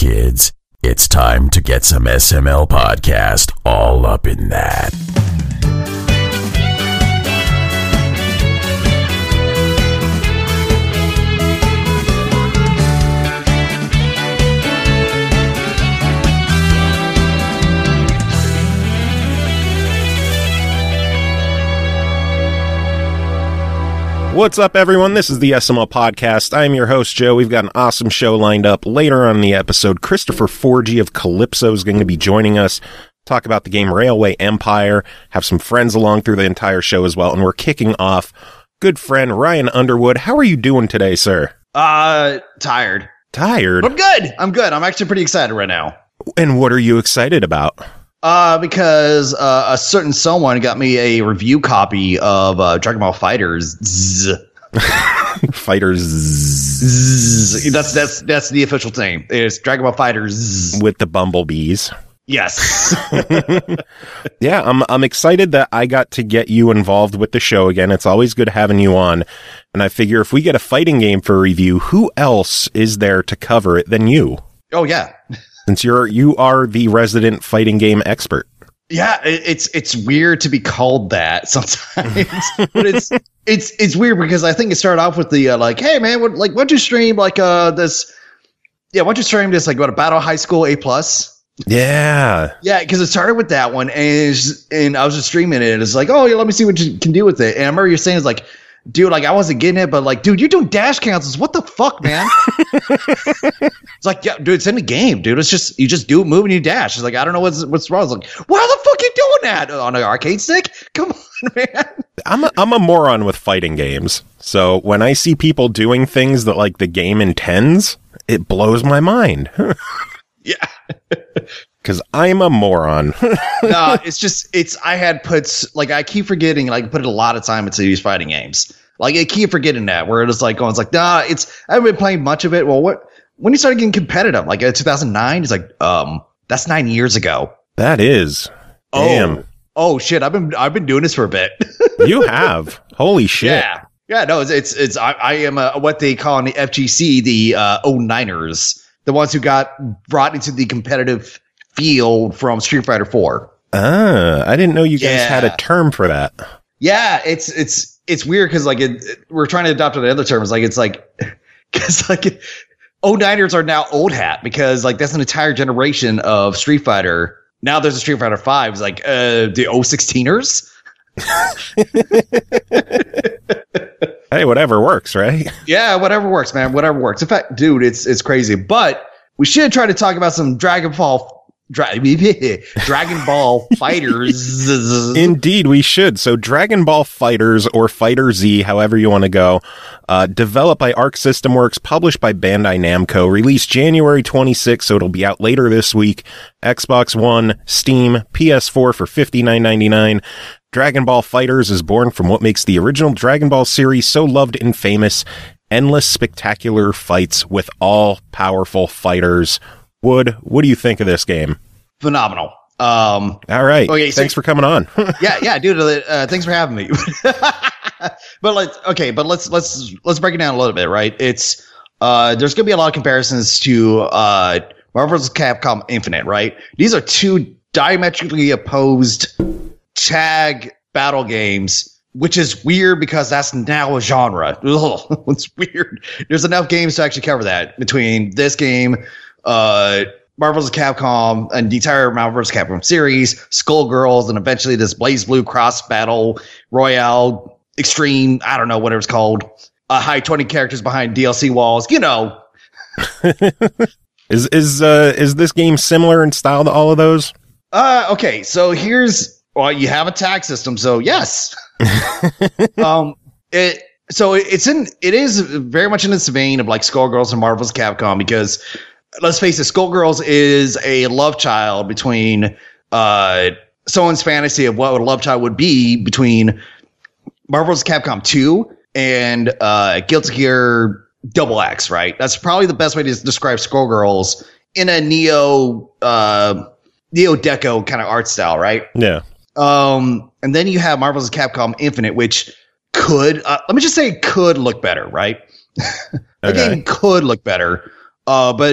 kids. It's time to get some SML podcast all up in that. What's up, everyone? This is the SML Podcast. I'm your host, Joe. We've got an awesome show lined up. Later on in the episode, Christopher Forgy of Calypso is going to be joining us, talk about the game Railway Empire, have some friends along through the entire show as well, and we're kicking off good friend Ryan Underwood. How are you doing today, sir? Tired. Tired? I'm good. I'm actually pretty excited right now. And what are you excited about? Because a certain someone got me a review copy of Dragon Ball FighterZ. FighterZ. That's the official name. It's Dragon Ball FighterZ With the bumblebees. Yes. Yeah, I'm excited that I got to get you involved with the show again. It's always good having you on. And I figure if we get a fighting game for review, who else is there to cover it than you? Oh, yeah. Since you are the resident fighting game expert. Yeah, it's weird to be called that sometimes, but it's weird because I think it started off with the like, hey man, why'd you stream like this? Yeah, why'd you stream this like what, a Battle High School A+? Yeah, because it started with that one, and I was just streaming it, and it's like, oh yeah, let me see what you can do with it. And I remember you saying it's like, dude, like I wasn't getting it, but like, dude, you're doing dash cancels. What the fuck, man? It's like, yeah, dude, it's in the game, dude. It's just you just do it, move, and you dash. It's like, I don't know what's wrong. It's like, why the fuck are you doing that on an arcade stick? Come on, man. I'm a moron with fighting games. So when I see people doing things that like the game intends, it blows my mind. Yeah. Because I'm a moron. No, I keep forgetting, like, put a lot of time into these fighting games. Like, I keep forgetting that, where it's like, I haven't been playing much of it. Well, when you started getting competitive, like 2009, it's like, that's 9 years ago. That is. Damn. Oh shit. I've been doing this for a bit. You have. Holy shit. Yeah. Yeah. No, I am what they call in the FGC, the 09ers, the ones who got brought into the competitive field from Street Fighter 4. I didn't know you guys had a term for that. Yeah, it's weird because like we're trying to adopt the other terms. Like it's like because like 09ers are now old hat because like that's an entire generation of Street Fighter. Now there's a Street Fighter 5. It's like the 016ers. Hey, whatever works, right? Yeah, whatever works, man. Whatever works. In fact, dude, it's crazy. But we should try to talk about some Dragon Ball Fighters. Indeed, we should. So Dragon Ball Fighters, or Fighter Z, however you want to go, developed by Arc System Works, published by Bandai Namco, released January 26th, so it'll be out later this week. Xbox One, Steam, PS4 for $59.99. Dragon Ball Fighters is born from what makes the original Dragon Ball series so loved and famous: endless spectacular fights with all-powerful fighters. Wood, what do you think of this game? Phenomenal. All right. Okay, thanks for coming on. yeah, dude. Thanks for having me. But let's break it down a little bit, right? It's there's gonna be a lot of comparisons to Marvel vs. Capcom Infinite, right? These are two diametrically opposed tag battle games, which is weird because that's now a genre. Ugh, it's weird. There's enough games to actually cover that between this game, Marvel vs. Capcom, and the entire Marvel vs. Capcom series, Skullgirls, and eventually this BlazBlue Cross Battle Royale Extreme. I don't know what it was called. High 20 characters behind DLC walls. You know. Is this game similar in style to all of those? Okay, so you have a tag system, so yes. It is very much in this vein of like Skullgirls and Marvel vs. Capcom because let's face it, Skullgirls is a love child between someone's fantasy of what a love child would be between Marvel vs. Capcom 2 and Guilty Gear Double X, right? That's probably the best way to describe Skullgirls in a Neo Deco kind of art style, right? Yeah. And then you have Marvel vs. Capcom Infinite, which could, let me just say, could look better, right? The game could look better. But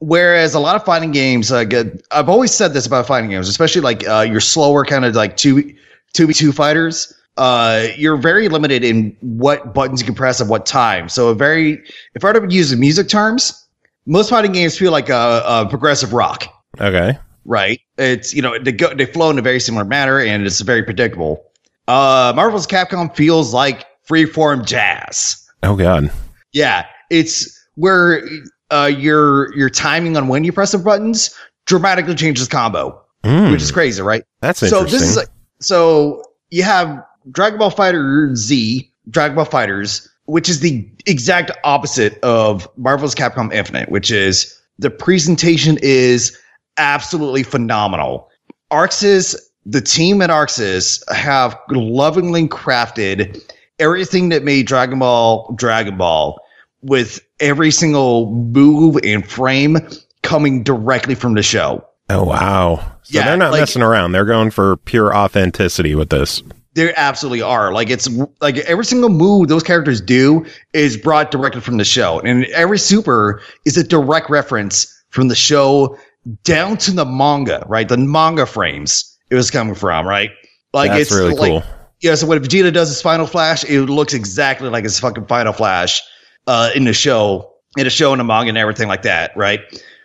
whereas a lot of fighting games, I've always said this about fighting games, especially like your slower kind of like 2v2 fighters. You're very limited in what buttons you can press at what time. So if I were to use music terms, most fighting games feel like a progressive rock. Okay. Right. It's, they flow in a very similar manner and it's very predictable. Marvel vs. Capcom feels like freeform jazz. Oh God. Yeah. It's where your timing on when you press the buttons dramatically changes combo, which is crazy, right? That's interesting. So you have Dragon Ball Fighter Z, Dragon Ball Fighters, which is the exact opposite of Marvel vs. Capcom Infinite, which is the presentation is absolutely phenomenal. The team at ArcSys have lovingly crafted everything that made Dragon Ball with every single move and frame coming directly from the show. Oh, wow. So they're not messing around. They're going for pure authenticity with this. They absolutely are. Like, it's like every single move those characters do is brought directly from the show. And every super is a direct reference from the show down to the manga, right? The manga frames it was coming from, right? Like, that's really cool. Yeah, so when Vegeta does his Final Flash, it looks exactly like his fucking Final Flash in the show, and the manga and everything like that, right?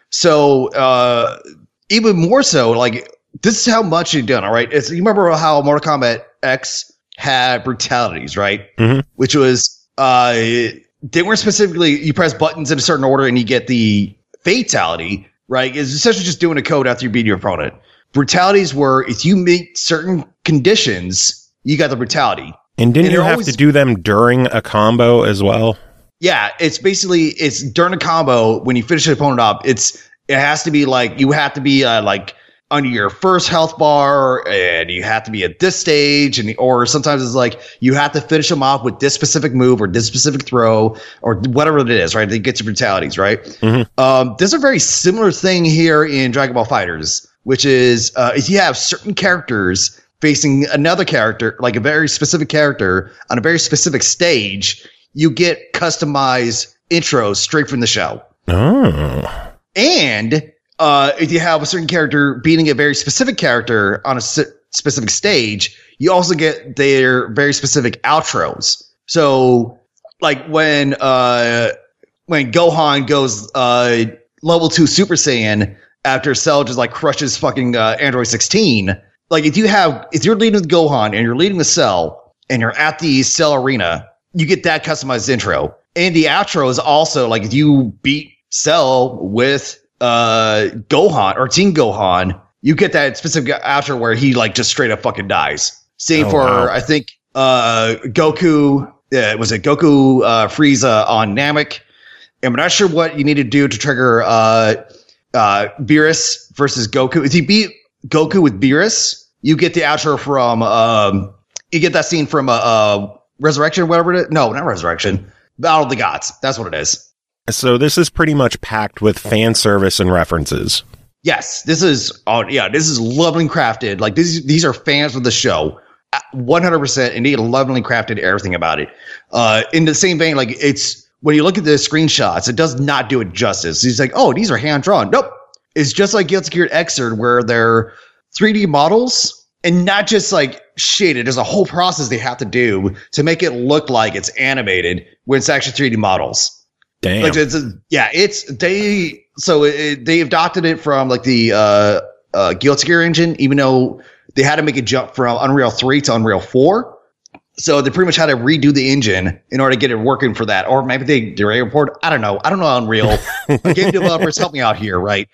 So even more so, like, this is how much you've done, all right? You remember how Mortal Kombat X had brutalities, right? Mm-hmm. Which was they weren't specifically you press buttons in a certain order and you get the fatality, right? It's essentially just doing a code after you beat your opponent. Brutalities were if you meet certain conditions, you got the brutality. And didn't you have to do them during a combo as well? Yeah, it's during a combo when you finish the opponent up. It has to be like you have to be like under your first health bar, and you have to be at this stage, or sometimes it's like you have to finish them off with this specific move or this specific throw or whatever it is, right? They get your brutalities, right? Mm-hmm. There's a very similar thing here in Dragon Ball Fighters, which is if you have certain characters facing another character, like a very specific character on a very specific stage, you get customized intros straight from the show. Oh. And if you have a certain character beating a very specific character on a specific stage, you also get their very specific outros. So, like when Gohan goes level 2 Super Saiyan after Cell just like crushes fucking Android 16, like if you're leading with Gohan and you're leading with Cell and you're at the Cell arena, you get that customized intro. And the outro is also like if you beat Cell with Gohan or Team Gohan, you get that specific outro where he like just straight up fucking dies. Same wow. I think Goku. Was it Goku Frieza on Namek? I'm not sure what you need to do to trigger Beerus versus Goku. If you beat Goku with Beerus, you get the outro from you get that scene from Resurrection or whatever it is. No, not Resurrection. Battle of the Gods. That's what it is. So this is pretty much packed with fan service and references. Yes, this is lovingly crafted. Like these are fans of the show, 100%, and they lovingly crafted everything about it. In the same vein, like it's when you look at the screenshots, it does not do it justice. He's like, oh, these are hand drawn. Nope, it's just like Guilty Gear Xrd, where they're 3D models and not just like shaded. There's a whole process they have to do to make it look like it's animated when it's actually 3D models. Damn. Like they adopted it from like the Guilty Gear engine, even though they had to make a jump from Unreal 3 to Unreal 4. So they pretty much had to redo the engine in order to get it working for that. Or maybe they report. I don't know Unreal. Game developers, help me out here, right?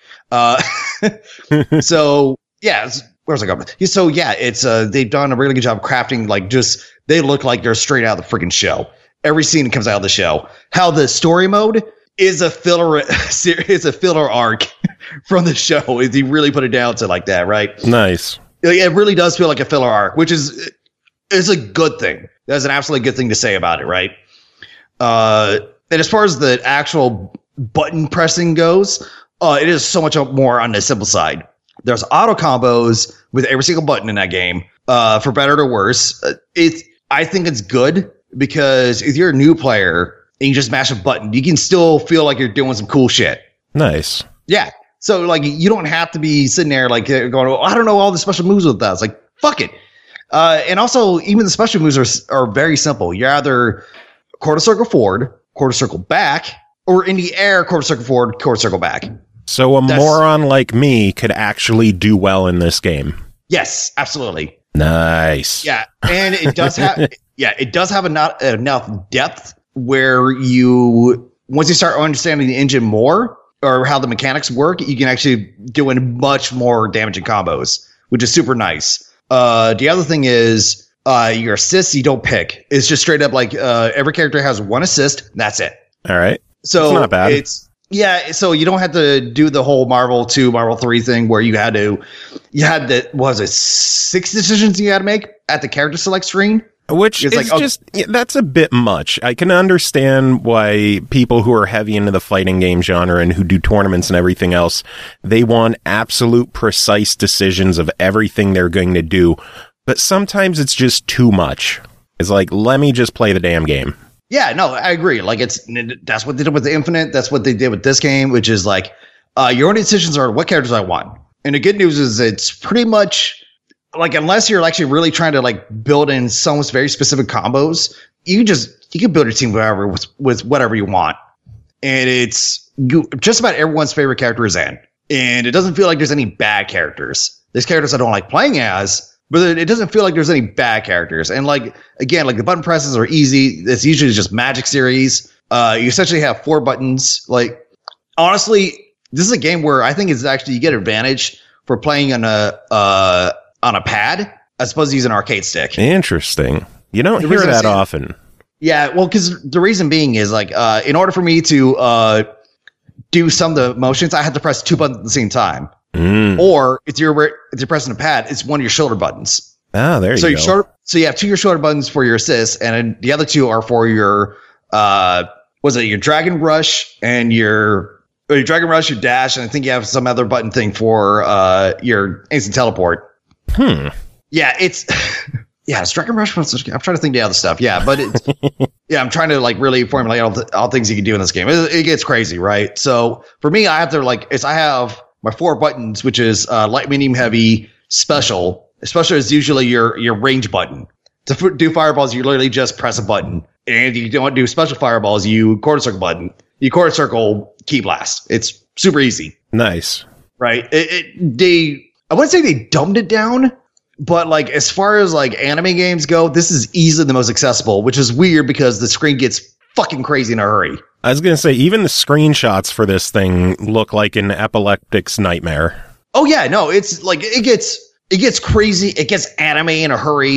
So yeah, where's I going? So yeah, it's they've done a really good job crafting. Like just they look like they're straight out of the freaking show. Every scene comes out of the show. How the story mode is a filler arc from the show. If you really put it down to like that, right? Nice. It really does feel like a filler arc, which is a good thing. That's an absolutely good thing to say about it, right? And as far as the actual button pressing goes, it is so much more on the simple side. There's auto combos with every single button in that game, for better or worse. I think it's good. Because if you're a new player and you just mash a button, you can still feel like you're doing some cool shit. Nice. Yeah. So like you don't have to be sitting there like going, oh, I don't know all the special moves with that. It's like, fuck it. And also even the special moves are very simple. You're either quarter circle forward, quarter circle back, or in the air, quarter circle forward, quarter circle back. So that's moron like me could actually do well in this game. Yes, absolutely. Nice. Yeah. And it does have, enough depth where once you start understanding the engine more, or how the mechanics work, you can actually do in much more damaging combos, which is super nice. The other thing is your assists you don't pick. It's just straight up like every character has one assist. That's it. All right. So it's not bad. So you don't have to do the whole Marvel 2, Marvel 3 thing where you had 6 decisions you had to make at the character select screen. Which is that's a bit much. I can understand why people who are heavy into the fighting game genre and who do tournaments and everything else, they want absolute precise decisions of everything they're going to do. But sometimes it's just too much. It's like, let me just play the damn game. Yeah, no, I agree. Like that's what they did with the Infinite. That's what they did with this game, which is like your only decisions are what characters I want. And the good news is it's pretty much like, unless you're actually really trying to like build in some very specific combos, you can build a team with whatever you want. And it's just about everyone's favorite character is Anne. And it doesn't feel like there's any bad characters. There's characters I don't like playing as, but it doesn't feel like there's any bad characters. And like, again, like the button presses are easy. It's usually just Magic series. You essentially have 4 buttons. Like, honestly, this is a game where I think it's actually, you get advantage for playing on a pad as opposed to using an arcade stick. Interesting. You don't hear that often. Yeah, well, because the reason being is like, in order for me to do some of the motions, I have to press 2 buttons at the same time. Or if you're pressing a pad, it's one of your shoulder buttons. Ah, there you go. So you have 2 of your shoulder buttons for your assists, and the other 2 are for your your Dragon Rush and your Dragon Rush, your dash, and I think you have some other button thing for your instant teleport. Yeah, it's Dragon Rush. I'm trying to think of the other stuff. Yeah, but it's I'm trying to like really formulate all things you can do in this game. It gets crazy, right? So for me, I have to I have my 4 buttons, which is light, medium, heavy, special. Special is usually your range button. To do fireballs, you literally just press a button, and you don't do special fireballs. You quarter circle button. You quarter circle key blast. It's super easy. Nice, right? I wouldn't say they dumbed it down, but like as far as like anime games go, this is easily the most accessible, which is weird because the screen gets fucking crazy in a hurry. I was going to say, even the screenshots for this thing look like an epileptic's nightmare. Oh yeah, no, it's like it gets crazy. It gets anime in a hurry.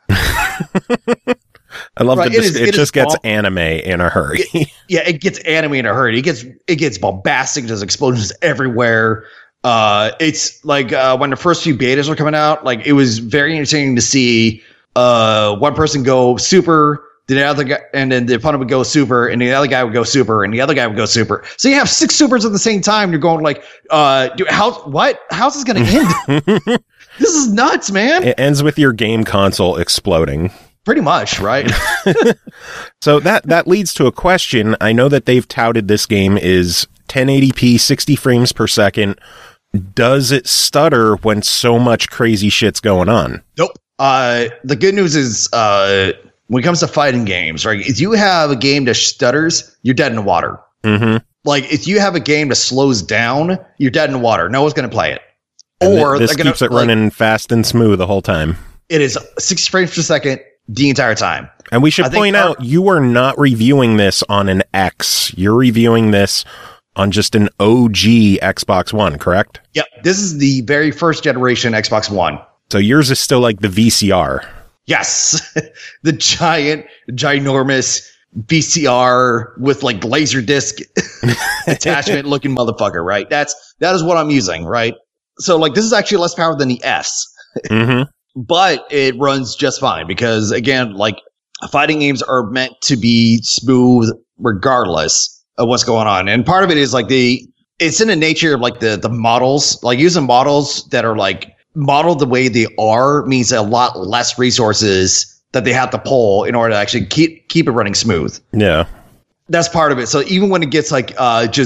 I love that it just gets anime in a hurry. It gets anime in a hurry. It gets bombastic. There's explosions everywhere. It's like when the first few betas were coming out, like it was very entertaining to see one person go super, the other guy, and then the opponent would go super, and the other guy would go super, and the other guy would go super. So you have 6 supers at the same time. You're going like, dude, how's this going to end? This is nuts, man. It ends with your game console exploding. Pretty much, right? So that leads to a question. I know that they've touted this game is 1080p, 60 frames per second. Does it stutter when so much crazy shit's going on? Nope. The good news is when it comes to fighting games, right? If you have a game that stutters, you're dead in the water. Mm-hmm. Like if you have a game that slows down, you're dead in the water. No one's going to play it. And or this keeps it running fast and smooth the whole time. It is 60 frames per second the entire time. And we should point out, you are not reviewing this on an X. You're reviewing this on just an OG Xbox One, correct? Yep. This is the very first generation Xbox One. So yours is still like the VCR. Yes. The ginormous VCR with like laser disc attachment looking motherfucker, right? That is what I'm using, right? So like this is actually less power than the S. Mm-hmm. But it runs just fine because, again, like fighting games are meant to be smooth regardless of what's going on. And part of it is like it's in the nature of like the models, like using models that are like modeled the way they are means a lot less resources that they have to pull in order to actually keep it running smooth. Yeah. That's part of it. So even when it gets like just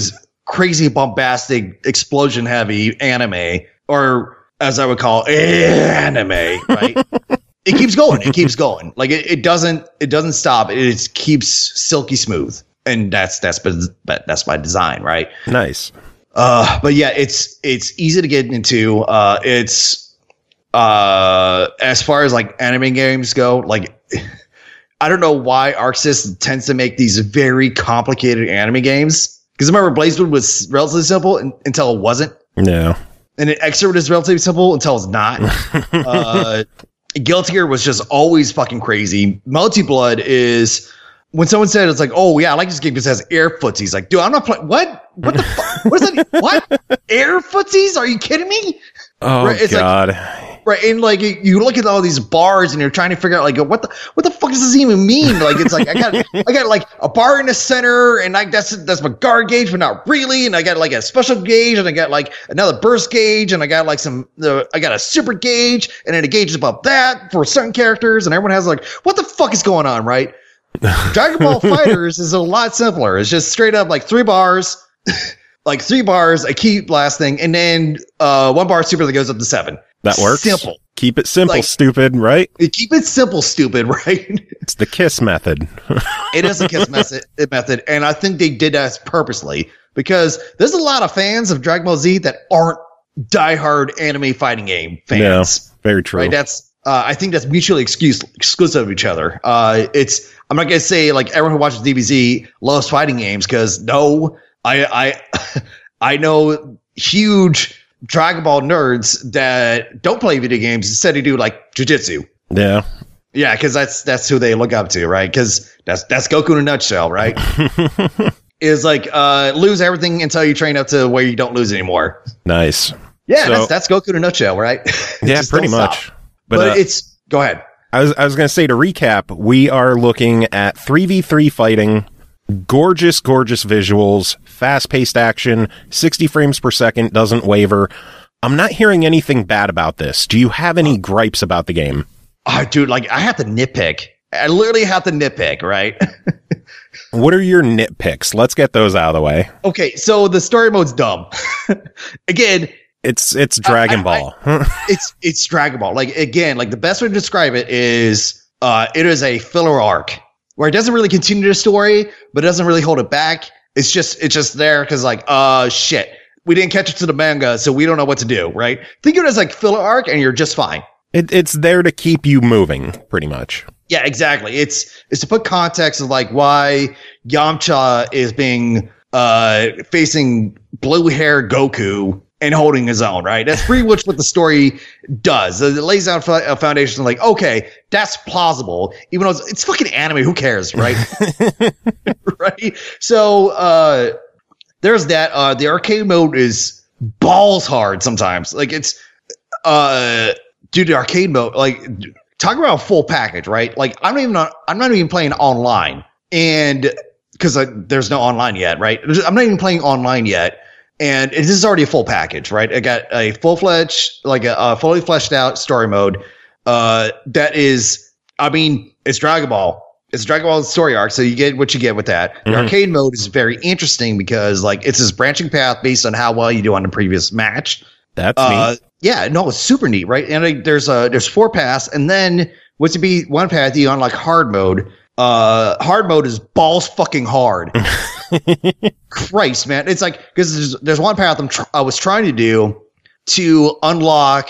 crazy bombastic explosion heavy anime, or as I would call anime, right? It keeps going. It keeps going. Like it doesn't stop. It just keeps silky smooth, and that's by design, right? Nice. But yeah, it's easy to get into. It's as far as like anime games go, like I don't know why Arc Sys tends to make these very complicated anime games. Because remember, BlazBlue was relatively simple until it wasn't. Yeah. And then Xrd is relatively simple until it's not. Guilty Gear was just always fucking crazy. Melty Blood is when someone said it's like, oh yeah, I like this game because it has air footsies. Like, dude, I'm not playing. What the fuck? What is that? What air footsies? Are you kidding me? Oh right, God. Like, right, and like you look at all these bars and you're trying to figure out like what the fuck does this even mean? Like it's like I got like a bar in the center and like that's my guard gauge, but not really. And I got like a special gauge and I got like another burst gauge and I got like I got a super gauge and then a gauge above that for certain characters and everyone has like what the fuck is going on, right? Dragon Ball FighterZ is a lot simpler. It's just straight up like 3 bars. Like 3 bars, a key blasting, and then 1 bar super that goes up to 7. That works. Simple. Keep it simple, Like, stupid, right? Keep it simple, stupid, right? It's the KISS method. It is a KISS method, and I think they did that purposely because there's a lot of fans of Dragon Ball Z that aren't diehard anime fighting game fans. Yeah, very true. Right? That's I think that's mutually exclusive of each other. I'm not gonna say like everyone who watches DBZ loves fighting games because no. I know huge Dragon Ball nerds that don't play video games instead they do like jujitsu. Yeah. Yeah, because that's who they look up to, right? Because that's Goku in a nutshell, right? Is like lose everything until you train up to where you don't lose anymore. Nice. Yeah, so, that's Goku in a nutshell, right? Yeah, pretty much. Stop. But it's go ahead. I was going to say to recap, we are looking at 3v3 fighting. Gorgeous visuals, fast-paced action, 60 frames per second, doesn't waver. I'm not hearing anything bad about this. Do you have any gripes about the game? Oh, dude, like I have to nitpick. I literally have to nitpick, right? What are your nitpicks? Let's get those out of the way. Okay, so the story mode's dumb. Again, it's Dragon Ball. It's Dragon Ball. Like again, like the best way to describe it is it is a filler arc. Where it doesn't really continue the story, but it doesn't really hold it back. It's just there because like, shit, we didn't catch it to the manga, so we don't know what to do, right? Think of it as like filler arc, and you're just fine. It's there to keep you moving, pretty much. Yeah, exactly. It's to put context of like why Yamcha is being facing blue hair Goku and holding his own, right? That's pretty much what the story does. It lays out a foundation like, okay, that's plausible, even though it's fucking anime. Who cares, right? Right? So there's that. The arcade mode is balls hard sometimes. Like it's dude, the arcade mode, like talk about a full package, right? Like I'm not even playing online, and because there's no online yet, right? I'm not even playing online yet. And this is already a full package, right? I got a full-fledged, like a fully fleshed out story mode. That is, I mean, it's Dragon Ball. It's Dragon Ball story arc, so you get what you get with that. The arcade mode is very interesting because, like, it's this branching path based on how well you do on the previous match. That's neat. Yeah, no, it's super neat, right? And there's 4 paths, and then what's to be one path you unlock hard mode. Hard mode is balls fucking hard. Christ, man. It's like, because there's one path I was trying to do to unlock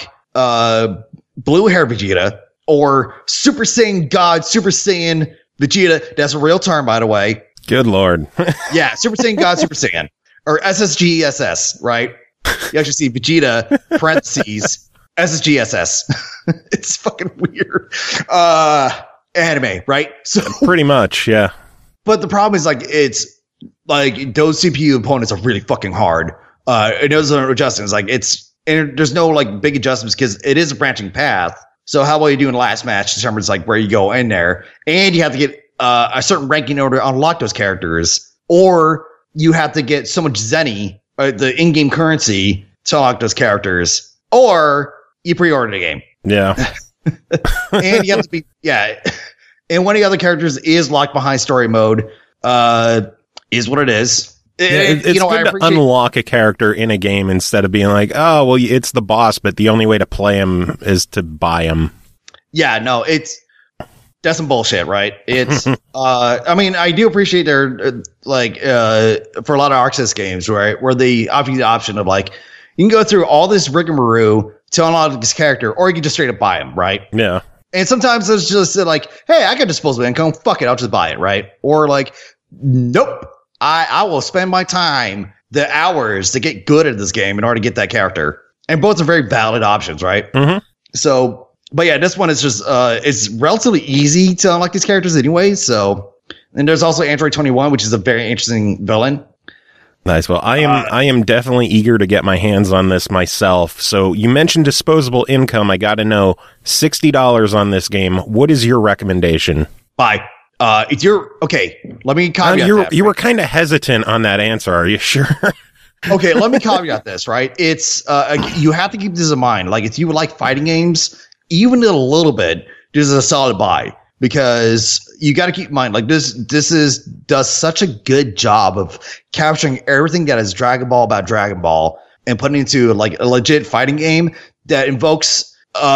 blue hair Vegeta or Super Saiyan God, Super Saiyan Vegeta. That's a real term, by the way. Good Lord. Yeah, Super Saiyan God, Super Saiyan. Or SSGSS, right? You actually see Vegeta, parentheses, SSGSS. It's fucking weird. Anime, right? So pretty much, yeah. But the problem is, like, it's like those CPU opponents are really fucking hard. And those are adjustments. Like there's no like big adjustments because it is a branching path. So how well you do in the last match determines like where you go in there, and you have to get a certain ranking in order to unlock those characters, or you have to get so much Zenny, the in-game currency, to unlock those characters, or you pre-order the game. Yeah. And you have to be and one of the other characters is locked behind story mode. Is what it is. It's good to unlock a character in a game instead of being like, oh, well, it's the boss, but the only way to play him is to buy him. Yeah, no, that's some bullshit, right? It's, I mean, I do appreciate their, for a lot of Arc Sys games, right, where they offer you the option of, like, you can go through all this rigmarole to unlock this character, or you can just straight up buy him, right? Yeah. And sometimes it's just like, hey, I got disposable income, fuck it, I'll just buy it, right? Or like, nope, I will spend my time, the hours to get good at this game in order to get that character. And both are very valid options, right? Mm-hmm. So, but yeah, this one is just, it's relatively easy to unlock these characters anyway. So, and there's also Android 21, which is a very interesting villain. Nice. Well, I am definitely eager to get my hands on this myself. So you mentioned disposable income. I got to know $60 on this game. What is your recommendation? Buy. It's your okay. Let me caveat. You were kind of hesitant on that answer. Are you sure? Okay, let me caveat this. Right, it's you have to keep this in mind. Like, if you like fighting games, even a little bit, this is a solid buy. Because you got to keep in mind, like this does such a good job of capturing everything that is Dragon Ball about Dragon Ball and putting it into like a legit fighting game that invokes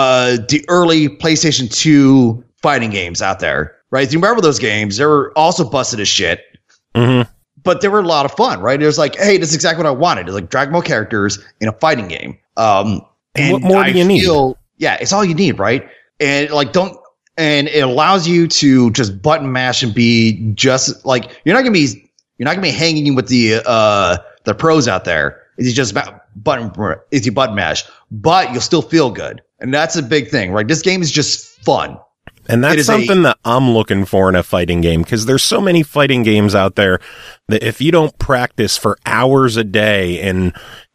the early PlayStation 2 fighting games out there, right? If you remember those games, they were also busted as shit, but they were a lot of fun, right? It was like, hey, this is exactly what I wanted. It's like Dragon Ball characters in a fighting game. And what more do you need? Yeah, it's all you need, right? And like, and it allows you to just button mash and be just like, you're not gonna be hanging with the pros out there. It's just button mash, but you'll still feel good, and that's a big thing, right? This game is just fun, and that's something that I'm looking for in a fighting game, because there's so many fighting games out there that if you don't practice for hours a day and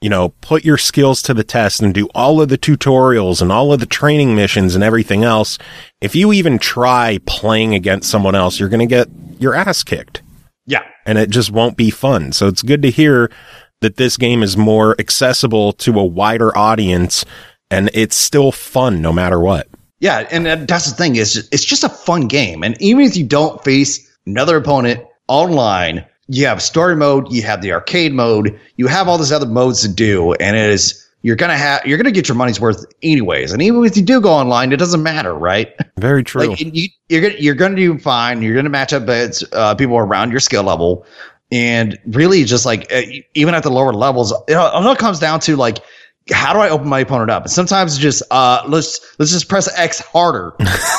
put your skills to the test and do all of the tutorials and all of the training missions and everything else, if you even try playing against someone else, you're going to get your ass kicked. Yeah. And it just won't be fun. So it's good to hear that this game is more accessible to a wider audience, and it's still fun no matter what. Yeah. And that's the thing, is it's just a fun game. And even if you don't face another opponent online, you have story mode, you have the arcade mode, you have all these other modes to do, and you're gonna get your money's worth anyways. And even if you do go online, it doesn't matter, right? Very true. Like, you're gonna do fine. You're gonna match up against people around your skill level, and really just like even at the lower levels, it all comes down to like, how do I open my opponent up? And sometimes it's just let's just press X harder,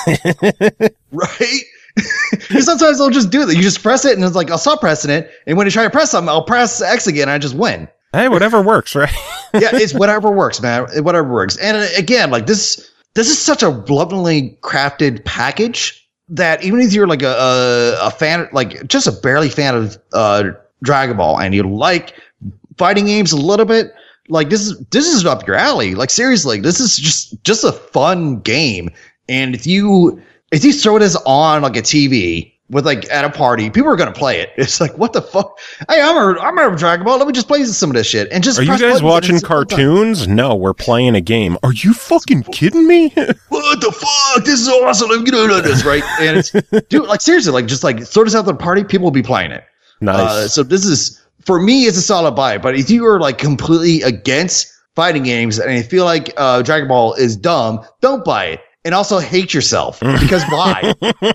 right? Sometimes they'll just do that. You just press it, and it's like, I'll stop pressing it, and when you try to press something, I'll press X again, and I just win. Hey, whatever works, right? Yeah, it's whatever works, man. Whatever works. And again, like this is such a lovingly crafted package that even if you're like a fan, like just a barely fan of Dragon Ball, and you like fighting games a little bit, like this is up your alley. Like, seriously, this is just a fun game. And if you throw this on like a TV with like at a party, people are gonna play it. It's like, what the fuck? Hey, I remember Dragon Ball. Let me just play some of this shit. And just are you guys watching cartoons? No, we're playing a game. Are you fucking kidding me? What the fuck? This is awesome. Let me get into this, right? And it's dude, like seriously, like just like throw this out to the party, people will be playing it. Nice. So this is, for me, it's a solid buy. But if you are like completely against fighting games and you feel like Dragon Ball is dumb, don't buy it. And also hate yourself, because why?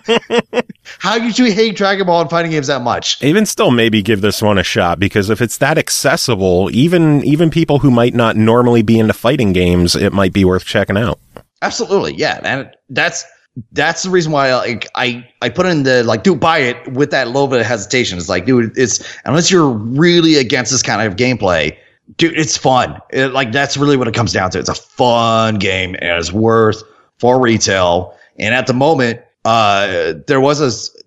How could you hate Dragon Ball and fighting games that much? Even still, maybe give this one a shot, because if it's that accessible, even people who might not normally be into fighting games, it might be worth checking out. Absolutely, yeah, and that's the reason why I put in the like, dude, buy it with that little bit of hesitation. It's like, dude, it's unless you're really against this kind of gameplay, dude, it's fun. Like that's really what it comes down to. It's a fun game, and it's worth for retail. And at the moment, there was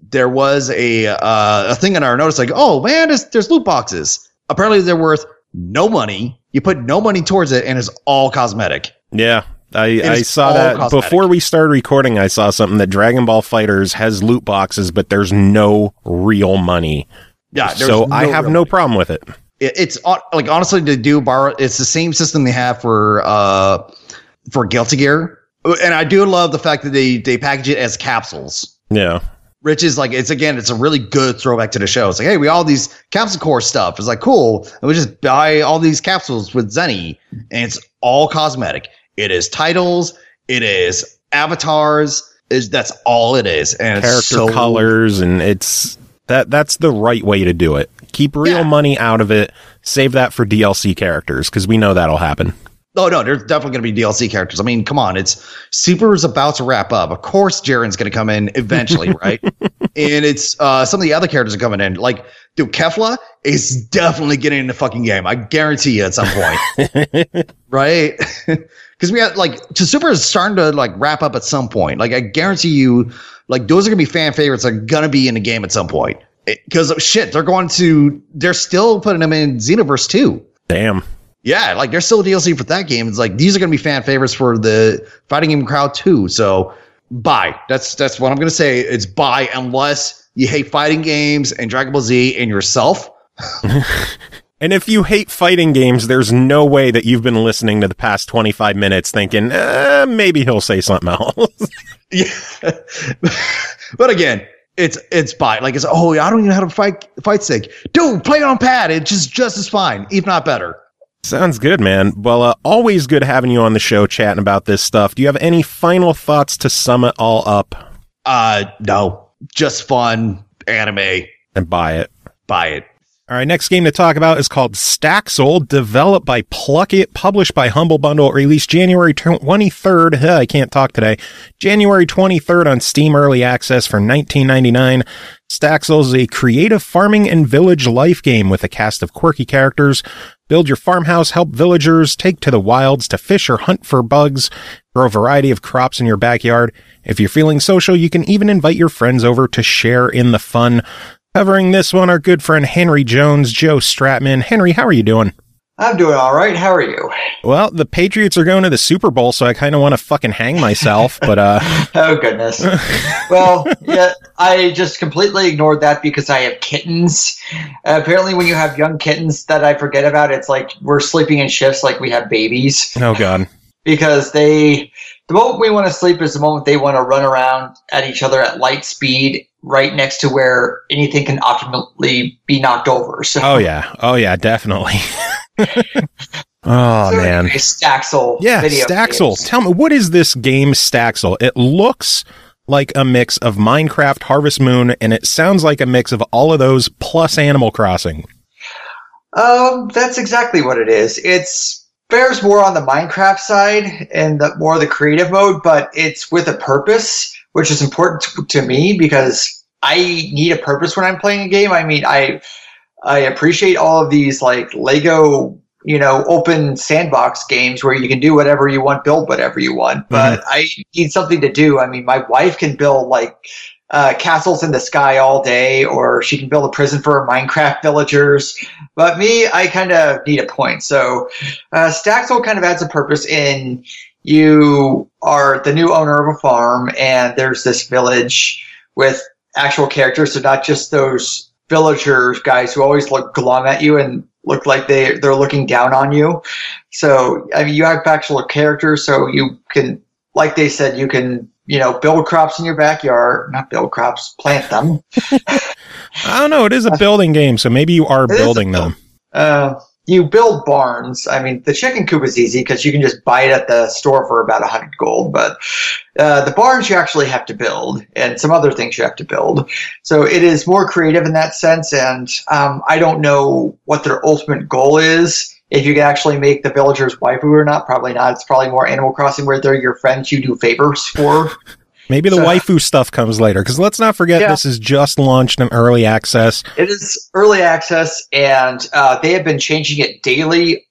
a thing in our notice like, oh man, there's loot boxes. Apparently they're worth no money. You put no money towards it, and it's all cosmetic. Yeah, I saw that cosmetic. Before we started recording. I saw something that Dragon Ball FighterZ has loot boxes, but there's no real money. Yeah, so I have no problem with it. It's like, honestly, it's the same system they have for Guilty Gear. And I do love the fact that they package it as capsules. Yeah. Which is like, it's a really good throwback to the show. It's like, hey, we all these capsule core stuff. It's like, cool. And we just buy all these capsules with Zenny, and it's all cosmetic. It is titles. It is avatars. That's all it is. And character colors, and that's the right way to do it. Keep real money out of it. Save that for DLC characters, because we know that'll happen. Oh, no, there's definitely going to be DLC characters. I mean, come on. Super is about to wrap up. Of course, Jiren's going to come in eventually, right? And it's some of the other characters are coming in. Like, dude, Kefla is definitely getting in the fucking game. I guarantee you at some point. Right? Because we got, like, Super is starting to, like, wrap up at some point. Like, I guarantee you, like, those are going to be fan favorites that are going to be in the game at some point. Because, shit, they're still putting them in Xenoverse 2. Damn. Yeah, like there's still a DLC for that game. It's like these are going to be fan favorites for the fighting game crowd too. So buy. That's what I'm going to say. It's buy unless you hate fighting games and Dragon Ball Z and yourself. And if you hate fighting games, there's no way that you've been listening to the past 25 minutes thinking, maybe he'll say something else. Yeah. But again, it's buy. Like I don't even know how to fight stick. Dude, play it on pad. It's just as fine, if not better. Sounds good, man. Well, always good having you on the show chatting about this stuff. Do you have any final thoughts to sum it all up? No. Just fun anime. And buy it. Buy it. All right, next game to talk about is called Staxel, developed by Pluckit, published by Humble Bundle, released January 23rd. I can't talk today. January 23rd on Steam Early Access for $19.99. Staxel is a creative farming and village life game with a cast of quirky characters. Build your farmhouse, help villagers, take to the wilds to fish or hunt for bugs, grow a variety of crops in your backyard. If you're feeling social, you can even invite your friends over to share in the fun. Covering this one, our good friend Henry Jones, Joe Stratman. Henry, how are you doing? I'm doing all right. How are you? Well, the Patriots are going to the Super Bowl, so I kind of want to fucking hang myself, but Oh, goodness. Well, yeah, I just completely ignored that because I have kittens. Apparently, when you have young kittens that I forget about, it's like we're sleeping in shifts like we have babies. Oh, God. Because the moment we want to sleep is the moment they want to run around at each other at light speed right next to where anything can optimally be knocked over. So. Oh, yeah, definitely. Oh, so man. Anyway, Staxel. Yeah, video Staxel. games. Tell me, what is this game, Staxel? It looks like a mix of Minecraft, Harvest Moon, and it sounds like a mix of all of those plus Animal Crossing. That's exactly what it is. It's bears more on the Minecraft side and more the creative mode, but it's with a purpose, which is important to me because I need a purpose when I'm playing a game. I mean, I appreciate all of these like Lego, open sandbox games where you can do whatever you want, build whatever you want. But I need something to do. I mean, my wife can build like castles in the sky all day, or she can build a prison for her Minecraft villagers. But me, I kind of need a point. So Staxel kind of adds a purpose in you are the new owner of a farm, and there's this village with actual characters, so not just those villagers guys who always look glum at you and look like they're looking down on you. So I mean, you have actual characters, so you can, like they said, you can build crops in your backyard. Not build crops, plant them. I don't know. It is a building game, so maybe you are building them. You build barns. I mean, the chicken coop is easy because you can just buy it at the store for about 100 gold. But the barns you actually have to build, and some other things you have to build. So it is more creative in that sense. And I don't know what their ultimate goal is. If you can actually make the villagers waifu or not, probably not. It's probably more Animal Crossing where they're your friends you do favors for. Maybe the waifu stuff comes later, because let's not forget this is just launched in early access. It is early access, and they have been changing it daily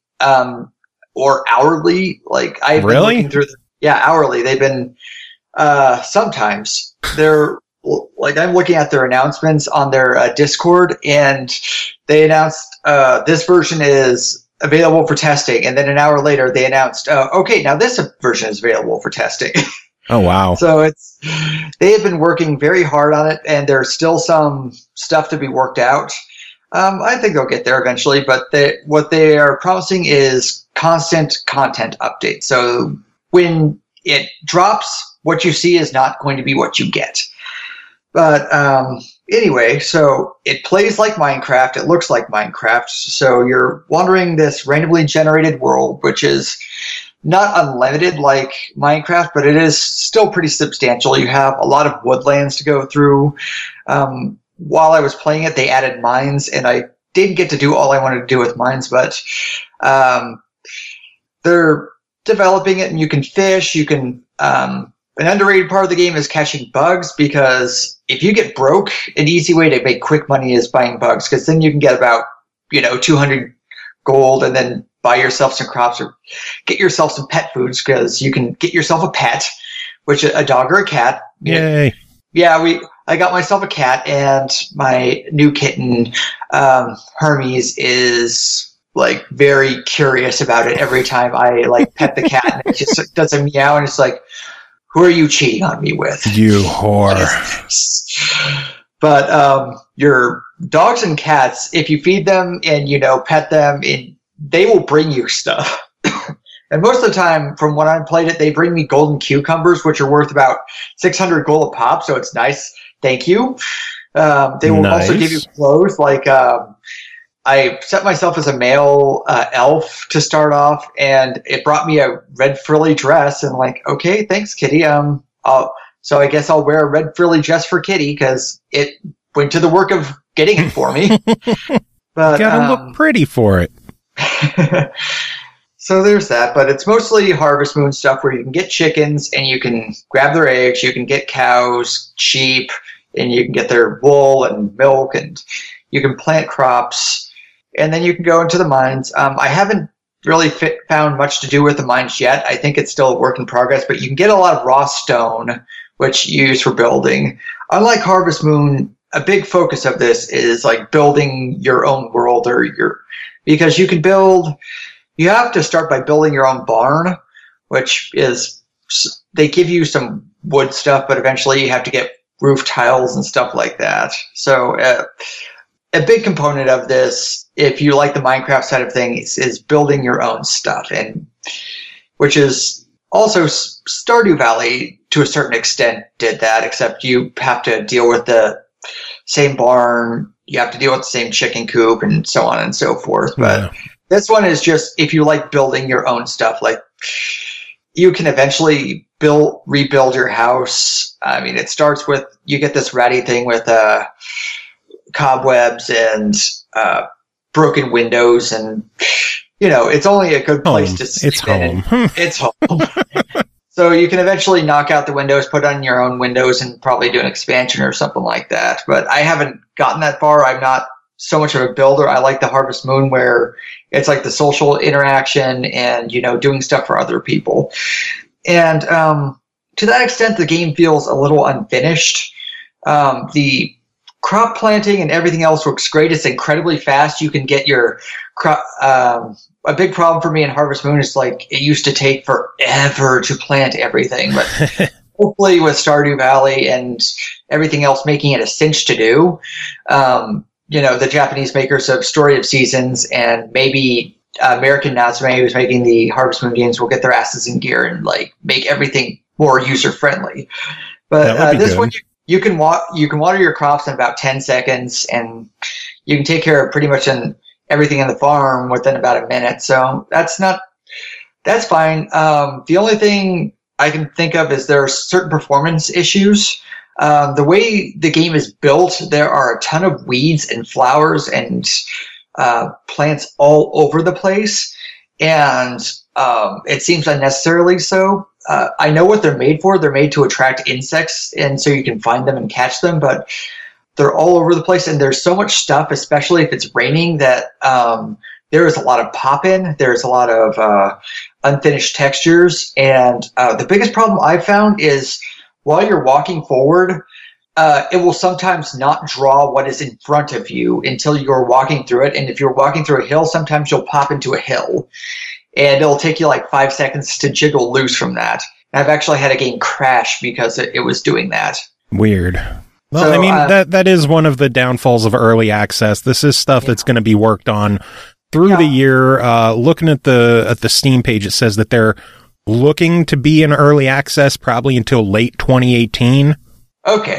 or hourly. Like I've been looking through hourly. They've been sometimes they're like I'm looking at their announcements on their Discord, and they announced this version is available for testing, and then an hour later they announced, okay, now this version is available for testing. Oh, wow. So they have been working very hard on it, and there's still some stuff to be worked out. I think they'll get there eventually, but what they are promising is constant content updates. So when it drops, what you see is not going to be what you get. But anyway, so it plays like Minecraft. It looks like Minecraft. So you're wandering this randomly generated world, which is not unlimited like Minecraft, but it is still pretty substantial. You have a lot of woodlands to go through. While I was playing it, they added mines, and I didn't get to do all I wanted to do with mines, but they're developing it, and you can fish. You can an underrated part of the game is catching bugs, because if you get broke, an easy way to make quick money is buying bugs, because then you can get about 200 gold and then buy yourself some crops or get yourself some pet foods, because you can get yourself a pet, which a dog or a cat. Yay. Yeah, I got myself a cat, and my new kitten, Hermes, is like very curious about it every time I like pet the cat, and it just does a meow, and it's like, who are you cheating on me with? You whore. But your dogs and cats, if you feed them and pet them, they will bring you stuff. And most of the time, from when I played it, they bring me golden cucumbers, which are worth about 600 gold a pop. So it's nice. Thank you. They will also give you clothes. Like I set myself as a male elf to start off, and it brought me a red frilly dress. And like, okay, thanks, Kitty. So I guess I'll wear a red frilly dress for Kitty, because it went to the work of getting it for me. But gotta look pretty for it. So there's that, but it's mostly Harvest Moon stuff where you can get chickens and you can grab their eggs, you can get cows, sheep, and you can get their wool and milk, and you can plant crops, and then you can go into the mines. I haven't really found much to do with the mines yet. I think it's still a work in progress, but you can get a lot of raw stone, which you use for building. Unlike Harvest Moon, a big focus of this is like building your own world, because you can build. You have to start by building your own barn, which is, they give you some wood stuff, but eventually you have to get roof tiles and stuff like that. So a big component of this, if you like the Minecraft side of things, is building your own stuff, and which is also Stardew Valley to a certain extent did that, except you have to deal with the same barn, you have to deal with the same chicken coop, and so on and so forth. But this one is just, if you like building your own stuff, like you can eventually rebuild your house. I mean, it starts with, you get this ratty thing with cobwebs and broken windows, and it's only a good place to sleep. It's home. It's home. So you can eventually knock out the windows, put on your own windows, and probably do an expansion or something like that. But I haven't gotten that far. I'm not so much of a builder. I like the Harvest Moon, where it's like the social interaction and doing stuff for other people. And to that extent, the game feels a little unfinished. The crop planting and everything else works great. It's incredibly fast. You can get your crop. A big problem for me in Harvest Moon is like it used to take forever to plant everything, but hopefully with Stardew Valley and everything else making it a cinch to do, the Japanese makers of Story of Seasons and maybe American Natsume, who's making the Harvest Moon games, will get their asses in gear and like make everything more user friendly. But this one, you can water your crops in about 10 seconds, and you can take care of pretty much everything in the farm within about a minute. So that's fine. The only thing I can think of is there are certain performance issues. The way the game is built, there are a ton of weeds and flowers and plants all over the place, and it seems unnecessarily so. I know what they're made for. They're made to attract insects, and so you can find them and catch them, but they're all over the place, and there's so much stuff, especially if it's raining, that there is a lot of pop-in. There's a lot of unfinished textures, and the biggest problem I've found is while you're walking forward, it will sometimes not draw what is in front of you until you're walking through it. And if you're walking through a hill, sometimes you'll pop into a hill, and it'll take you like 5 seconds to jiggle loose from that. And I've actually had a game crash because it was doing that. Weird. Well, So, I mean, that is one of the downfalls of early access. This is stuff that's going to be worked on through the year. Looking at the Steam page, it says that they're looking to be in early access probably until late 2018. Okay.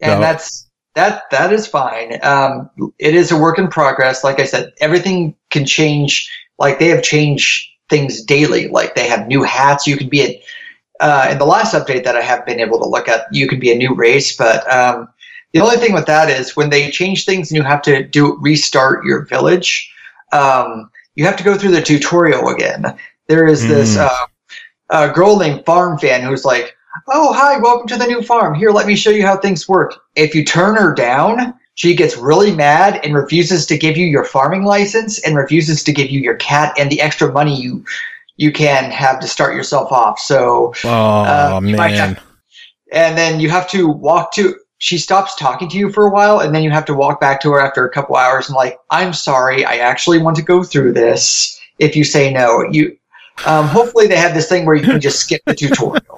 And that is fine. It is a work in progress. Like I said, everything can change. Like they have changed things daily. Like they have new hats. You can be in the last update that I have been able to look at, you can be a new race. But the only thing with that is when they change things and you have to restart your village, you have to go through the tutorial again. There is this girl named Farm Fan who's like, "Oh, hi, welcome to the new farm. Here, let me show you how things work." If you turn her down, she gets really mad and refuses to give you your farming license and refuses to give you your cat and the extra money you can have to start yourself off. So, man. And then you have to she stops talking to you for a while, and then you have to walk back to her after a couple hours and like, "I'm sorry, I actually want to go through this. If you say no, hopefully they have this thing where you can just skip the tutorial."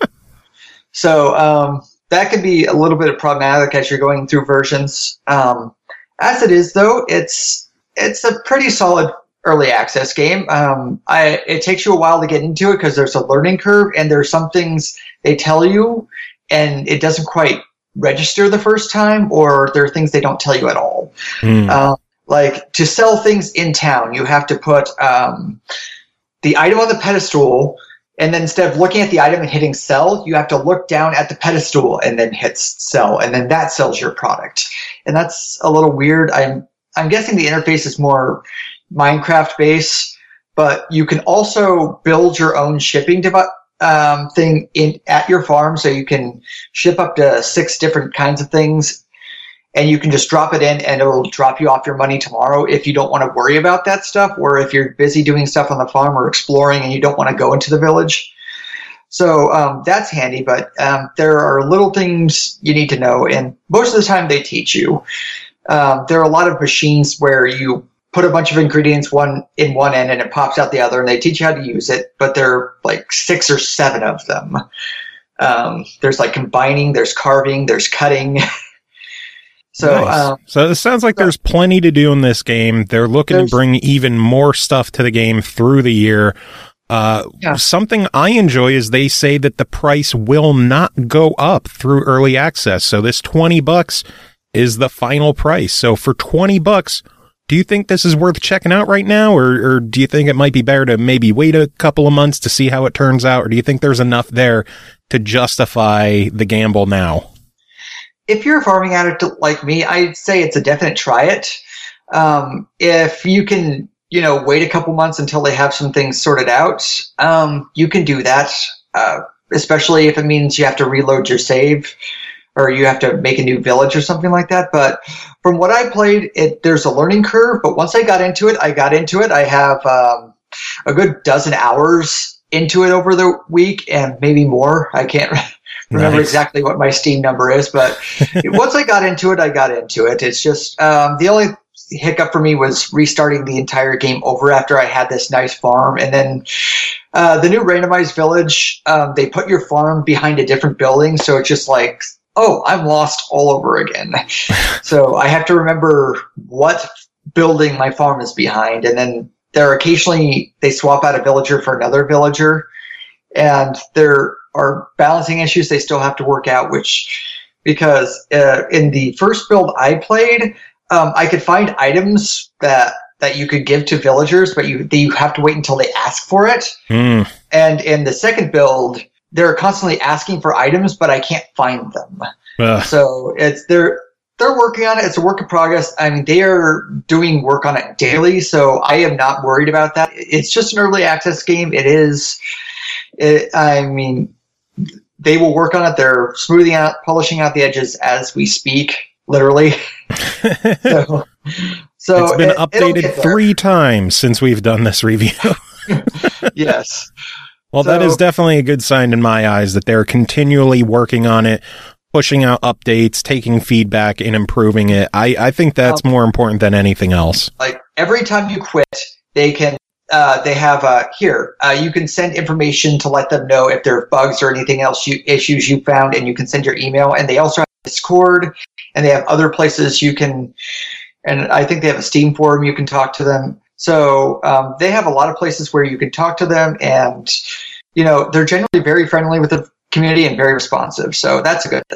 So that could be a little bit problematic as you're going through versions. As it is, though, it's a pretty solid early access game. It takes you a while to get into it because there's a learning curve, and there's some things they tell you, and it doesn't quite register the first time, or there are things they don't tell you at all. Like to sell things in town, you have to put the item on the pedestal. And then instead of looking at the item and hitting sell, you have to look down at the pedestal and then hit sell, and then that sells your product. And that's a little weird. I'm guessing the interface is more Minecraft based, but you can also build your own shipping thing at your farm, so you can ship up to 6 different kinds of things, and you can just drop it in and it'll drop you off your money tomorrow if you don't want to worry about that stuff, or if you're busy doing stuff on the farm or exploring and you don't want to go into the village. So that's handy, but there are little things you need to know, and most of the time they teach you. There are a lot of machines where you put a bunch of ingredients in one end and it pops out the other, and they teach you how to use it, but there are like 6 or 7 of them. There's like combining, there's carving, there's cutting. So, nice. So it sounds like there's plenty to do in this game. They're looking to bring even more stuff to the game through the year. Something I enjoy is they say that the price will not go up through early access. So this $20 is the final price. So for $20, do you think this is worth checking out right now? Or do you think it might be better to maybe wait a couple of months to see how it turns out? Or do you think there's enough there to justify the gamble now? If you're a farming addict like me, I'd say it's a definite try it. If you can, wait a couple months until they have some things sorted out, you can do that, especially if it means you have to reload your save or you have to make a new village or something like that. But from what I played, there's a learning curve. But once I got into it. I have a good dozen hours into it over the week and maybe more. I can't remember exactly what my Steam number is, but once I got into it. It's just the only hiccup for me was restarting the entire game over after I had this nice farm. And then the new randomized village, they put your farm behind a different building, so it's just like, oh, I'm lost all over again. So I have to remember what building my farm is behind, and then occasionally they swap out a villager for another villager, and there are balancing issues they still have to work out, because in the first build I played, I could find items that you could give to villagers, but you have to wait until they ask for it. And in the second build, they're constantly asking for items, but I can't find them. So they're working on it. It's a work in progress. I mean, they are doing work on it daily, so I am not worried about that. It's just an early access game. They will work on it. They're smoothing out, polishing out the edges as we speak, literally. so it's been updated 3 times since we've done this review. Yes. Well, that is definitely a good sign in my eyes that they're continually working on it, pushing out updates, taking feedback, and improving it. I think that's more important than anything else. Like every time you quit, they can. They have you can send information to let them know if there are bugs or anything else issues you found, and you can send your email. And they also have Discord, and they have other places you can, and I think they have a Steam forum you can talk to them. So they have a lot of places where you can talk to them, and they're generally very friendly with the community and very responsive. So that's a good thing.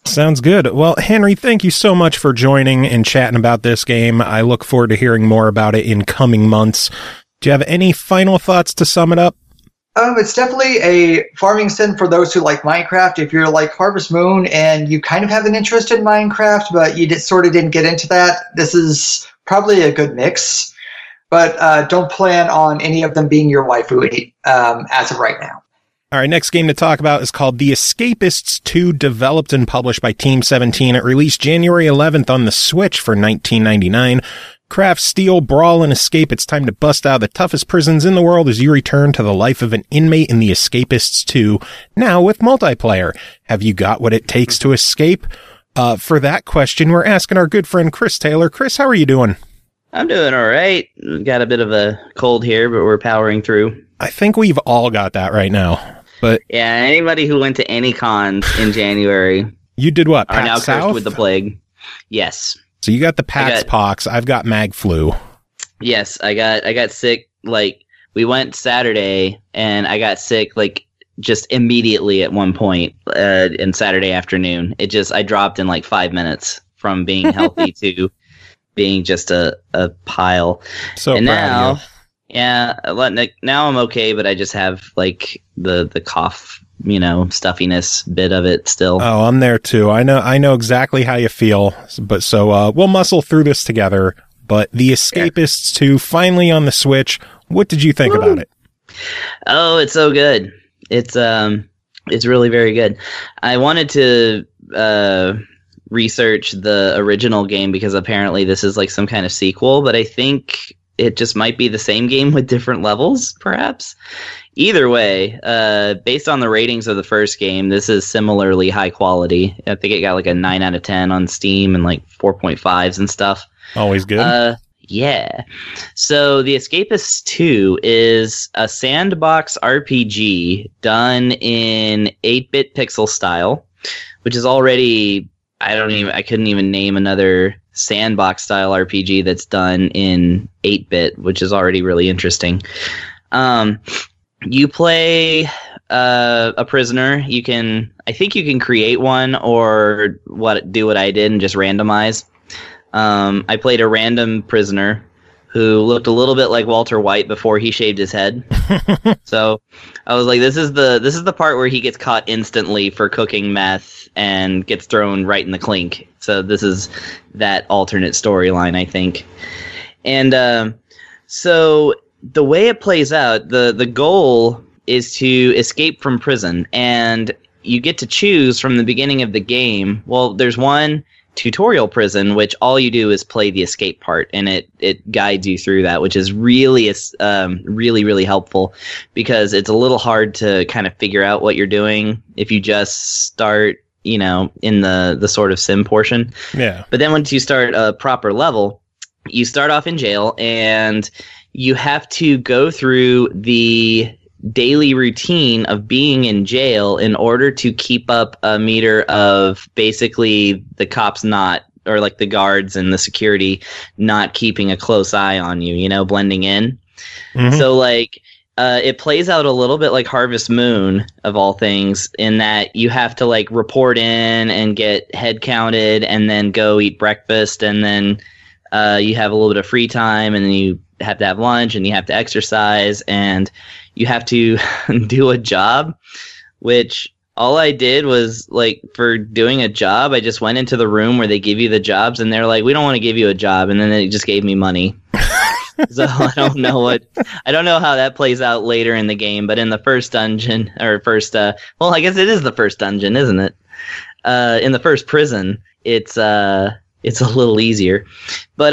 Sounds good. Well, Henry, thank you so much for joining and chatting about this game. I look forward to hearing more about it in coming months. Do you have any final thoughts to sum it up? It's definitely a farming sim for those who like Minecraft. If you're like Harvest Moon and you kind of have an interest in Minecraft, but you sort of didn't get into that, this is probably a good mix. But don't plan on any of them being your waifu as of right now. All right, next game to talk about is called The Escapists 2, developed and published by Team 17. It released January 11th on the Switch for $19.99. Craft, steal, brawl, and escape. It's time to bust out of the toughest prisons in the world as you return to the life of an inmate in The Escapists 2, now with multiplayer. Have you got what it takes to escape? For that question, we're asking our good friend Chris Taylor. Chris, how are you doing? I'm doing all right. Got a bit of a cold here, but we're powering through. I think we've all got that right now. But yeah, anybody who went to any cons in January, you did what? Are now South? Cursed with the plague. Yes. So you got the Pat's pox. I've got mag flu. Yes, I got sick. Like, we went Saturday, and I got sick like just immediately at one point in Saturday afternoon. I dropped in like 5 minutes from being healthy to being just a pile. So and proud now, of you. Yeah, now I'm okay, but I just have like the cough, stuffiness bit of it still. Oh, I'm there too. I know exactly how you feel. But so we'll muscle through this together. But The Escapists 2 finally on the Switch. What did you think about it? Oh, it's so good. It's really very good. I wanted to research the original game because apparently this is like some kind of sequel, but I think it just might be the same game with different levels, perhaps. Either way, based on the ratings of the first game, this is similarly high quality. I think it got like a 9 out of 10 on Steam and like 4.5s and stuff. Always good. Yeah. So The Escapists 2 is a sandbox RPG done in 8-bit pixel style, which is already... I couldn't even name another sandbox style RPG that's done in 8-bit, which is already really interesting. You play a prisoner. I think you can create one or do what I did and just randomize. I played a random prisoner who looked a little bit like Walter White before he shaved his head. So I was like, this is the part where he gets caught instantly for cooking meth and gets thrown right in the clink. So this is that alternate storyline, I think. And so the way it plays out, the goal is to escape from prison, and you get to choose from the beginning of the game. Well, there's one tutorial prison, which all you do is play the escape part, and it guides you through that, which is really really helpful because it's a little hard to kind of figure out what you're doing if you just start in the sort of sim portion. Yeah. But then once you start a proper level, you start off in jail, and you have to go through the daily routine of being in jail in order to keep up a meter of basically the cops or like the guards and the security not keeping a close eye on you, blending in. Mm-hmm. So like it plays out a little bit like Harvest Moon of all things, in that you have to like report in and get head counted and then go eat breakfast, and then you have a little bit of free time, and then you have to have lunch, and you have to exercise, and you have to do a job, which all I did was, like, for doing a job, I just went into the room where they give you the jobs, and they're like, we don't want to give you a job, and then they just gave me money. So I don't know how that plays out later in the game, but in the first dungeon, or well, I guess it is the first dungeon, isn't it? In the first prison, it's a little easier. But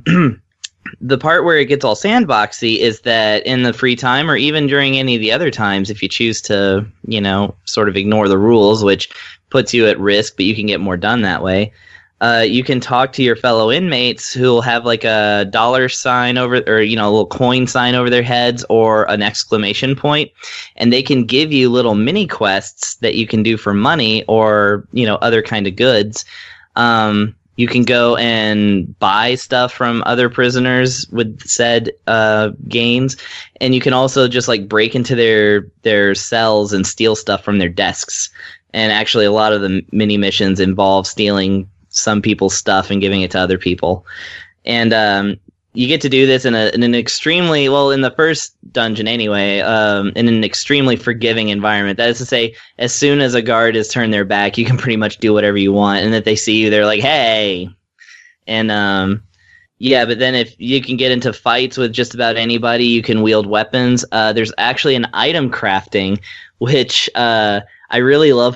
the part where it gets all sandboxy is that in the free time, or even during any of the other times, if you choose to, sort of ignore the rules, which puts you at risk, but you can get more done that way, you can talk to your fellow inmates who'll have like a dollar sign over, or, a little coin sign over their heads, or an exclamation point, and they can give you little mini quests that you can do for money, or, other kind of goods. You can go and buy stuff from other prisoners with said gains, and you can also just like break into their cells and steal stuff from their desks. And actually, a lot of the mini missions involve stealing some people's stuff and giving it to other people. And you get to do this in an extremely, well, in the first dungeon anyway, in an extremely forgiving environment. That is to say, as soon as a guard has turned their back, you can pretty much do whatever you want. And if they see you, they're like, hey. And yeah, but then if you can get into fights with just about anybody, you can wield weapons. There's actually an item crafting, which I really love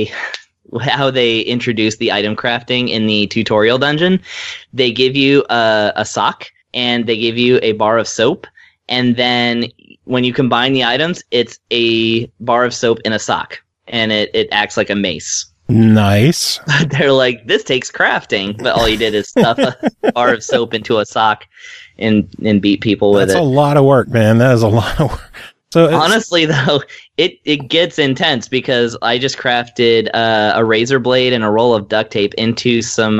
how they introduce the item crafting in the tutorial dungeon. They give you a sock, and they give you a bar of soap, and then when you combine the items, it's a bar of soap in a sock, and it acts like a mace. Nice. They're like, this takes crafting, but all you did is stuff a bar of soap into a sock and beat people with it. That's a lot of work, man. That is a lot of work. So honestly, though, it gets intense because I just crafted a razor blade and a roll of duct tape into some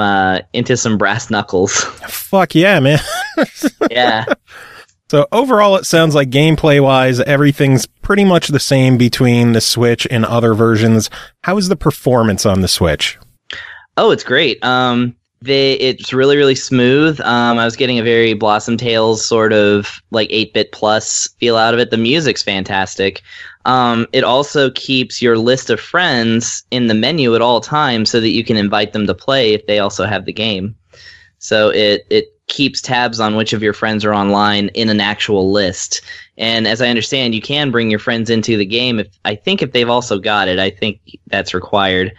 brass knuckles. Fuck yeah, man. Yeah. So overall, it sounds like gameplay-wise, everything's pretty much the same between the Switch and other versions. How is the performance on the Switch? Oh, it's great. It's really, really smooth. I was getting a very Blossom Tales sort of like 8-bit plus feel out of it. The music's fantastic. It also keeps your list of friends in the menu at all times so that you can invite them to play if they also have the game. So it keeps tabs on which of your friends are online in an actual list. And as I understand, you can bring your friends into the game if they've also got it. I think that's required.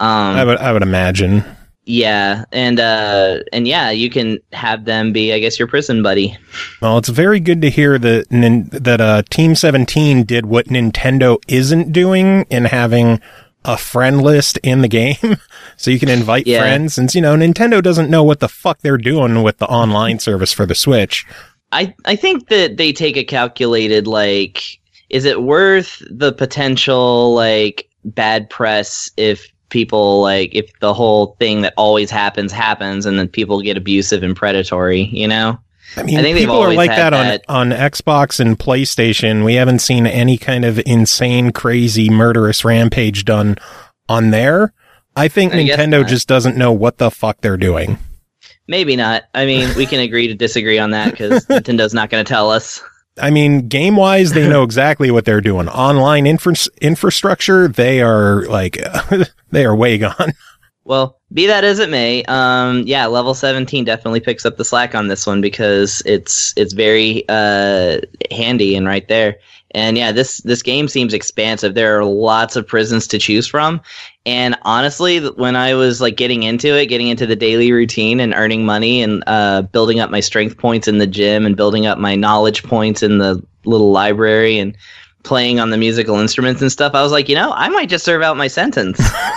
I would imagine. Yeah, and yeah, you can have them be, I guess, your prison buddy. Well, it's very good to hear that Team 17 did what Nintendo isn't doing in having a friend list in the game, so you can invite friends. Since, Nintendo doesn't know what the fuck they're doing with the online service for the Switch. I think that they take a calculated, like, is it worth the potential, like, bad press if people, like, if the whole thing that always happens and then people get abusive and predatory, I mean, people are like that on Xbox and PlayStation. We haven't seen any kind of insane, crazy, murderous rampage done on there. I think Nintendo just doesn't know what the fuck they're doing. Maybe not. I mean, we can agree to disagree on that because Nintendo's not going to tell us. I mean, game-wise, they know exactly what they're doing. Online infrastructure, they are like, they are way gone. Well, be that as it may, yeah, level 17 definitely picks up the slack on this one because it's very handy and right there. And yeah, this game seems expansive. There are lots of prisons to choose from. And honestly, when I was like getting into the daily routine and earning money and building up my strength points in the gym and building up my knowledge points in the little library and playing on the musical instruments and stuff, I was like, I might just serve out my sentence.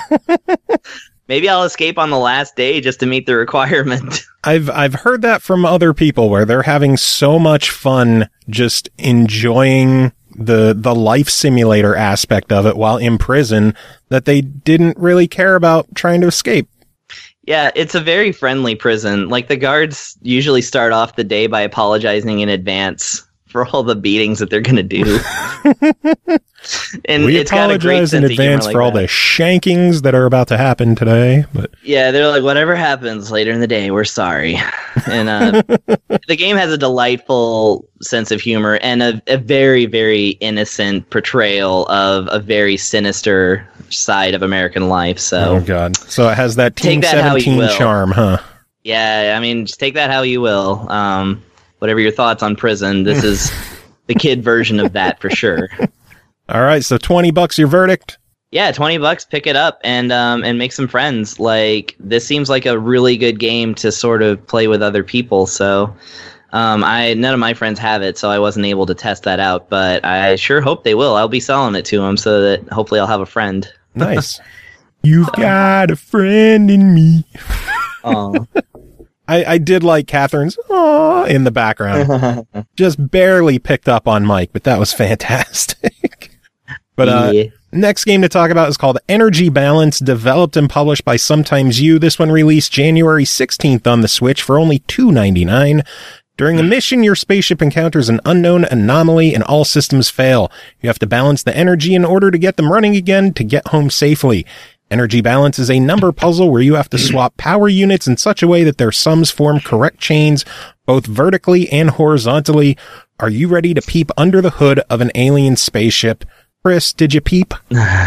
Maybe I'll escape on the last day just to meet the requirement. I've heard that from other people where they're having so much fun just enjoying the life simulator aspect of it while in prison that they didn't really care about trying to escape. Yeah, it's a very friendly prison. Like, the guards usually start off the day by apologizing in advance for all the beatings that they're going to do. And we it's got a great apologize in sense of humor advance like for all that. the shankings that are about to happen today. But yeah, they're like, whatever happens later in the day, we're sorry. And the game has a delightful sense of humor and a very, very innocent portrayal of a very sinister side of American life. So, oh god, so it has that Team Take that how you 17 will. charm, huh? yeah, I mean, just take that how you will. Whatever your thoughts on prison, this is the kid version of that for sure. All right, so $20 your verdict. Yeah, $20, pick it up and make some friends. Like, this seems like a really good game to sort of play with other people. So, none of my friends have it, so I wasn't able to test that out. But I sure hope they will. I'll be selling it to them so that hopefully I'll have a friend. Nice. You've got a friend in me. Oh, I did like Catherine's "Aw" in the background. Just barely picked up on Mike, but that was fantastic. But yeah. Next game to talk about is called Energy Balance, developed and published by Sometimes You. This one released January 16th on the Switch for only $2.99. During a mission, your spaceship encounters an unknown anomaly and all systems fail. You have to balance the energy in order to get them running again to get home safely. Energy balance is a number puzzle where you have to swap power units in such a way that their sums form correct chains, both vertically and horizontally. Are you ready to peep under the hood of an alien spaceship? Chris, did you peep?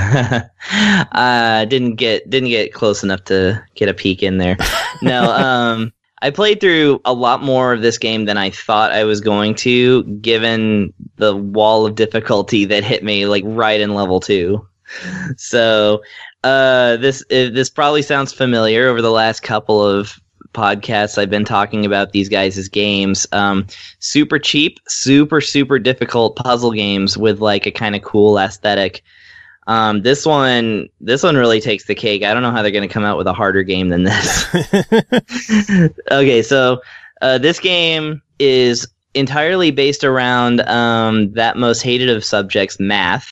Didn't get close enough to get a peek in there. No, I played through a lot more of this game than I thought I was going to, given the wall of difficulty that hit me like right in level 2. So this probably sounds familiar. Over the last couple of podcasts, I've been talking about these guys' games. Super cheap, super difficult puzzle games with like a kind of cool aesthetic. This one really takes the cake. I don't know how they're going to come out with a harder game than this. Okay, so this game is entirely based around that most hated of subjects, math.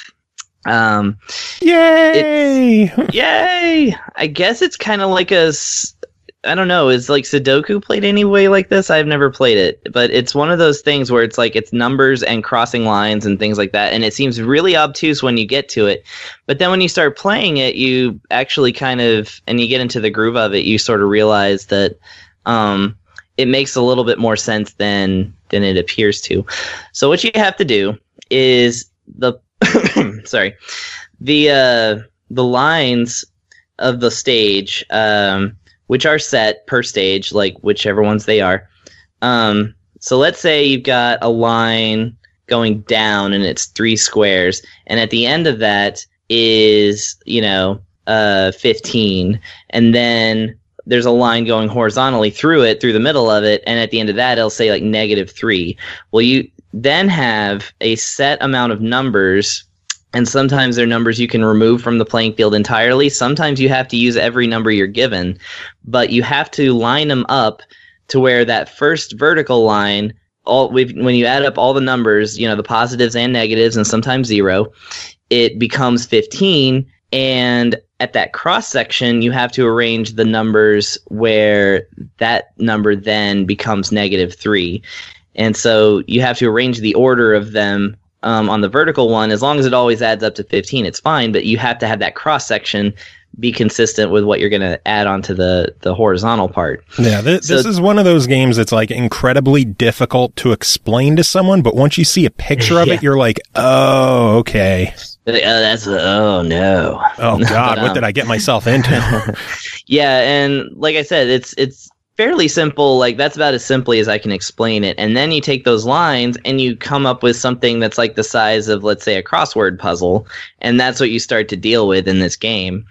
Yay! Yay! I guess it's kind of like I don't know, is like Sudoku played anyway like this? I've never played it, but it's one of those things where it's like it's numbers and crossing lines and things like that, and it seems really obtuse when you get to it. But then when you start playing it, you actually kind of, and you get into the groove of it, you sort of realize that it makes a little bit more sense than it appears to. So what you have to do is the lines of the stage, which are set per stage, like whichever ones they are. So let's say you've got a line going down and it's 3 squares, and at the end of that is 15, and then there's a line going horizontally through the middle of it, and at the end of that it'll say like -3. Well, you then have a set amount of numbers, and sometimes they're numbers you can remove from the playing field entirely. Sometimes you have to use every number you're given, but you have to line them up to where that first vertical line, when you add up all the numbers, the positives and negatives and sometimes 0, it becomes 15. And at that cross section, you have to arrange the numbers where that number then becomes -3. And so you have to arrange the order of them on the vertical one. As long as it always adds up to 15, it's fine, but you have to have that cross section be consistent with what you're going to add onto the horizontal part. Yeah, this is one of those games that's like incredibly difficult to explain to someone, but once you see a picture of it, you're like, oh, okay. Oh no. Oh God, what did I get myself into? Yeah, and like I said, it's fairly simple. Like, that's about as simply as I can explain it. And then you take those lines and you come up with something that's like the size of, let's say, a crossword puzzle, and that's what you start to deal with in this game.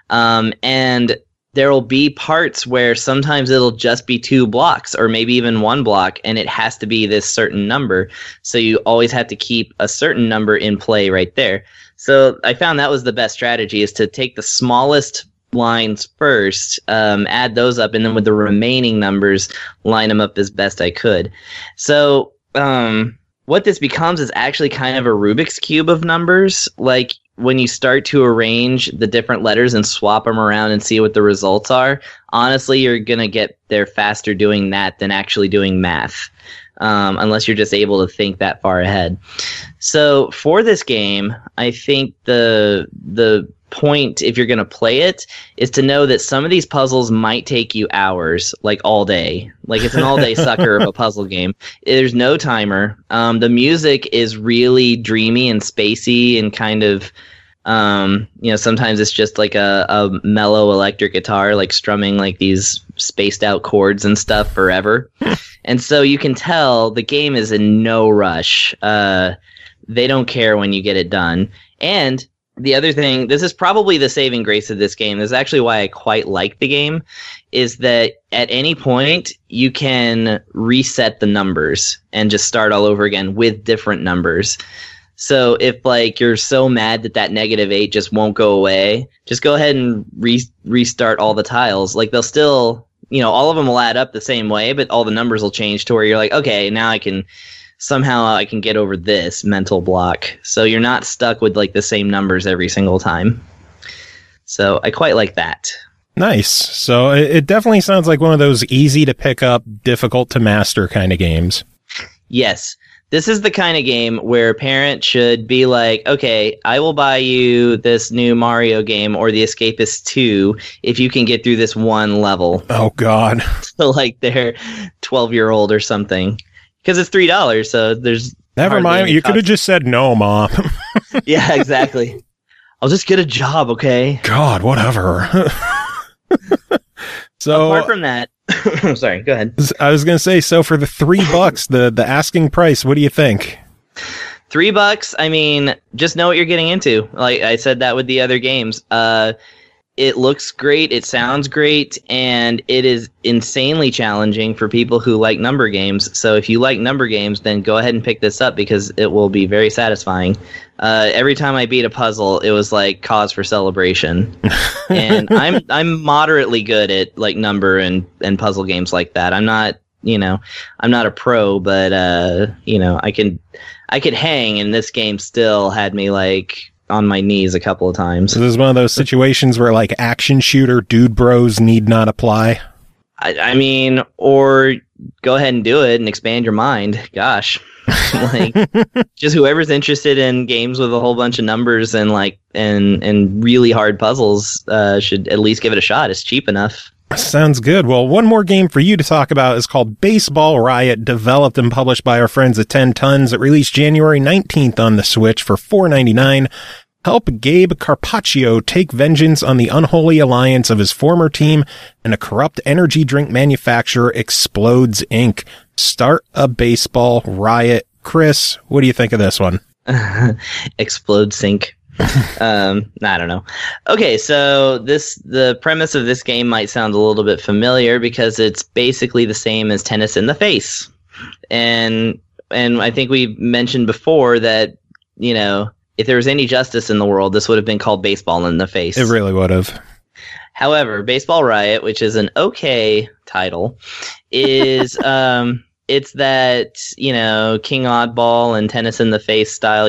And there will be parts where sometimes it'll just be 2 blocks or maybe even 1 block, and it has to be this certain number. So you always have to keep a certain number in play right there. So I found that was the best strategy, is to take the smallest lines first, add those up, and then with the remaining numbers, line them up as best I could. So what this becomes is actually kind of a Rubik's Cube of numbers. Like, when you start to arrange the different letters and swap them around and see what the results are, honestly, you're going to get there faster doing that than actually doing math, unless you're just able to think that far ahead. So for this game, I think the point, if you're going to play it, is to know that some of these puzzles might take you hours, like all day. Like, it's an all-day sucker of a puzzle game. There's no timer. The music is really dreamy and spacey and kind of, sometimes it's just like a mellow electric guitar, like strumming like these spaced out chords and stuff forever. And so you can tell the game is in no rush. They don't care when you get it done. And the other thing, this is probably the saving grace of this game, this is actually why I quite like the game, is that at any point you can reset the numbers and just start all over again with different numbers. So if like you're so mad that -8 just won't go away, just go ahead and restart all the tiles. Like, they'll still, all of them will add up the same way, but all the numbers will change to where you're like, okay, now I can get over this mental block. So you're not stuck with like the same numbers every single time. So I quite like that. Nice. So it definitely sounds like one of those easy to pick up, difficult to master kind of games. Yes. This is the kind of game where a parent should be like, okay, I will buy you this new Mario game or The Escapist 2 if you can get through this one level. Oh, God. So, like, they're 12-year-old or something. Because it's $3, so there's... Never mind. You could have just said no, Mom. Yeah, exactly. I'll just get a job, okay? God, whatever. So apart from that, sorry, go ahead. I was going to say, so for the $3, the asking price, what do you think? $3, I mean, just know what you're getting into. Like I said that with the other games. It looks great, it sounds great, and it is insanely challenging for people who like number games. So if you like number games, then go ahead and pick this up because it will be very satisfying. Every time I beat a puzzle, it was like cause for celebration. And I'm moderately good at like number and puzzle games like that. I'm not a pro, but I could hang, and this game still had me like on my knees a couple of times. So this is one of those situations where like action shooter dude bros need not apply. I mean, or go ahead and do it and expand your mind. Gosh, like just whoever's interested in games with a whole bunch of numbers and like and really hard puzzles should at least give it a shot. It's cheap enough. Sounds good. Well, one more game for you to talk about is called Baseball Riot, developed and published by our friends at 10 Tons. It released January 19th on the Switch for $4.99. Help Gabe Carpaccio take vengeance on the unholy alliance of his former team and a corrupt energy drink manufacturer, Explodes Inc. Start a baseball riot. Chris, what do you think of this one? Explode Sync. I don't know. Okay, so the premise of this game might sound a little bit familiar because it's basically the same as Tennis in the Face. And I think we mentioned before that, if there was any justice in the world, this would have been called Baseball in the Face. It really would have. However, Baseball Riot, which is an okay title, is it's that, King Oddball and Tennis in the Face style,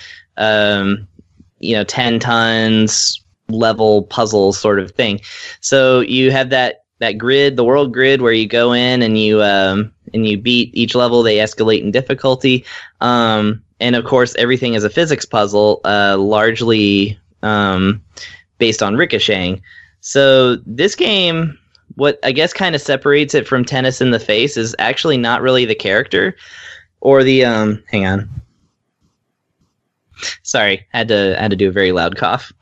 10 tons level puzzle sort of thing. So you have that grid, the world grid, where you go in and you beat each level. They escalate in difficulty. And of course, everything is a physics puzzle, largely based on ricocheting. So this game, what I guess kind of separates it from Tennis in the Face is actually not really the character or the hang on. Sorry, had to do a very loud cough.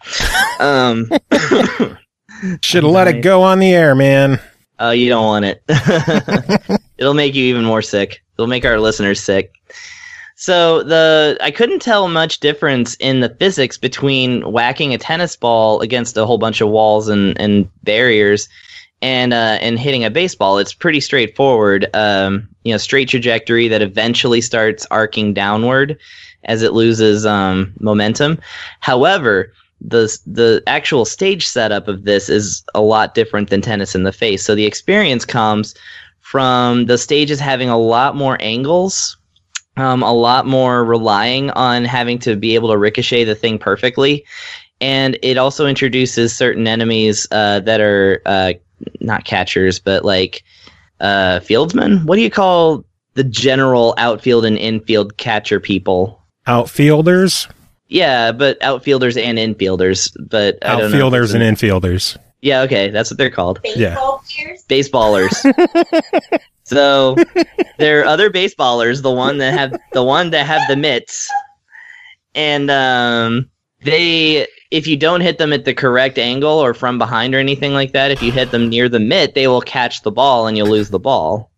Should have let it go on the air, man. Oh, you don't want it. It'll make you even more sick. It'll make our listeners sick. So I couldn't tell much difference in the physics between whacking a tennis ball against a whole bunch of walls and barriers and hitting a baseball. It's pretty straightforward. Straight trajectory that eventually starts arcing downward as it loses momentum. However, the actual stage setup of this is a lot different than Tennis in the Face. So the experience comes from the stages having a lot more angles, a lot more relying on having to be able to ricochet the thing perfectly. And it also introduces certain enemies that are not catchers, but like fieldsmen. What do you call the general outfield and infield catcher people? Outfielders? Yeah, but outfielders and infielders. But I don't know. Outfielders and infielders. Yeah, okay, that's what they're called. Baseball players? Baseballers. So there are other baseballers, the one that have the mitts, and if you don't hit them at the correct angle or from behind or anything like that, if you hit them near the mitt, they will catch the ball and you'll lose the ball.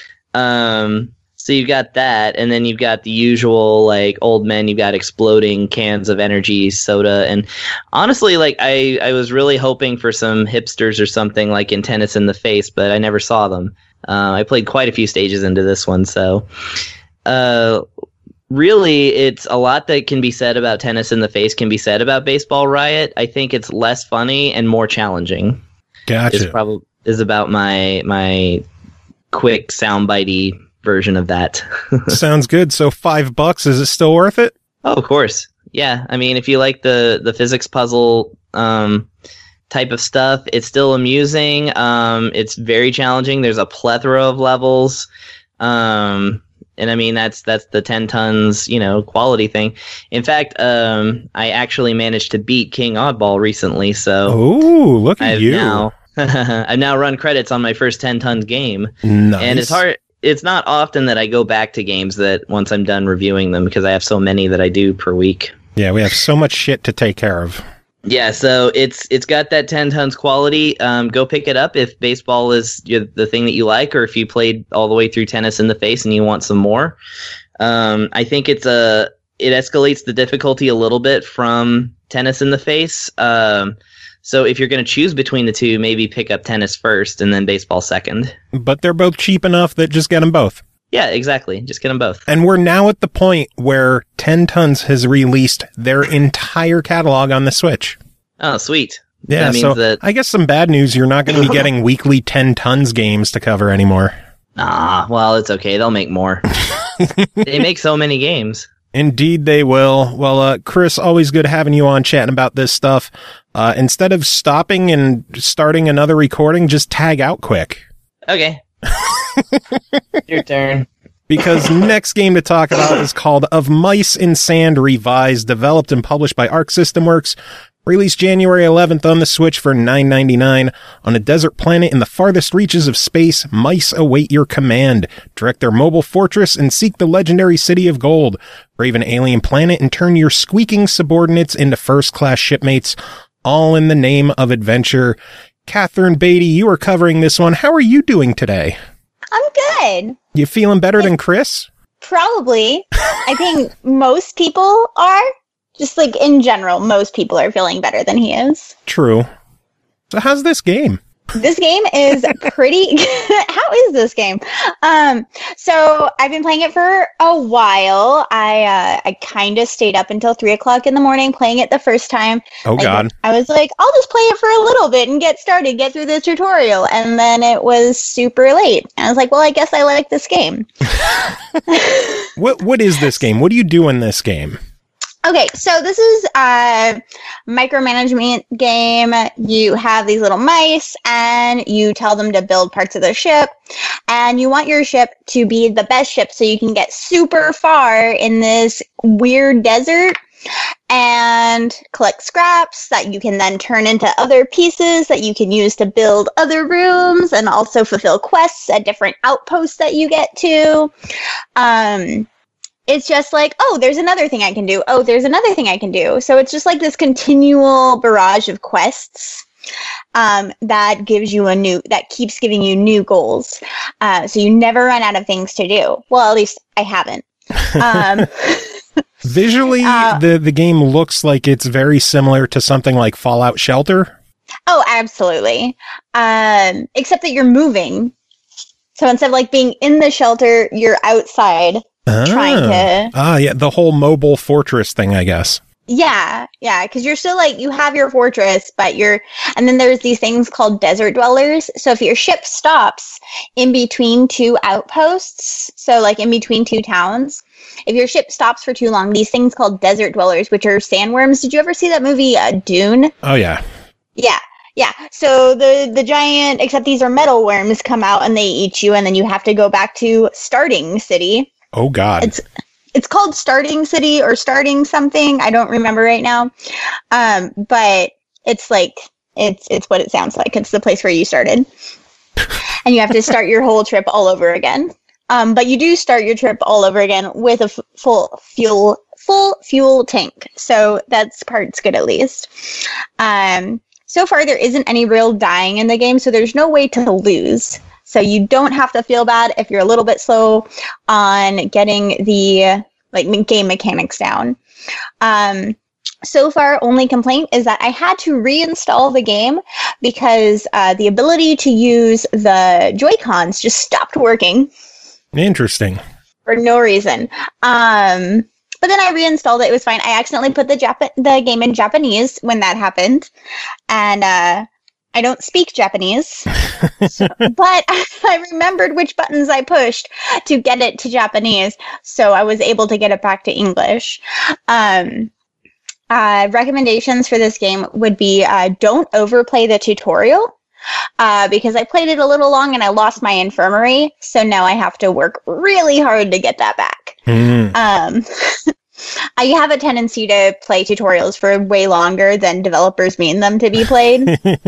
So you've got that, and then you've got the usual, like, old men, you've got exploding cans of energy soda, and honestly, like, I was really hoping for some hipsters or something like in Tennis in the Face, but I never saw them. I played quite a few stages into this one, so really, it's a lot that can be said about Tennis in the Face can be said about Baseball Riot. I think it's less funny and more challenging. Gotcha. Is about my quick soundbitey version of that. Sounds good. So $5, is it still worth it? Oh, of course. Yeah. I mean, if you like the physics puzzle type of stuff. It's still amusing. It's very challenging. There's a plethora of levels. And I mean, that's the 10 tons, quality thing. In fact, I actually managed to beat King Oddball recently. So oh, look at you. I've now run credits on my first 10 tons game. Nice. And it's hard. It's not often that I go back to games that once I'm done reviewing them, because I have so many that I do per week. Yeah, we have so much shit to take care of. Yeah, so it's got that 10 tons quality. Go pick it up if baseball is the thing that you like, or if you played all the way through Tennis in the Face and you want some more. I think it escalates the difficulty a little bit from Tennis in the Face. So if you're going to choose between the two, maybe pick up Tennis first and then baseball second. But they're both cheap enough that just get them both. Yeah, exactly. Just get them both. And we're now at the point where 10 Tons has released their entire catalog on the Switch. Oh, sweet. Yeah, that means so that... I guess some bad news, you're not going to be getting weekly 10 Tons games to cover anymore. Well, it's okay. They'll make more. They make so many games. Indeed they will. Well, Chris, always good having you on chatting about this stuff. Instead of stopping and starting another recording, just tag out quick. Okay. Your turn. Because next game to talk about is called Of Mice and Sand Revised, developed and published by Arc System Works. Released January 11th on the Switch for $9.99. On a desert planet in the farthest reaches of space, mice await your command. Direct their mobile fortress and seek the legendary City of Gold. Brave an alien planet and turn your squeaking subordinates into first-class shipmates, all in the name of adventure. Catherine Beatty, you are covering this one. How are you doing today? I'm good. You feeling better than Chris? Probably. I think most people are. Just like in general, most people are feeling better than he is. True. So how's this game? This game is pretty... How is this game? So I've been playing it for a while. I kind of stayed up until 3 o'clock in the morning playing it the first time. Oh, God. I was like, I'll just play it for a little bit and get started, get through the tutorial. And then it was super late. And I was like, well, I guess I like this game. What is this game? What do you do in this game? Okay, so this is a micromanagement game. You have these little mice, and you tell them to build parts of their ship, and you want your ship to be the best ship so you can get super far in this weird desert and collect scraps that you can then turn into other pieces that you can use to build other rooms and also fulfill quests at different outposts that you get to. It's just like, oh, there's another thing I can do. Oh, there's another thing I can do. So it's just like this continual barrage of quests that gives you that keeps giving you new goals. So you never run out of things to do. Well, at least I haven't. Visually, the game looks like it's very similar to something like Fallout Shelter. Oh, absolutely. Except that you're moving. So instead of like being in the shelter, you're outside. Trying to... yeah, the whole mobile fortress thing, I guess. Yeah, because you're still like, you have your fortress, but and then there's these things called desert dwellers. So if your ship stops in between two outposts, so like in between two towns, if your ship stops for too long, these things called desert dwellers, which are sandworms. Did you ever see that movie, Dune? Oh, yeah. Yeah, so the giant, except these are metal worms, come out and they eat you, and then you have to go back to Starting City. Oh, God. It's called Starting City or Starting something. I don't remember right now. But it's like, it's what it sounds like. It's the place where you started. And you have to start your whole trip all over again. But you do start your trip all over again with a full fuel tank. So that's part's good at least. So far, there isn't any real dying in the game, so there's no way to lose. So you don't have to feel bad if you're a little bit slow on getting the game mechanics down. So far, only complaint is that I had to reinstall the game because the ability to use the Joy-Cons just stopped working. Interesting. For no reason. But then I reinstalled it. It was fine. I accidentally put the game in Japanese when that happened. And I don't speak Japanese, but I remembered which buttons I pushed to get it to Japanese, so I was able to get it back to English. recommendations for this game would be don't overplay the tutorial. Because I played it a little long and I lost my infirmary, so now I have to work really hard to get that back. I have a tendency to play tutorials for way longer than developers mean them to be played.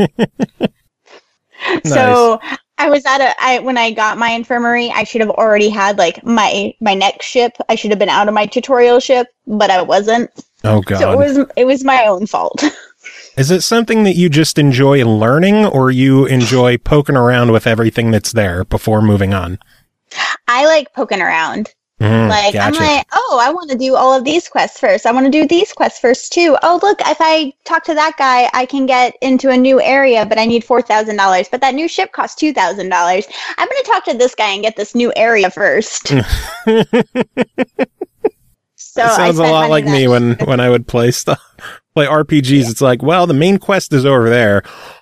So I was when I got my infirmary, I should have already had like my next ship. I should have been out of my tutorial ship, but I wasn't. Oh god. So it was my own fault. Is it something that you just enjoy learning, or you enjoy poking around with everything that's there before moving on? I like poking around. Gotcha. I'm like, oh, I want to do all of these quests first. I want to do these quests first too. Oh, look, if I talk to that guy, I can get into a new area, but I need $4,000. But that new ship costs $2,000. I'm going to talk to this guy and get this new area first. So it sounds a lot like me when I would play RPGs. Yeah. It's like, well, the main quest is over there,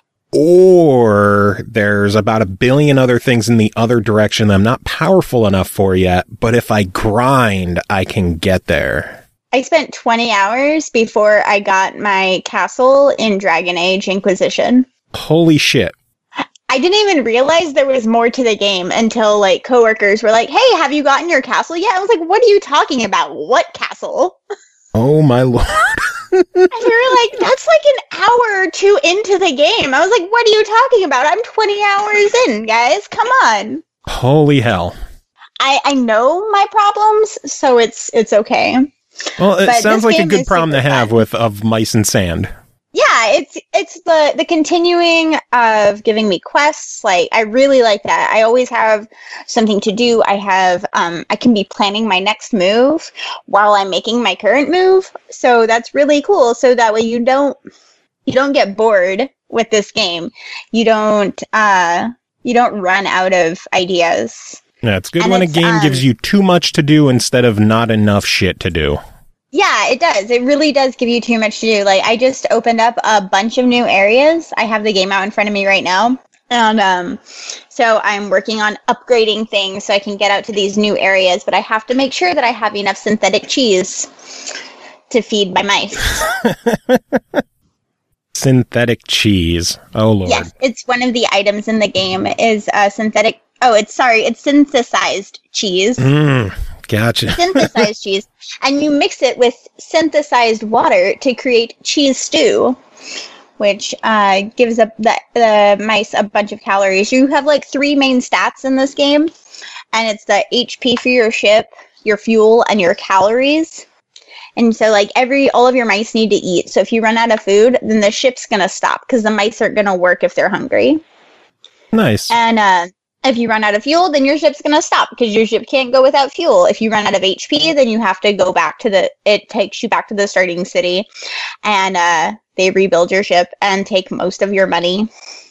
or there's about a billion other things in the other direction that I'm not powerful enough for yet, but if I grind, I can get there. I spent 20 hours before I got my castle in Dragon Age Inquisition. Holy shit. I didn't even realize there was more to the game until like coworkers were like, hey, have you gotten your castle yet? I was like, what are you talking about? What castle? Oh my lord. And they were like, that's like an hour or two into the game. I was like, what are you talking about? I'm 20 hours in, guys. Come on. Holy hell. I know my problems, so it's okay. Well, it sounds like a good problem to have of Mice and Sand. Yeah, it's the continuing of giving me quests. Like, I really like that. I always have something to do. I have I can be planning my next move while I'm making my current move. So that's really cool. So that way you don't get bored with this game. You don't run out of ideas. Yeah, it's good when a game gives you too much to do instead of not enough shit to do. Yeah, it does. It really does give you too much to do. Like, I just opened up a bunch of new areas. I have the game out in front of me right now. And so I'm working on upgrading things so I can get out to these new areas. But I have to make sure that I have enough synthetic cheese to feed my mice. Synthetic cheese. Oh, Lord. Yes, it's one of the items in the game is synthetic. Oh, it's synthesized cheese. Gotcha. Synthesized cheese. And you mix it with synthesized water to create cheese stew, which gives up the mice a bunch of calories. You have like 3 main stats in this game, and it's the HP for your ship, your fuel, and your calories. And so like all of your mice need to eat. So if you run out of food, then the ship's going to stop because the mice aren't going to work if they're hungry. Nice. And if you run out of fuel, then your ship's going to stop because your ship can't go without fuel. If you run out of HP, then you have to go back it takes you back to the starting city, and they rebuild your ship and take most of your money.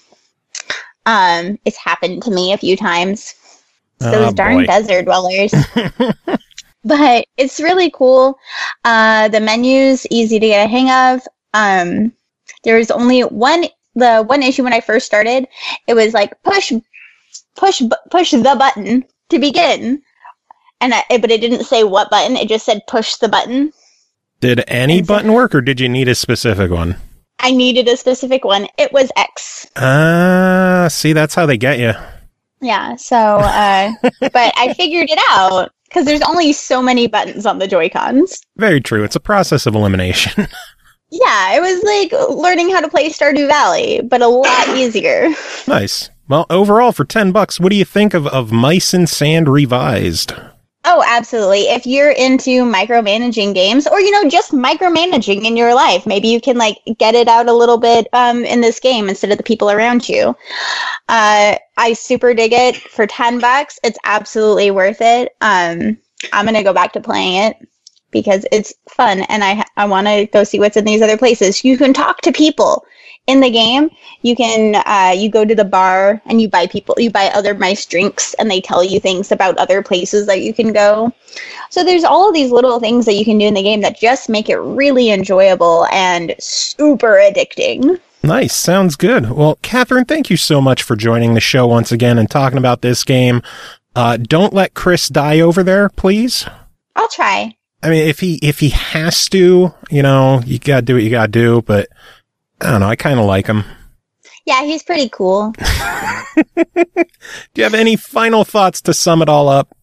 It's happened to me a few times. Those darn desert dwellers. But it's really cool. The menu's easy to get a hang of. There was only the one issue when I first started. It was like push the button to begin, but it didn't say what button. It just said push the button. Did any button work, or did you need a specific one? I needed a specific one. It was X. See, that's how they get you. Yeah. So, but I figured it out because there's only so many buttons on the Joy-Cons. Very true. It's a process of elimination. Yeah, it was like learning how to play Stardew Valley, but a lot easier. Nice. Well, overall, for $10, what do you think of Mice and Sand Revised? Oh, absolutely. If you're into micromanaging games, or, just micromanaging in your life, maybe you can, get it out a little bit in this game instead of the people around you. I super dig it. For $10, it's absolutely worth it. I'm going to go back to playing it because it's fun, and I want to go see what's in these other places. You can talk to people in the game. You can you go to the bar and you buy other mice drinks, and they tell you things about other places that you can go. So there's all of these little things that you can do in the game that just make it really enjoyable and super addicting. Nice. Sounds good. Well, Catherine, thank you so much for joining the show once again and talking about this game. Don't let Chris die over there, please. I'll try. I mean, if he has to, you gotta do what you gotta do, but I don't know, I kind of like him. Yeah, he's pretty cool. Do you have any final thoughts to sum it all up?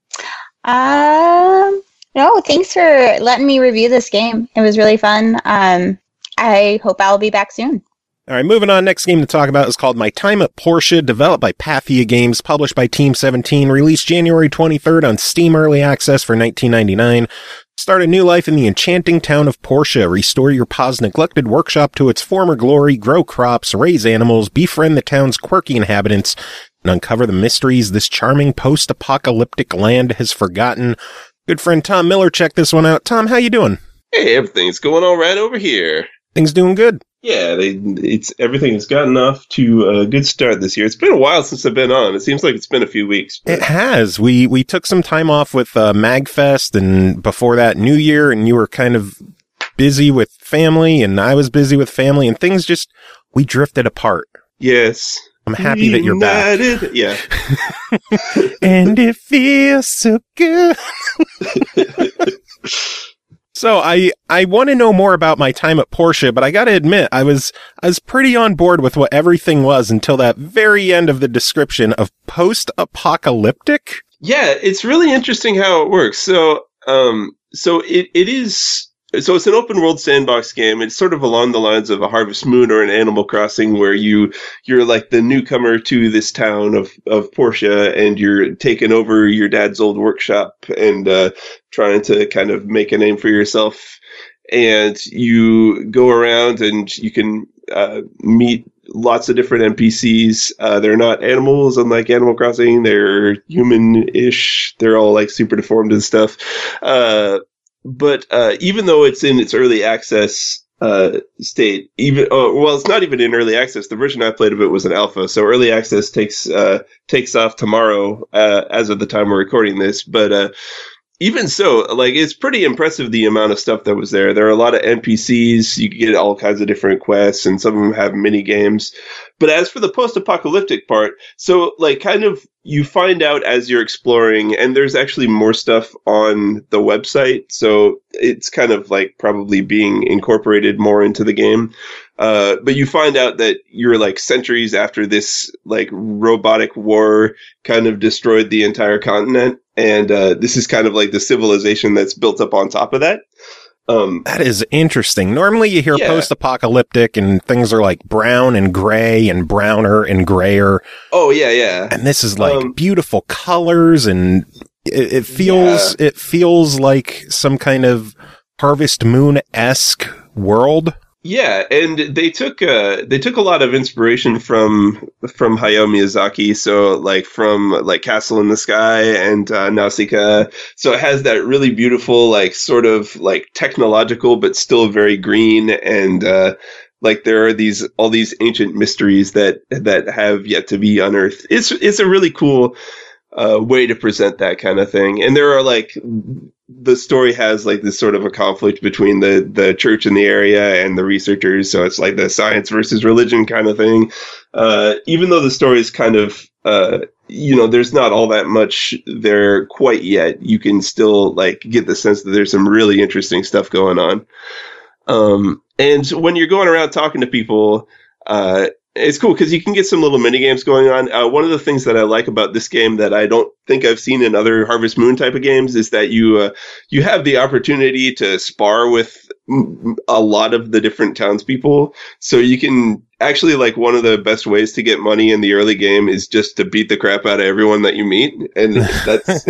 No, thanks for letting me review this game. It was really fun. I hope I'll be back soon. All right, moving on. Next game to talk about is called My Time at Portia, developed by Pathia Games, published by Team 17, released January 23rd on Steam Early Access for $19.99. Start a new life in the enchanting town of Portia. Restore your pa's neglected workshop to its former glory, grow crops, raise animals, befriend the town's quirky inhabitants, and uncover the mysteries this charming post-apocalyptic land has forgotten. Good friend Tom Miller checked this one out. Tom, how you doing? Hey, everything's going all right over here. Things doing good. Yeah, everything has gotten off to a good start this year. It's been a while since I've been on. It seems like it's been a few weeks. It has. We took some time off with MagFest, and before that, New Year, and you were kind of busy with family, and I was busy with family, and things we drifted apart. Yes. I'm happy that you're back. Yeah. And it feels so good. So I want to know more about My Time at Portia, but I got to admit, I was pretty on board with what everything was until that very end of the description of post-apocalyptic. Yeah, it's really interesting how it works. So it is. So it's an open world sandbox game. It's sort of along the lines of a Harvest Moon or an Animal Crossing, where you're like the newcomer to this town of Portia, and you're taking over your dad's old workshop and trying to kind of make a name for yourself. And you go around and you can meet lots of different NPCs. They're not animals, unlike Animal Crossing. They're human-ish. They're all like super deformed and stuff. But even though it's in its early access state, it's not even in early access. The version I played of it was an alpha, so early access takes off tomorrow as of the time we're recording this. But even so, like, it's pretty impressive the amount of stuff that was there. There are a lot of NPCs. You can get all kinds of different quests, and some of them have mini games. But as for the post-apocalyptic part, so like kind of you find out as you're exploring, and there's actually more stuff on the website. So it's kind of like probably being incorporated more into the game. But you find out that you're like centuries after this like robotic war kind of destroyed the entire continent. And this is kind of like the civilization that's built up on top of that. That is interesting. Normally you hear post-apocalyptic and things are like brown and gray and browner and grayer. Oh, yeah. And this is like beautiful colors, and it feels like some kind of Harvest Moon-esque world. Yeah, and they took a lot of inspiration from Hayao Miyazaki, so like from like Castle in the Sky and Nausicaa. So it has that really beautiful, like sort of like technological but still very green, and like there are all these ancient mysteries that have yet to be unearthed. It's a really cool way to present that kind of thing. And there are like, the story has like this sort of a conflict between the church in the area and the researchers. So it's like the science versus religion kind of thing. Even though the story is kind of, there's not all that much there quite yet, you can still like get the sense that there's some really interesting stuff going on. And when you're going around talking to people, it's cool because you can get some little mini games going on. One of the things that I like about this game that I don't think I've seen in other Harvest Moon type of games is that you have the opportunity to spar with a lot of the different townspeople. So you can actually, like, one of the best ways to get money in the early game is just to beat the crap out of everyone that you meet. And that's,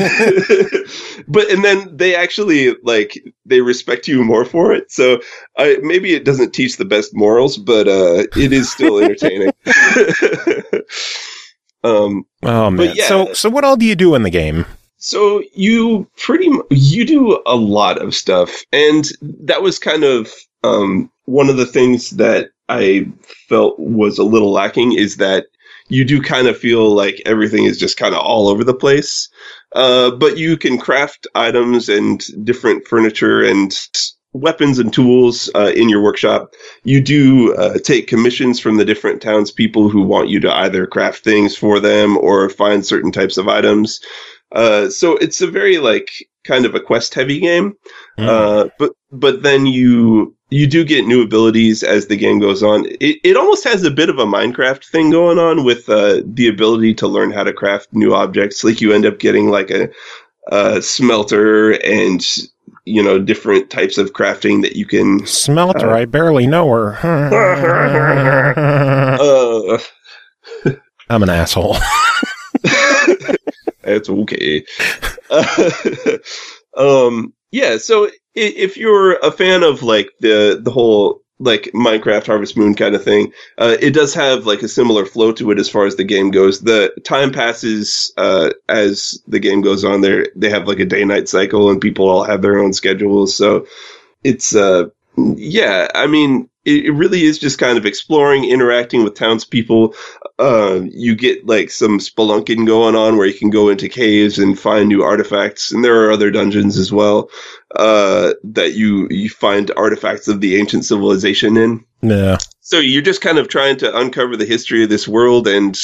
and then they actually, like, they respect you more for it. So maybe it doesn't teach the best morals, but it is still entertaining. Oh man. But yeah. So what all do you do in the game? So you do a lot of stuff, and that was kind of one of the things that I felt was a little lacking, is that you do kind of feel like everything is just kind of all over the place. But you can craft items and different furniture and weapons and tools in your workshop. You do take commissions from the different townspeople who want you to either craft things for them or find certain types of items. So it's a very like kind of a quest heavy game. But then you do get new abilities as the game goes on. It almost has a bit of a Minecraft thing going on with the ability to learn how to craft new objects. Like you end up getting like a smelter and, you know, different types of crafting that you can... Smelter, I barely know her. I'm an asshole. That's okay. Yeah, so if you're a fan of like the whole like Minecraft Harvest Moon kind of thing, it does have like a similar flow to it as far as the game goes. The time passes as the game goes on. They have like a day-night cycle, and people all have their own schedules. So it's yeah, I mean, it really is just kind of exploring, interacting with townspeople. You get like some spelunking going on where you can go into caves and find new artifacts, and there are other dungeons as well that you find artifacts of the ancient civilization in. Yeah. So you're just kind of trying to uncover the history of this world and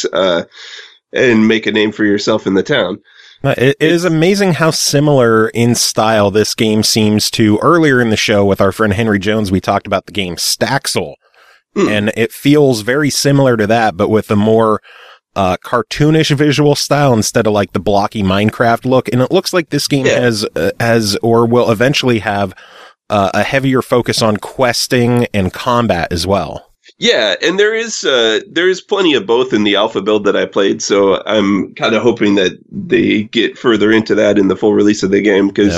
make a name for yourself in the town. It is amazing how similar in style this game seems to. Earlier in the show with our friend Henry Jones, we talked about the game Staxel. And it feels very similar to that, but with a more cartoonish visual style instead of like the blocky Minecraft look. And it looks like this game has or will eventually have a heavier focus on questing and combat as well. Yeah, and there is plenty of both in the alpha build that I played, so I'm kind of hoping that they get further into that in the full release of the game. Because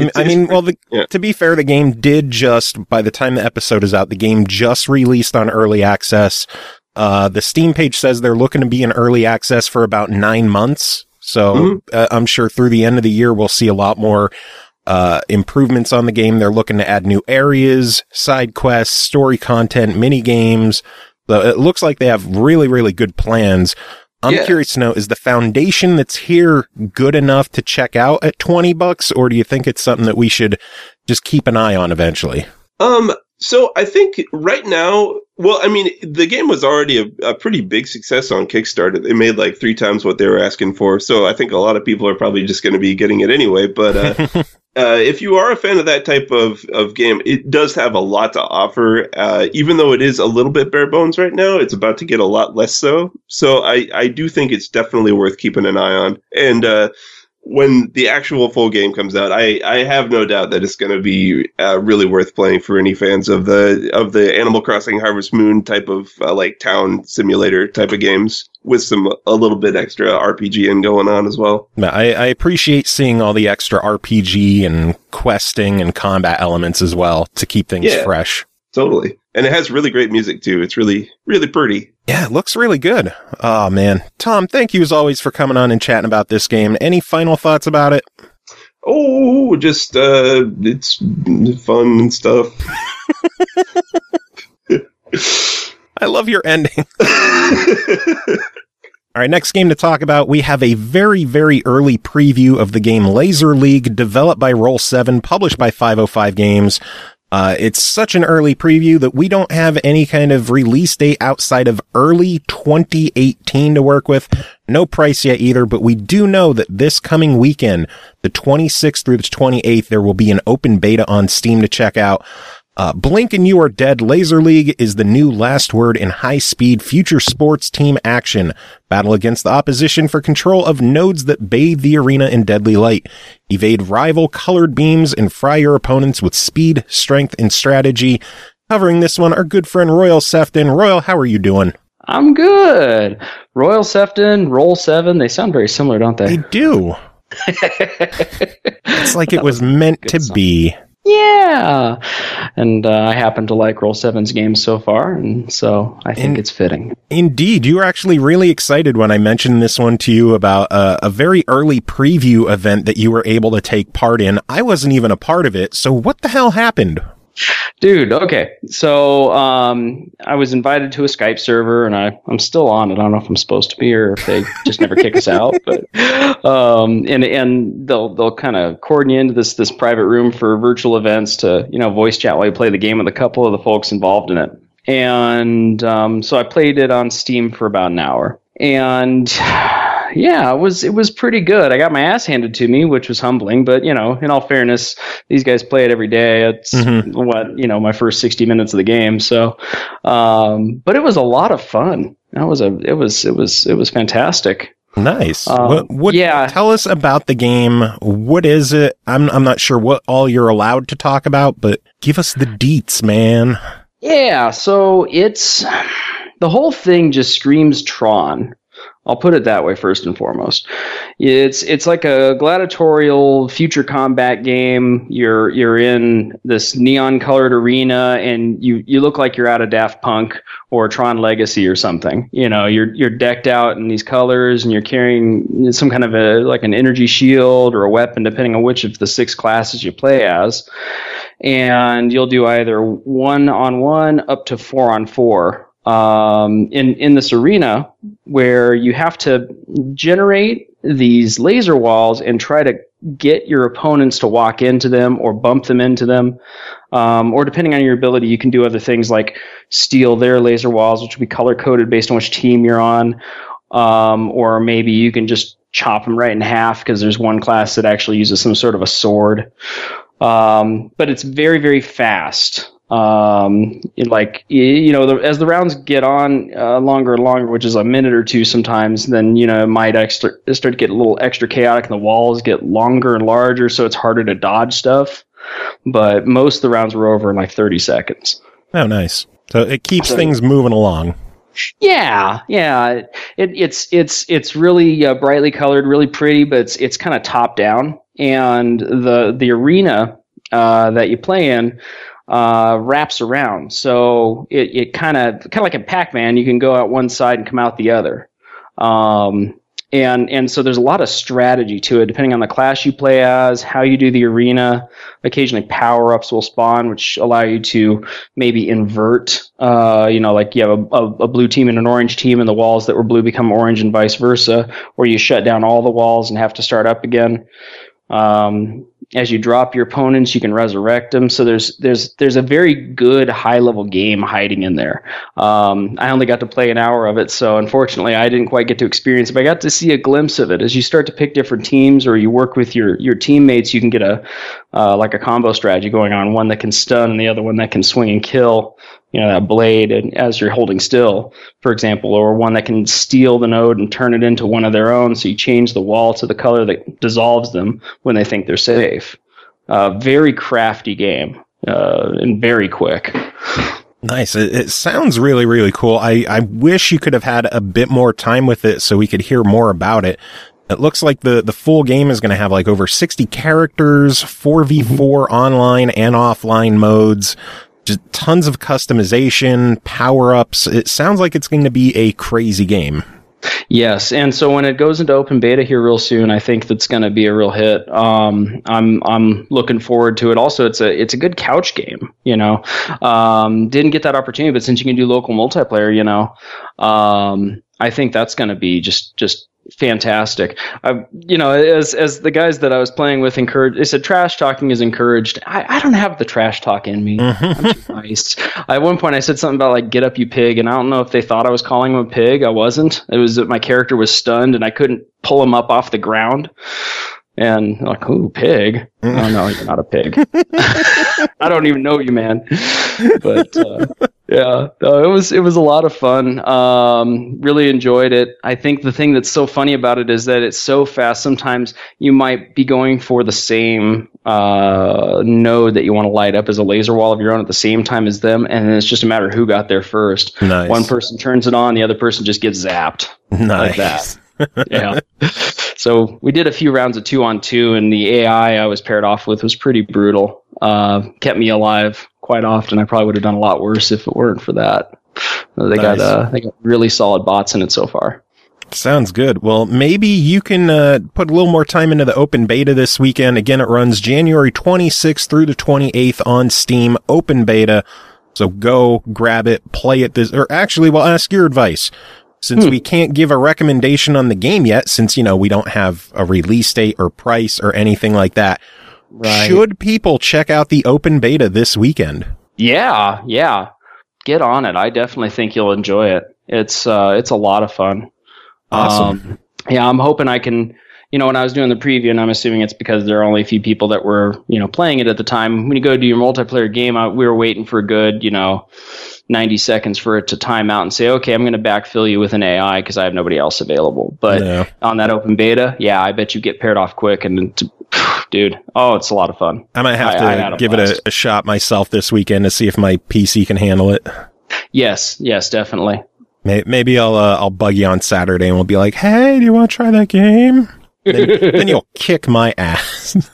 to be fair, the game did just, by the time the episode is out, the game just released on early access. The Steam page says they're looking to be in early access for about 9 months, so I'm sure through the end of the year we'll see a lot more improvements on the game. They're looking to add new areas, side quests, story content, mini games. It looks like they have really, really good plans. I'm curious to know, is the foundation that's here good enough to check out at $20, or do you think it's something that we should just keep an eye on eventually? So I think right now, well, I mean, the game was already a pretty big success on Kickstarter. They made like 3 times what they were asking for. So I think a lot of people are probably just going to be getting it anyway. But if you are a fan of that type of game, it does have a lot to offer. Even though it is a little bit bare bones right now, it's about to get a lot less so. So I do think it's definitely worth keeping an eye on. And when the actual full game comes out, I have no doubt that it's going to be really worth playing for any fans of the Animal Crossing Harvest Moon type of like town simulator type of games with a little bit extra RPG in going on as well. I appreciate seeing all the extra RPG and questing and combat elements as well to keep things fresh. Totally. And it has really great music too. It's really, really pretty. Yeah, it looks really good. Oh, man. Tom, thank you as always for coming on and chatting about this game. Any final thoughts about it? Oh, just, it's fun and stuff. I love your ending. All right, next game to talk about, we have a very, very early preview of the game Laser League, developed by Roll7, published by 505 Games. It's such an early preview that we don't have any kind of release date outside of early 2018 to work with. No price yet either, but we do know that this coming weekend, the 26th through the 28th, there will be an open beta on Steam to check out. Blink and You Are Dead Laser League is the new last word in high-speed future sports team action. Battle against the opposition for control of nodes that bathe the arena in deadly light. Evade rival colored beams and fry your opponents with speed, strength, and strategy. Covering this one, our good friend Royal Sefton. Royal, how are you doing? I'm good. Royal Sefton, Roll7, they sound very similar, don't they? They do. It's like it was meant to be. Yeah, and I happen to like Roll7's games so far, and so I think it's fitting. Indeed. You were actually really excited when I mentioned this one to you about a very early preview event that you were able to take part in. I wasn't even a part of it, so what the hell happened? Dude, okay. So I was invited to a Skype server, and I'm still on it. I don't know if I'm supposed to be or if they just never kick us out. But and they'll kind of cordon you into this private room for virtual events to voice chat while you play the game with a couple of the folks involved in it. And so I played it on Steam for about an hour, and Yeah, it was pretty good. I got my ass handed to me, which was humbling. But in all fairness, these guys play it every day. It's my first 60 minutes of the game. So, but it was a lot of fun. It was fantastic. Nice. Tell us about the game. What is it? I'm not sure what all you're allowed to talk about, but give us the deets, man. Yeah. So the whole thing just screams Tron. I'll put it that way first and foremost. It's like a gladiatorial future combat game. You're in this neon colored arena, and you look like you're out of Daft Punk or Tron Legacy or something. You're decked out in these colors, and you're carrying some kind of an energy shield or a weapon, depending on which of the 6 classes you play as. And you'll do either 1-on-1 up to 4-on-4. In this arena where you have to generate these laser walls and try to get your opponents to walk into them or bump them into them. Or depending on your ability, you can do other things like steal their laser walls, which will be color coded based on which team you're on. Or maybe you can just chop them right in half because there's one class that actually uses some sort of a sword. But it's very, very fast. As the rounds get on longer and longer, which is a minute or two sometimes, then it might start to get a little extra chaotic, and the walls get longer and larger, so it's harder to dodge stuff. But most of the rounds were over in like 30 seconds. Oh, nice. So it keeps things moving along. Yeah. It's really brightly colored, really pretty, but it's kind of top down, and the arena that you play in wraps around. So it kind of like in Pac-Man, you can go out one side and come out the other. And so there's a lot of strategy to it, depending on the class you play as, how you do the arena. Occasionally power-ups will spawn, which allow you to maybe invert, like you have a blue team and an orange team, and the walls that were blue become orange and vice versa, or you shut down all the walls and have to start up again. As you drop your opponents, you can resurrect them. So there's a very good high-level game hiding in there. I only got to play an hour of it, so unfortunately I didn't quite get to experience it, but I got to see a glimpse of it. As you start to pick different teams or you work with your teammates, you can get a combo strategy going on, one that can stun and the other one that can swing and kill, that blade and as you're holding still, for example, or one that can steal the node and turn it into one of their own, so you change the wall to the color that dissolves them when they think they're safe. Very crafty game and very quick. Nice. It sounds really, really cool. I wish you could have had a bit more time with it so we could hear more about it. It looks like the full game is going to have like over 60 characters, 4v4 online and offline modes, just tons of customization, power-ups. It sounds like it's going to be a crazy game. Yes, and so when it goes into open beta here real soon, I think that's going to be a real hit. I'm looking forward to it. Also, it's a good couch game. Didn't get that opportunity, but since you can do local multiplayer, I think that's going to be just fantastic. As the guys that I was playing with encouraged, they said trash talking is encouraged. I don't have the trash talk in me. I'm too nice. At one point I said something about like, get up you pig, and I don't know if they thought I was calling him a pig. I wasn't. It was that my character was stunned and I couldn't pull him up off the ground. And like, ooh, pig. Oh no, you're not a pig. I don't even know you, man. But yeah, no, it was a lot of fun. Really enjoyed it. I think the thing that's so funny about it is that it's so fast. Sometimes you might be going for the same node that you want to light up as a laser wall of your own at the same time as them, and it's just a matter of who got there first. Nice. One person turns it on, the other person just gets zapped. Nice. Like that. Yeah. So we did a few rounds of 2-on-2, and the AI I was paired off with was pretty brutal. Kept me alive quite often. I probably would have done a lot worse if it weren't for that. They got really solid bots in it so far. Sounds good. Well, maybe you can put a little more time into the open beta this weekend. Again, it runs January 26th through the 28th on Steam, open beta. So go grab it, play it or actually, well, ask your advice. Since we can't give a recommendation on the game yet, since, we don't have a release date or price or anything like that, right. Should people check out the open beta this weekend? Yeah. Get on it. I definitely think you'll enjoy it. It's a lot of fun. Awesome. yeah, I'm hoping I can. When I was doing the preview, and I'm assuming it's because there are only a few people that were, playing it at the time. When you go do your multiplayer game, we were waiting for a good, 90 seconds for it to time out and say, okay, I'm going to backfill you with an AI because I have nobody else available. But on that open beta, yeah, I bet you get paired off quick. And dude, it's a lot of fun. I might have to give it a shot myself this weekend to see if my PC can handle it. Yes, definitely. Maybe I'll bug you on Saturday and we'll be like, hey, do you want to try that game? Then you'll kick my ass.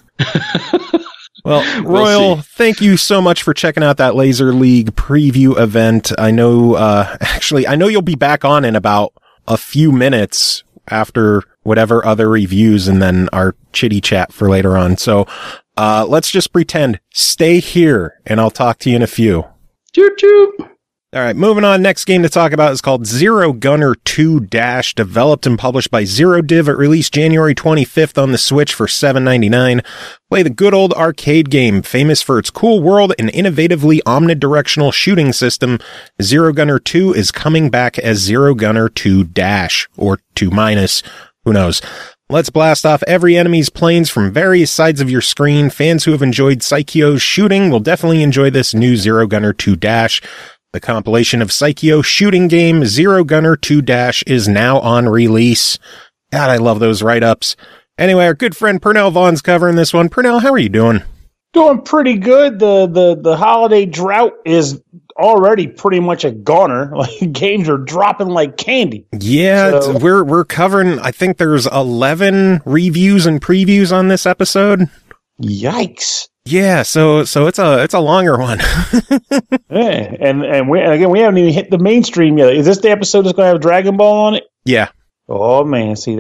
Well, Royal, thank you so much for checking out that Laser League preview event. I know, I know you'll be back on in about a few minutes after whatever other reviews and then our chitty chat for later on. So, let's just pretend. Stay here and I'll talk to you in a few. Choop choop. All right, moving on. Next game to talk about is called Zero Gunner 2 Dash, developed and published by Zero Div. It released January 25th on the Switch for $7.99. Play the good old arcade game, famous for its cool world and innovatively omnidirectional shooting system. Zero Gunner 2 is coming back as Zero Gunner 2 Dash, or 2 minus, who knows. Let's blast off every enemy's planes from various sides of your screen. Fans who have enjoyed Psycho's shooting will definitely enjoy this new Zero Gunner 2 Dash. The compilation of Psycho shooting game Zero Gunner 2 Dash is now on release. God, I love those write-ups. Anyway, our good friend Pernell Vaughn's covering this one. Pernell, how are you doing? Doing pretty good. The holiday drought is already pretty much a goner. Like, games are dropping like candy. Yeah, so we're covering, I think there's 11 reviews and previews on this episode. Yikes. Yeah, so it's a longer one. Yeah, and we haven't even hit the mainstream yet. Is this the episode that's going to have Dragon Ball on it? Yeah. Oh man, see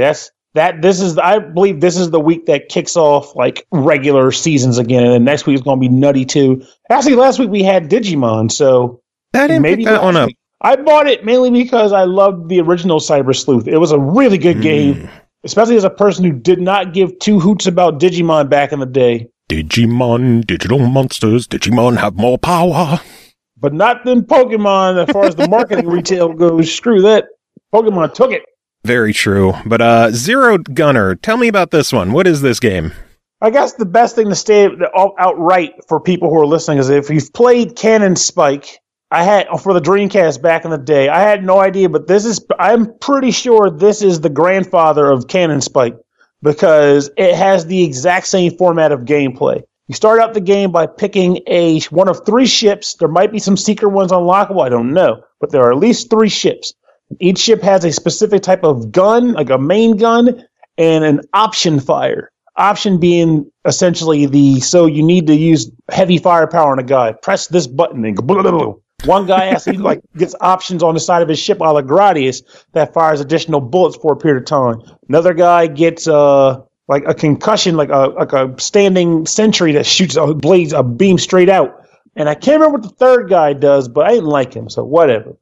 I believe this is the week that kicks off like regular seasons again, and then next week is going to be nutty too. Actually, last week we had Digimon, so I didn't pick that one up. I bought it mainly because I loved the original Cyber Sleuth. It was a really good game, especially as a person who did not give two hoots about Digimon back in the day. Digimon, digital monsters, Digimon have more power. But not them Pokemon as far as the marketing retail goes. Screw that. Pokemon took it. Very true. But Zero Gunner, tell me about this one. What is this game? I guess the best thing to say outright for people who are listening is if you've played Cannon Spike, I had for the Dreamcast back in the day, I had no idea, but I'm pretty sure this is the grandfather of Cannon Spike, because it has the exact same format of gameplay. You start out the game by picking one of 3 ships. There might be some secret ones unlockable, I don't know, but there are at least 3 ships. Each ship has a specific type of gun, like a main gun, and an option fire. Option being essentially so you need to use heavy firepower on a guy. Press this button and go blah, blah, blah. One guy actually gets options on the side of his ship a la Gradius that fires additional bullets for a period of time. Another guy gets like a concussion, like a standing sentry that shoots a beam straight out. And I can't remember what the third guy does, but I didn't like him, so whatever.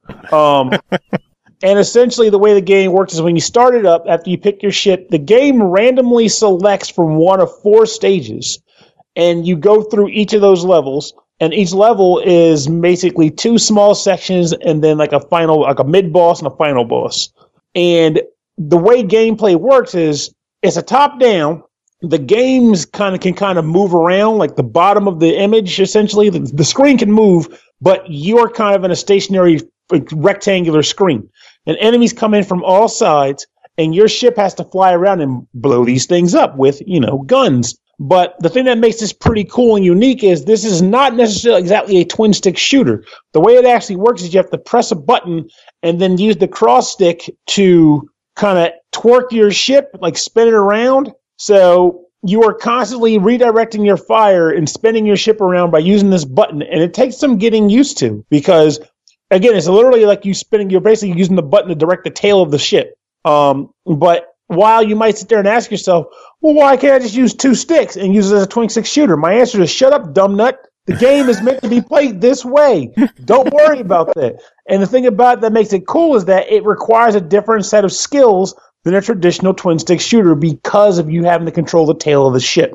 And essentially the way the game works is when you start it up, after you pick your ship, the game randomly selects from one of 4 stages. And you go through each of those levels. And each level is basically 2 small sections and then like a mid-boss and a final boss. And the way gameplay works is it's a top-down. The games can move around, like the bottom of the image, essentially. The screen can move, but you're kind of in a stationary rectangular screen. And enemies come in from all sides, and your ship has to fly around and blow these things up with, guns. But the thing that makes this pretty cool and unique is this is not necessarily exactly a twin-stick shooter. The way it actually works is you have to press a button and then use the cross stick to kind of twerk your ship, like spin it around. So you are constantly redirecting your fire and spinning your ship around by using this button. And it takes some getting used to because, again, it's literally like you're basically using the button to direct the tail of the ship. But while you might sit there and ask yourself, well, why can't I just use 2 sticks and use it as a twin-stick shooter? My answer is shut up, dumb nut. The game is meant to be played this way. Don't worry about that. And the thing about it that makes it cool is that it requires a different set of skills than a traditional twin-stick shooter because of you having to control the tail of the ship.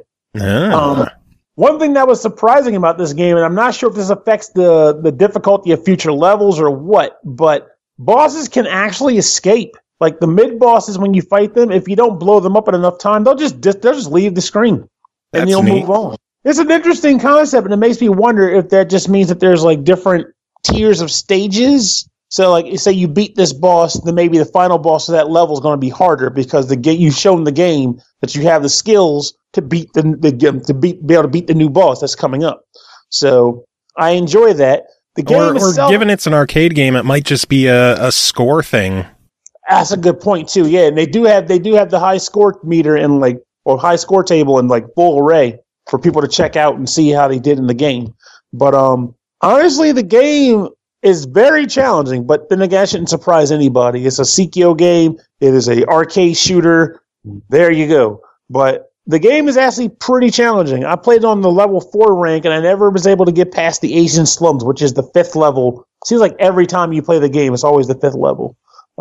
One thing that was surprising about this game, and I'm not sure if this affects the difficulty of future levels or what, but bosses can actually escape. Like the mid bosses, when you fight them, if you don't blow them up in enough time, they'll just leave the screen and you'll move on. It's an interesting concept, and it makes me wonder if that just means that there's like different tiers of stages. So, like, say you beat this boss, then maybe the final boss of that level is going to be harder because you've shown the game that you have the skills to beat be able to beat the new boss that's coming up. So, I enjoy that. The game itself, given it's an arcade game, it might just be a score thing. That's a good point too. Yeah, and they do have the high score meter and or high score table in like full array for people to check out and see how they did in the game. But honestly, the game is very challenging. But then again, I shouldn't surprise anybody. It's a Sekiro game. It is a arcade shooter. There you go. But the game is actually pretty challenging. I played on the level 4 rank, and I never was able to get past the Asian slums, which is the 5th level. Seems like every time you play the game, it's always the 5th level.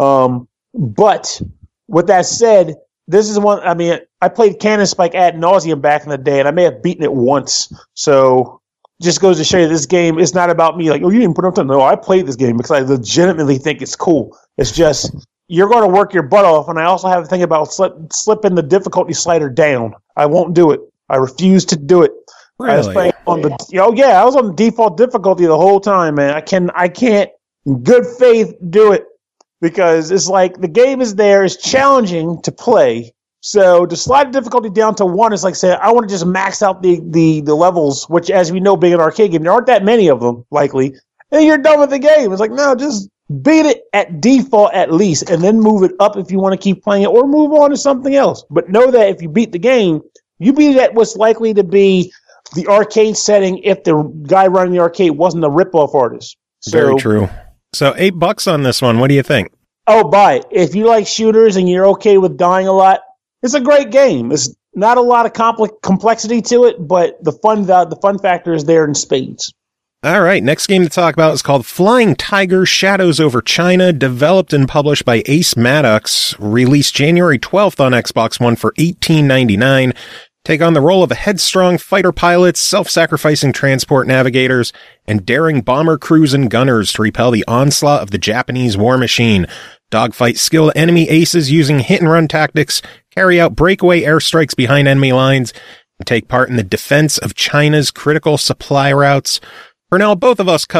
But with that said, this is one. I mean, I played Cannon Spike ad nauseum back in the day, and I may have beaten it once. So, just goes to show you this game is not about me. Like, oh, you didn't put up time. No, I played this game because I legitimately think it's cool. It's just you're going to work your butt off, and I also have to think about slipping the difficulty slider down. I won't do it. I refuse to do it. Really? I was playing on the. I was on the default difficulty the whole time, man. I can't, in good faith, do it. Because it's like the game is there, it's challenging to play. So to slide the difficulty down to 1 is like saying, I want to just max out the levels, which as we know, being an arcade game, there aren't that many of them, likely. And you're done with the game. It's like, no, just beat it at default at least, and then move it up if you want to keep playing it, or move on to something else. But know that if you beat the game, you beat it at what's likely to be the arcade setting if the guy running the arcade wasn't a rip-off artist. Very true. So $8 on this one. What do you think? Oh, buy it. If you like shooters and you're okay with dying a lot, it's a great game. It's not a lot of complexity to it, but the fun factor is there in spades. All right, next game to talk about is called Flying Tiger: Shadows over China, developed and published by Ace Maddox, released January 12th on Xbox One for $18.99. Take on the role of a headstrong fighter pilots, self-sacrificing transport navigators, and daring bomber crews and gunners to repel the onslaught of the Japanese war machine. Dogfight skilled enemy aces using hit-and-run tactics, carry out breakaway airstrikes behind enemy lines, and take part in the defense of China's critical supply routes. Pernell, both of us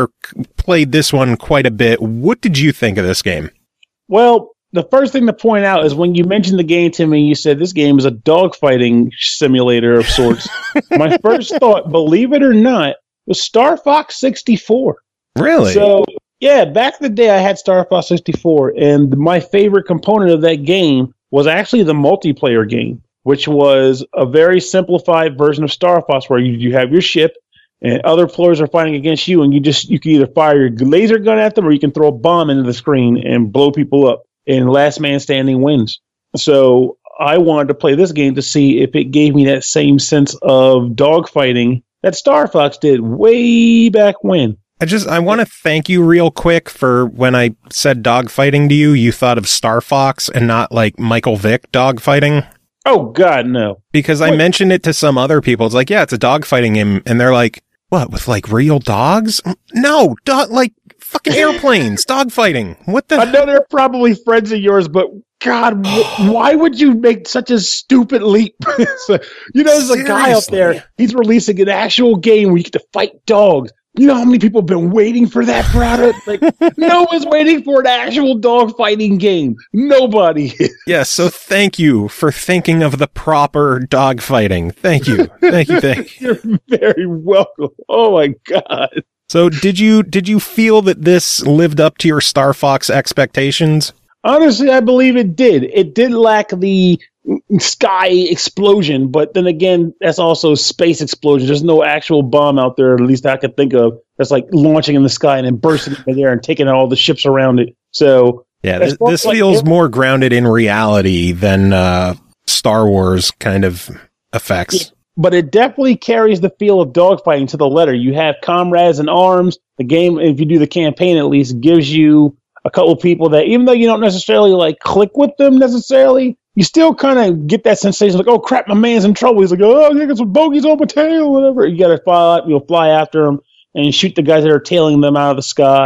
played this one quite a bit. What did you think of this game? Well, the first thing to point out is when you mentioned the game to me, you said this game is a dogfighting simulator of sorts. My first thought, believe it or not, was Star Fox 64. Really? So, yeah, back in the day I had Star Fox 64, and my favorite component of that game was actually the multiplayer game, which was a very simplified version of Star Fox where you have your ship, and other players are fighting against you, and you can either fire your laser gun at them or you can throw a bomb into the screen and blow people up. And last man standing wins. So I wanted to play this game to see if it gave me that same sense of dogfighting that Star Fox did way back when. I want to thank you real quick for when I said dogfighting to you, you thought of Star Fox and not like Michael Vick dogfighting. Oh, God, no. Because I mentioned it to some other people. It's like, yeah, it's a dogfighting game. And they're like, what, with like real dogs? No, like fucking airplanes, dogfighting. What the? I know they're probably friends of yours, but God, why would you make such a stupid leap? So, there's a guy out there, he's releasing an actual game where you get to fight dogs. You know how many people have been waiting for that product? Like, no one's waiting for an actual dog fighting game. Nobody. Yeah, so thank you for thinking of the proper dog fighting. Thank you. Thank you. You're very welcome. Oh my God. So did you feel that this lived up to your Star Fox expectations? Honestly, I believe it did. It did lack the sky explosion, but then again, that's also space explosion. There's no actual bomb out there, at least I could think of, that's like launching in the sky and then bursting in the air and taking out all the ships around it. So yeah, this feels more grounded in reality than Star Wars kind of effects. Yeah, but it definitely carries the feel of dogfighting to the letter. You have comrades in arms. The game, if you do the campaign at least, gives you a couple of people that, even though you don't necessarily like click with them necessarily, you still kind of get that sensation like, oh crap, my man's in trouble. He's like, oh, I got some bogeys on my tail, whatever. You got to fly after him and shoot the guys that are tailing them out of the sky.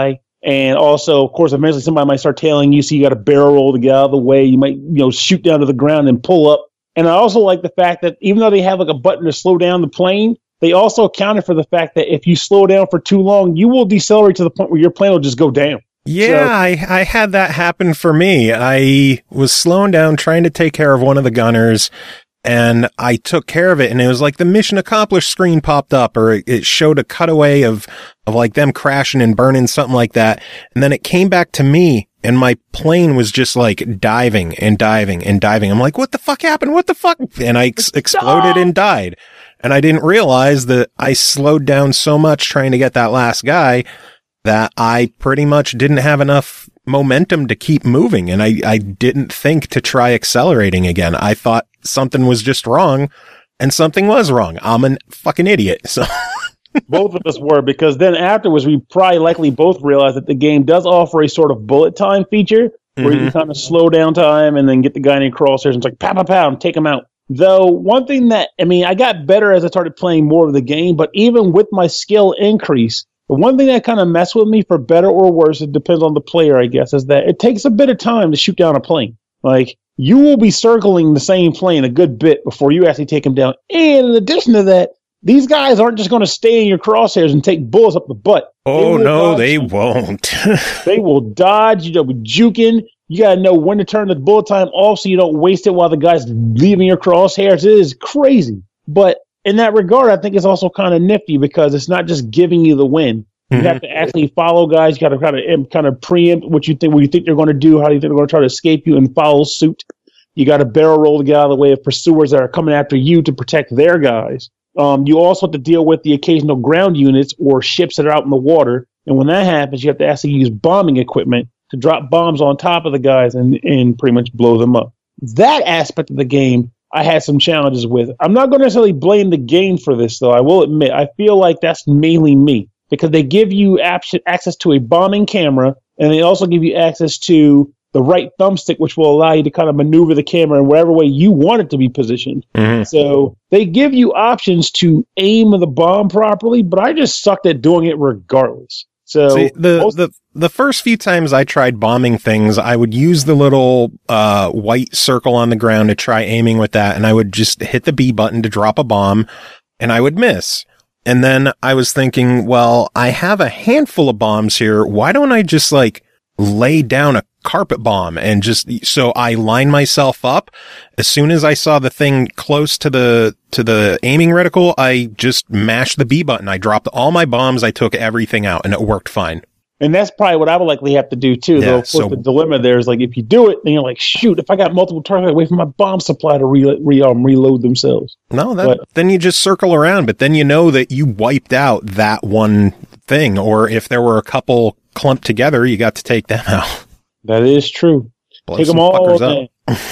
And also, of course, eventually somebody might start tailing you, so you got to barrel roll to get out of the way. You might, shoot down to the ground and pull up. And I also like the fact that even though they have like a button to slow down the plane, they also accounted for the fact that if you slow down for too long, you will decelerate to the point where your plane will just go down. Yeah, so, I had that happen for me. I was slowing down, trying to take care of one of the gunners, and I took care of it, and it was like the mission accomplished screen popped up, or it showed a cutaway of like them crashing and burning, something like that. And then it came back to me, and my plane was just like diving and diving and diving. I'm like, what the fuck happened? What the fuck? And I exploded and died. And I didn't realize that I slowed down so much trying to get that last guy that I pretty much didn't have enough momentum to keep moving. And I didn't think to try accelerating again. I thought something was just wrong, and something was wrong. I'm a fucking idiot. So both of us were, because then afterwards we probably likely both realized that the game does offer a sort of bullet time feature where you can kind of slow down time and then get the guy in your crosshairs and it's like pow, pow, pow, and take him out. Though one thing that, I got better as I started playing more of the game, but even with my skill increase, the one thing that kind of messed with me, for better or worse, it depends on the player, I guess, is that it takes a bit of time to shoot down a plane. Like, you will be circling the same plane a good bit before you actually take them down. And in addition to that, these guys aren't just going to stay in your crosshairs and take bullets up the butt. Oh, no, they won't. They will dodge. You'll be juking. You got to know when to turn the bullet time off so you don't waste it while the guy's leaving your crosshairs. It is crazy. But in that regard, I think it's also kind of nifty because it's not just giving you the win. You have to actually follow guys. You got to kind of preempt what you think they're going to do, how you think they're going to try to escape you, and follow suit. You got to barrel roll to get out of the way of pursuers that are coming after you to protect their guys. You also have to deal with the occasional ground units or ships that are out in the water. And when that happens, you have to actually use bombing equipment to drop bombs on top of the guys and pretty much blow them up. That aspect of the game, I had some challenges with. I'm not going to necessarily blame the game for this, though. I will admit, I feel like that's mainly me, because they give you access to a bombing camera, and they also give you access to the right thumbstick, which will allow you to kind of maneuver the camera in whatever way you want it to be positioned. So they give you options to aim the bomb properly, but I just sucked at doing it regardless. So see, the first few times I tried bombing things, I would use the little white circle on the ground to try aiming with that, and I would just hit the B button to drop a bomb, and I would miss. And then I was thinking, well, I have a handful of bombs here. Why don't I just lay down a carpet bomb and just, so I line myself up. As soon as I saw the thing close to the aiming reticle, I just mashed the B button. I dropped all my bombs. I took everything out, and it worked fine. And that's probably what I would likely have to do too. Yeah, though, of course, the dilemma there is if you do it, then you're like, shoot, if I got multiple targets, I wait for my bomb supply to reload themselves. No, then you just circle around, but then you know that you wiped out that one thing, or if there were a couple clumped together, you got to take them out. That is true. Blow take some them all fuckers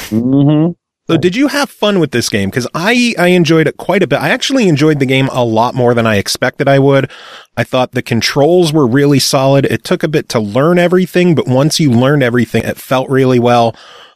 up. So did you have fun with this game? Because I enjoyed it quite a bit. I actually enjoyed the game a lot more than I expected I would. I thought the controls were really solid. It took a bit to learn everything, but once you learned everything, it felt really well.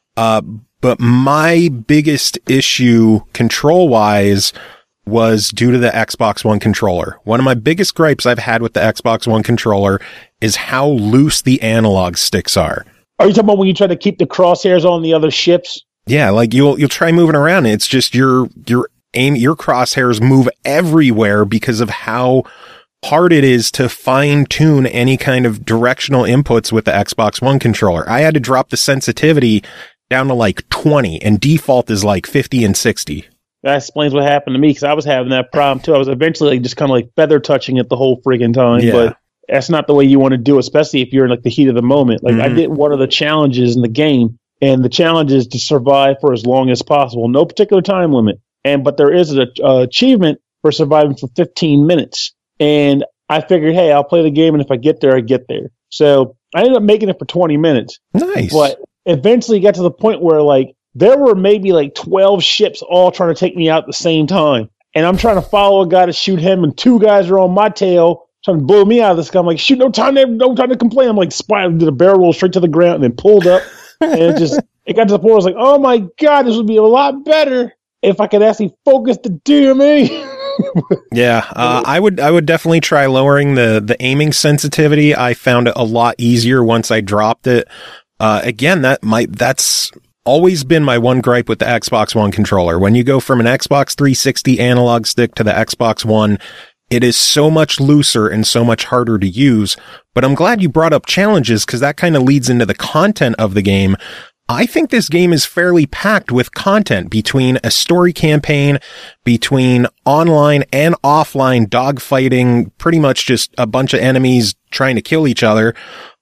But my biggest issue control-wise was due to the Xbox One controller. One of my biggest gripes I've had with the Xbox One controller is how loose the analog sticks are. Are you talking about when you try to keep the crosshairs on the other ships? Yeah, you'll try moving around. It's just your crosshairs move everywhere because of how hard it is to fine tune any kind of directional inputs with the Xbox One controller. I had to drop the sensitivity down to 20, and default is 50 and 60. That explains what happened to me, because I was having that problem too. I was eventually just kind of feather touching it the whole friggin' time, but that's not the way you want to do it, especially if you're in the heat of the moment. I did one of the challenges in the game, and the challenge is to survive for as long as possible. No particular time limit. But there is an achievement for surviving for 15 minutes. And I figured, hey, I'll play the game, and if I get there, I get there. So I ended up making it for 20 minutes. Nice. But eventually got to the point where there were maybe 12 ships all trying to take me out at the same time. And I'm trying to follow a guy to shoot him, and two guys are on my tail trying to blow me out of the sky. I'm like, shoot, no time to complain. I'm did a barrel roll straight to the ground and then pulled up. And it got to the point where I was like, oh my God, this would be a lot better if I could actually focus the DME. Yeah, I would definitely try lowering the aiming sensitivity. I found it a lot easier once I dropped it. Again, that's always been my one gripe with the Xbox One controller. When you go from an Xbox 360 analog stick to the Xbox One, it is so much looser and so much harder to use. But I'm glad you brought up challenges, because that kind of leads into the content of the game. I think this game is fairly packed with content between a story campaign, between online and offline dogfighting, pretty much just a bunch of enemies trying to kill each other.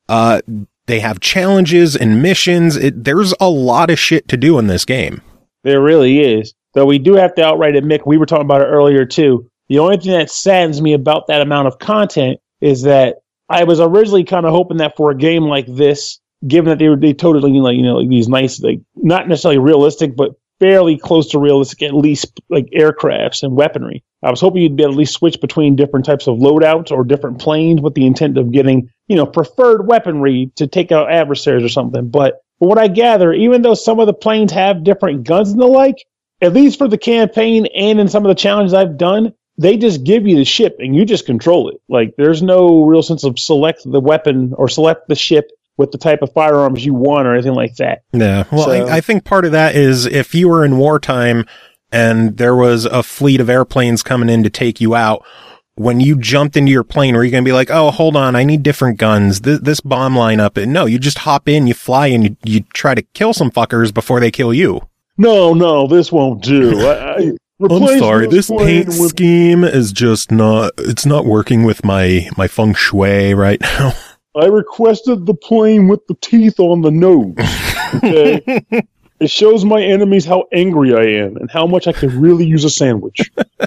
They have challenges and missions. There's a lot of shit to do in this game. There really is. Though we do have to outright admit, we were talking about it earlier too, the only thing that saddens me about that amount of content is that I was originally kind of hoping that for a game like this, given that they totally like these nice, like not necessarily realistic, but fairly close to realistic, at least like aircrafts and weaponry. I was hoping you'd be able to at least switch between different types of loadouts or different planes with the intent of getting, preferred weaponry to take out adversaries or something. But from what I gather, even though some of the planes have different guns and the like, at least for the campaign and in some of the challenges I've done, they just give you the ship and you just control it. Like there's no real sense of select the weapon or select the ship with the type of firearms you want or anything like that. Yeah. Well, so, I think part of that is if you were in wartime and there was a fleet of airplanes coming in to take you out, when you jumped into your plane, were you going to be like, oh, hold on, I need different guns, this bomb lineup? And no, you just hop in, you fly, and you try to kill some fuckers before they kill you. No, this won't do. I'm sorry, this paint scheme is just it's not working with my feng shui right now. I requested the plane with the teeth on the nose. Okay? It shows my enemies how angry I am and how much I could really use a sandwich.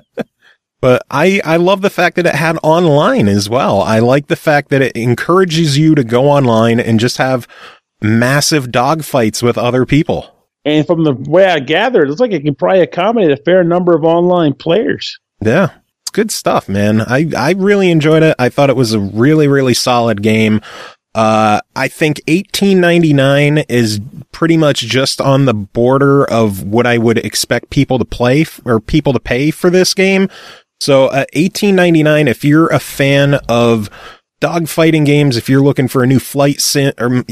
But I love the fact that it had online as well. I like the fact that it encourages you to go online and just have massive dogfights with other people. And from the way I gathered, it looks like it can probably accommodate a fair number of online players. Yeah, it's good stuff, man. I really enjoyed it. I thought it was a really, really solid game. I think $18.99 is pretty much just on the border of what I would expect people to play or people to pay for this game. So $18.99, if you're a fan of dogfighting games, if you're looking for a new flight sim,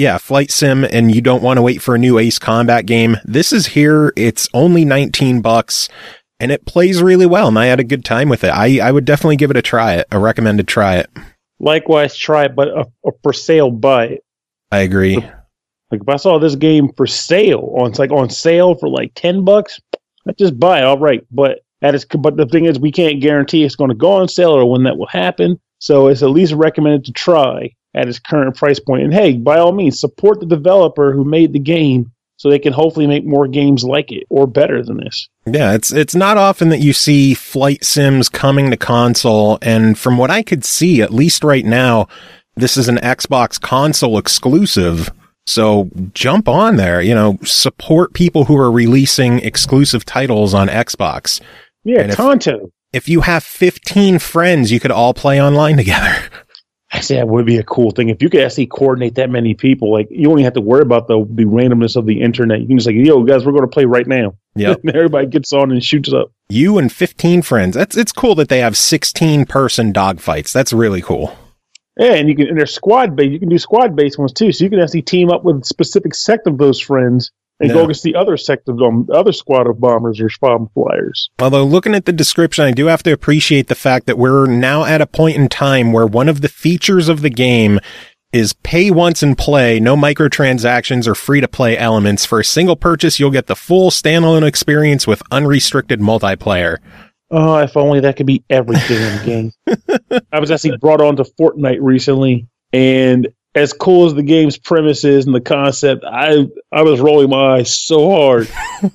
and you don't want to wait for a new Ace Combat game, this is here. It's only $19 and it plays really well. And I had a good time with it. I would definitely give it a recommended try it. Likewise, try it, but a for sale buy it. I agree. Like if I saw this game for sale on sale for like $10, I'd just buy it. All right, but the thing is, we can't guarantee it's going to go on sale or when that will happen. So it's at least recommended to try at its current price point. And hey, by all means, support the developer who made the game so they can hopefully make more games like it or better than this. Yeah, it's not often that you see flight sims coming to console. And from what I could see, at least right now, this is an Xbox console exclusive. So jump on there, support people who are releasing exclusive titles on Xbox. Yeah, Tonto. If you have 15 friends, you could all play online together. I say that would be a cool thing. If you could actually coordinate that many people, like you only have to worry about the randomness of the internet. You can just like, yo, guys, we're going to play right now. Yeah. Everybody gets on and shoots up. You and 15 friends. It's cool that they have 16-person dogfights. That's really cool. Yeah, and they're squad based. You can do squad based ones too. So you can actually team up with a specific sect of those friends and go against the other sect of them, other squad of bombers or bomb flyers. Although looking at the description, I do have to appreciate the fact that we're now at a point in time where one of the features of the game is pay once and play, no microtransactions or free-to-play elements. For a single purchase, you'll get the full standalone experience with unrestricted multiplayer. Oh, if only that could be everything in the game. I was actually brought on to Fortnite recently, and as cool as the game's premise is and the concept, I was rolling my eyes so hard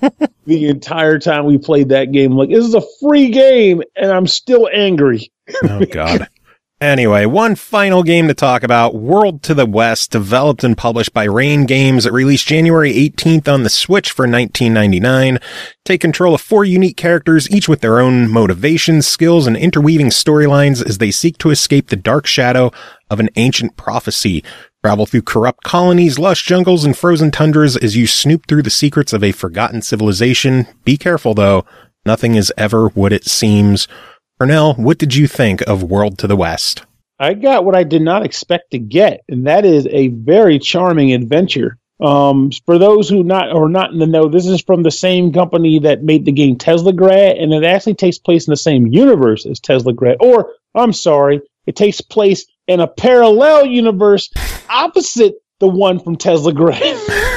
the entire time we played that game. Like, this is a free game, and I'm still angry. Oh, God. Anyway, one final game to talk about, World to the West, developed and published by Rain Games. It released January 18th on the Switch for $19.99. Take control of 4 unique characters, each with their own motivations, skills, and interweaving storylines as they seek to escape the dark shadow of an ancient prophecy. Travel through corrupt colonies, lush jungles, and frozen tundras as you snoop through the secrets of a forgotten civilization. Be careful, though. Nothing is ever what it seems. Pernell, what did you think of World to the West? I got what I did not expect to get, and that is a very charming adventure. For those who are not in the know, this is from the same company that made the game Teslagrad, and it actually takes place in the same universe as Teslagrad. Or, I'm sorry, it takes place in a parallel universe opposite the one from Teslagrad,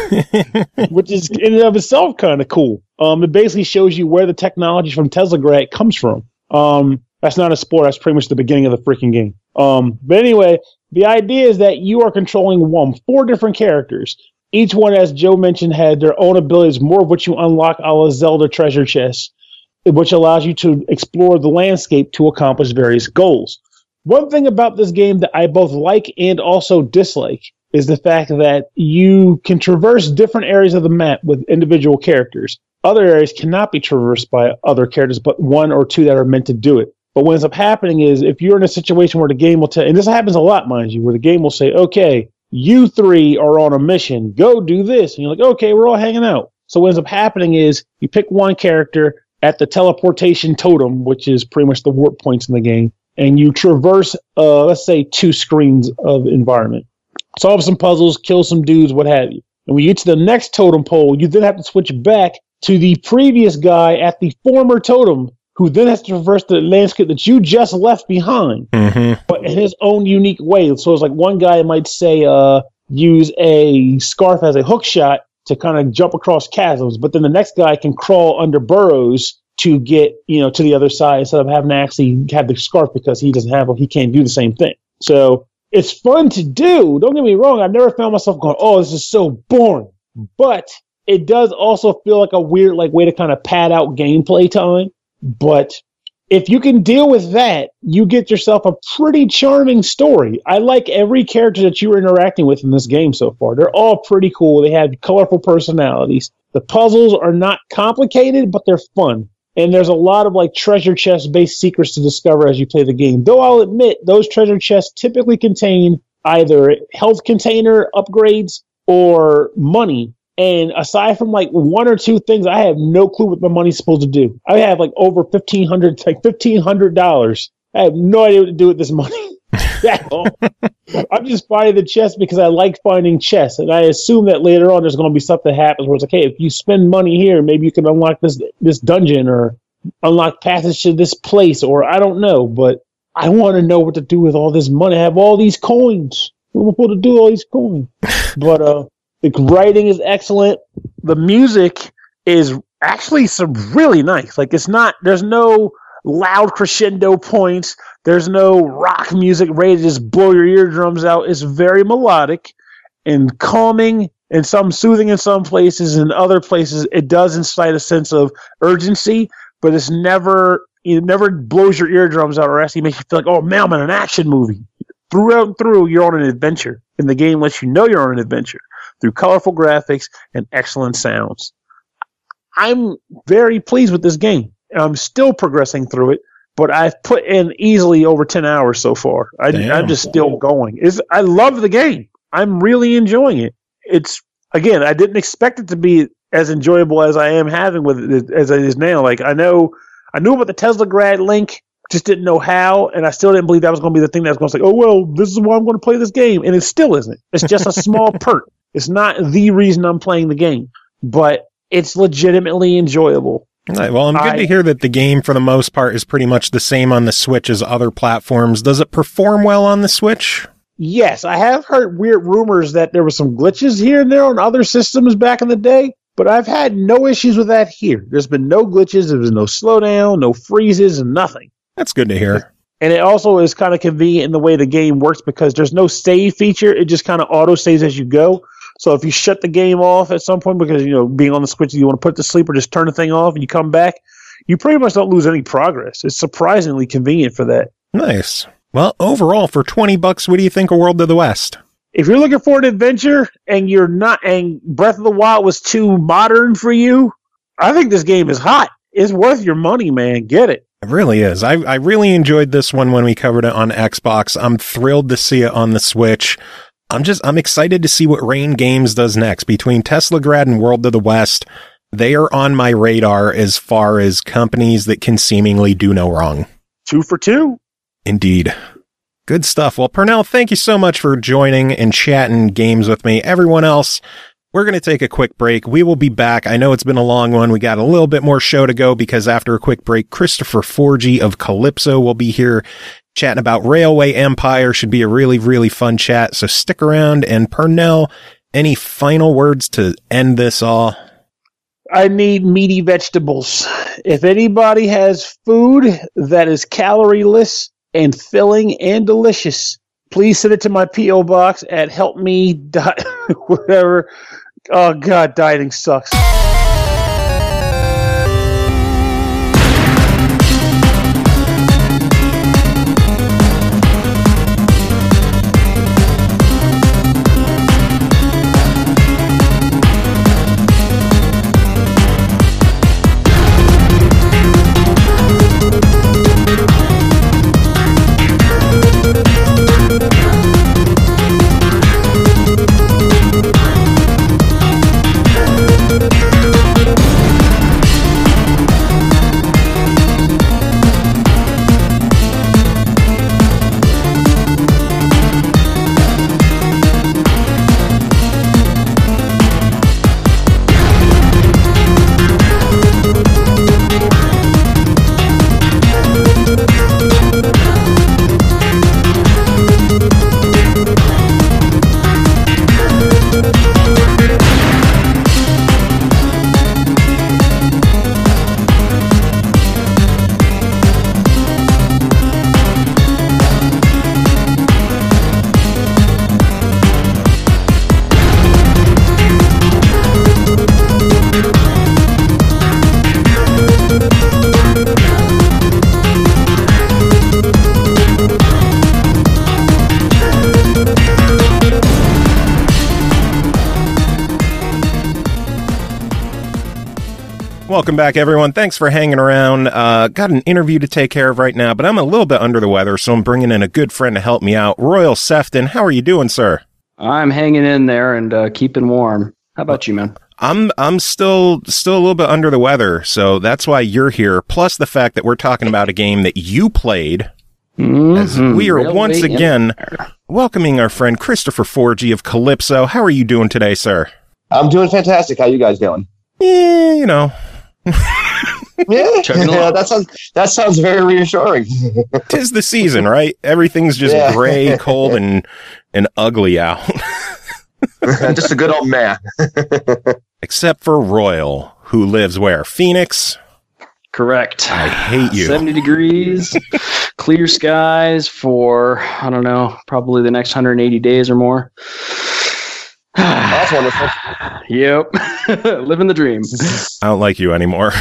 which is in and of itself kind of cool. It basically shows you where the technology from Teslagrad comes from. That's not a spoiler. That's pretty much the beginning of the freaking game. But anyway, the idea is that you are controlling 4 different characters. Each one, as Joe mentioned, had their own abilities, more of which you unlock a la Zelda treasure chests, which allows you to explore the landscape to accomplish various goals. One thing about this game that I both like and also dislike is the fact that you can traverse different areas of the map with individual characters. Other areas cannot be traversed by other characters, but 1 or 2 that are meant to do it. But what ends up happening is if you're in a situation where the game will tell, and this happens a lot, mind you, where the game will say, okay, you 3 are on a mission, go do this. And you're like, okay, we're all hanging out. So what ends up happening is you pick one character at the teleportation totem, which is pretty much the warp points in the game, and you traverse, let's say, 2 screens of environment. Solve some puzzles, kill some dudes, what have you. And when you get to the next totem pole, you then have to switch back to the previous guy at the former totem, who then has to traverse the landscape that you just left behind, but in his own unique way. So it's like one guy might say, use a scarf as a hook shot to kind of jump across chasms, but then the next guy can crawl under burrows to get, to the other side instead of having to actually have the scarf because he can't do the same thing. So it's fun to do. Don't get me wrong. I've never found myself going, oh, this is so boring, but it does also feel like a weird, way to kind of pad out gameplay time. But if you can deal with that, you get yourself a pretty charming story. I like every character that you're interacting with in this game so far. They're all pretty cool. They have colorful personalities. The puzzles are not complicated, but they're fun. And there's a lot of treasure chest-based secrets to discover as you play the game. Though I'll admit, those treasure chests typically contain either health container upgrades or money. And aside from 1 or 2 things, I have no clue what my money's supposed to do. I have over $1,500. I have no idea what to do with this money. I'm just finding the chests because I like finding chests. And I assume that later on there's going to be something that happens where it's hey, if you spend money here, maybe you can unlock this dungeon or unlock passage to this place, or I don't know. But I want to know what to do with all this money. I have all these coins. What am I supposed to do with all these coins? But, the writing is excellent. The music is actually some really nice. There's no loud crescendo points. There's no rock music ready to just blow your eardrums out. It's very melodic and calming and some soothing in some places. In other places, it does incite a sense of urgency, but it never blows your eardrums out or actually makes you feel oh man, I'm in an action movie. Throughout and through, you're on an adventure. And the game lets you know you're on an adventure through colorful graphics and excellent sounds. I'm very pleased with this game. I'm still progressing through it, but I've put in easily over 10 hours so far. I'm just still going. I love the game. I'm really enjoying it. It's, again, I didn't expect it to be as enjoyable as I am having with it as it is now. I knew about the Teslagrad link, just didn't know how, and I still didn't believe that was going to be the thing that was going to say, oh, well, this is why I'm going to play this game. And it still isn't. It's just a small perk. It's not the reason I'm playing the game, but it's legitimately enjoyable. All right, well, I'm good to hear that the game, for the most part, is pretty much the same on the Switch as other platforms. Does it perform well on the Switch? Yes, I have heard weird rumors that there were some glitches here and there on other systems back in the day, but I've had no issues with that here. There's been no glitches, there's been no slowdown, no freezes, and nothing. That's good to hear. And it also is kind of convenient in the way the game works because there's no save feature. It just kind of auto saves as you go. So if you shut the game off at some point because, being on the Switch, you want to put it to sleep or just turn the thing off and you come back, you pretty much don't lose any progress. It's surprisingly convenient for that. Nice. Well, overall, for $20, what do you think of World of the West? If you're looking for an adventure and and Breath of the Wild was too modern for you, I think this game is hot. It's worth your money, man. Get it. It really is. I really enjoyed this one when we covered it on Xbox. I'm thrilled to see it on the Switch. I'm excited to see what Rain Games does next. Between Teslagrad and World of the West, they are on my radar as far as companies that can seemingly do no wrong. 2 for 2. Indeed. Good stuff. Well, Pernell, thank you so much for joining and chatting games with me. Everyone else, we're going to take a quick break. We will be back. I know it's been a long one. We got a little bit more show to go because after a quick break, Christopher Forgy of Calypso will be here chatting about Railway Empire. Should be a really, really fun chat. So stick around. And Pernell, any final words to end this all? I need meaty vegetables. If anybody has food that is calorie-less and filling and delicious, please send it to my P.O. box at whatever. Oh, God, dieting sucks. Welcome back, everyone. Thanks for hanging around. Got an interview to take care of right now, but I'm a little bit under the weather, so I'm bringing in a good friend to help me out. Royal Sefton, how are you doing, sir? I'm hanging in there and keeping warm. How about you, man? I'm still a little bit under the weather, so that's why you're here. Plus the fact that we're talking about a game that you played. As we are Railway once again Empire. welcoming our friend Christopher Forgy of Calypso. How are you doing today, sir? I'm doing fantastic. How you guys doing? Yeah, you know. That sounds very reassuring. 'Tis the season, right? Everything's just gray, cold, and ugly out. Just a good old man. Except for Royal, who lives where? Phoenix? Correct. I hate you. 70 degrees, clear skies for, I don't know, probably the next 180 days or more. That's wonderful. Yep. Living the dream. I don't like you anymore.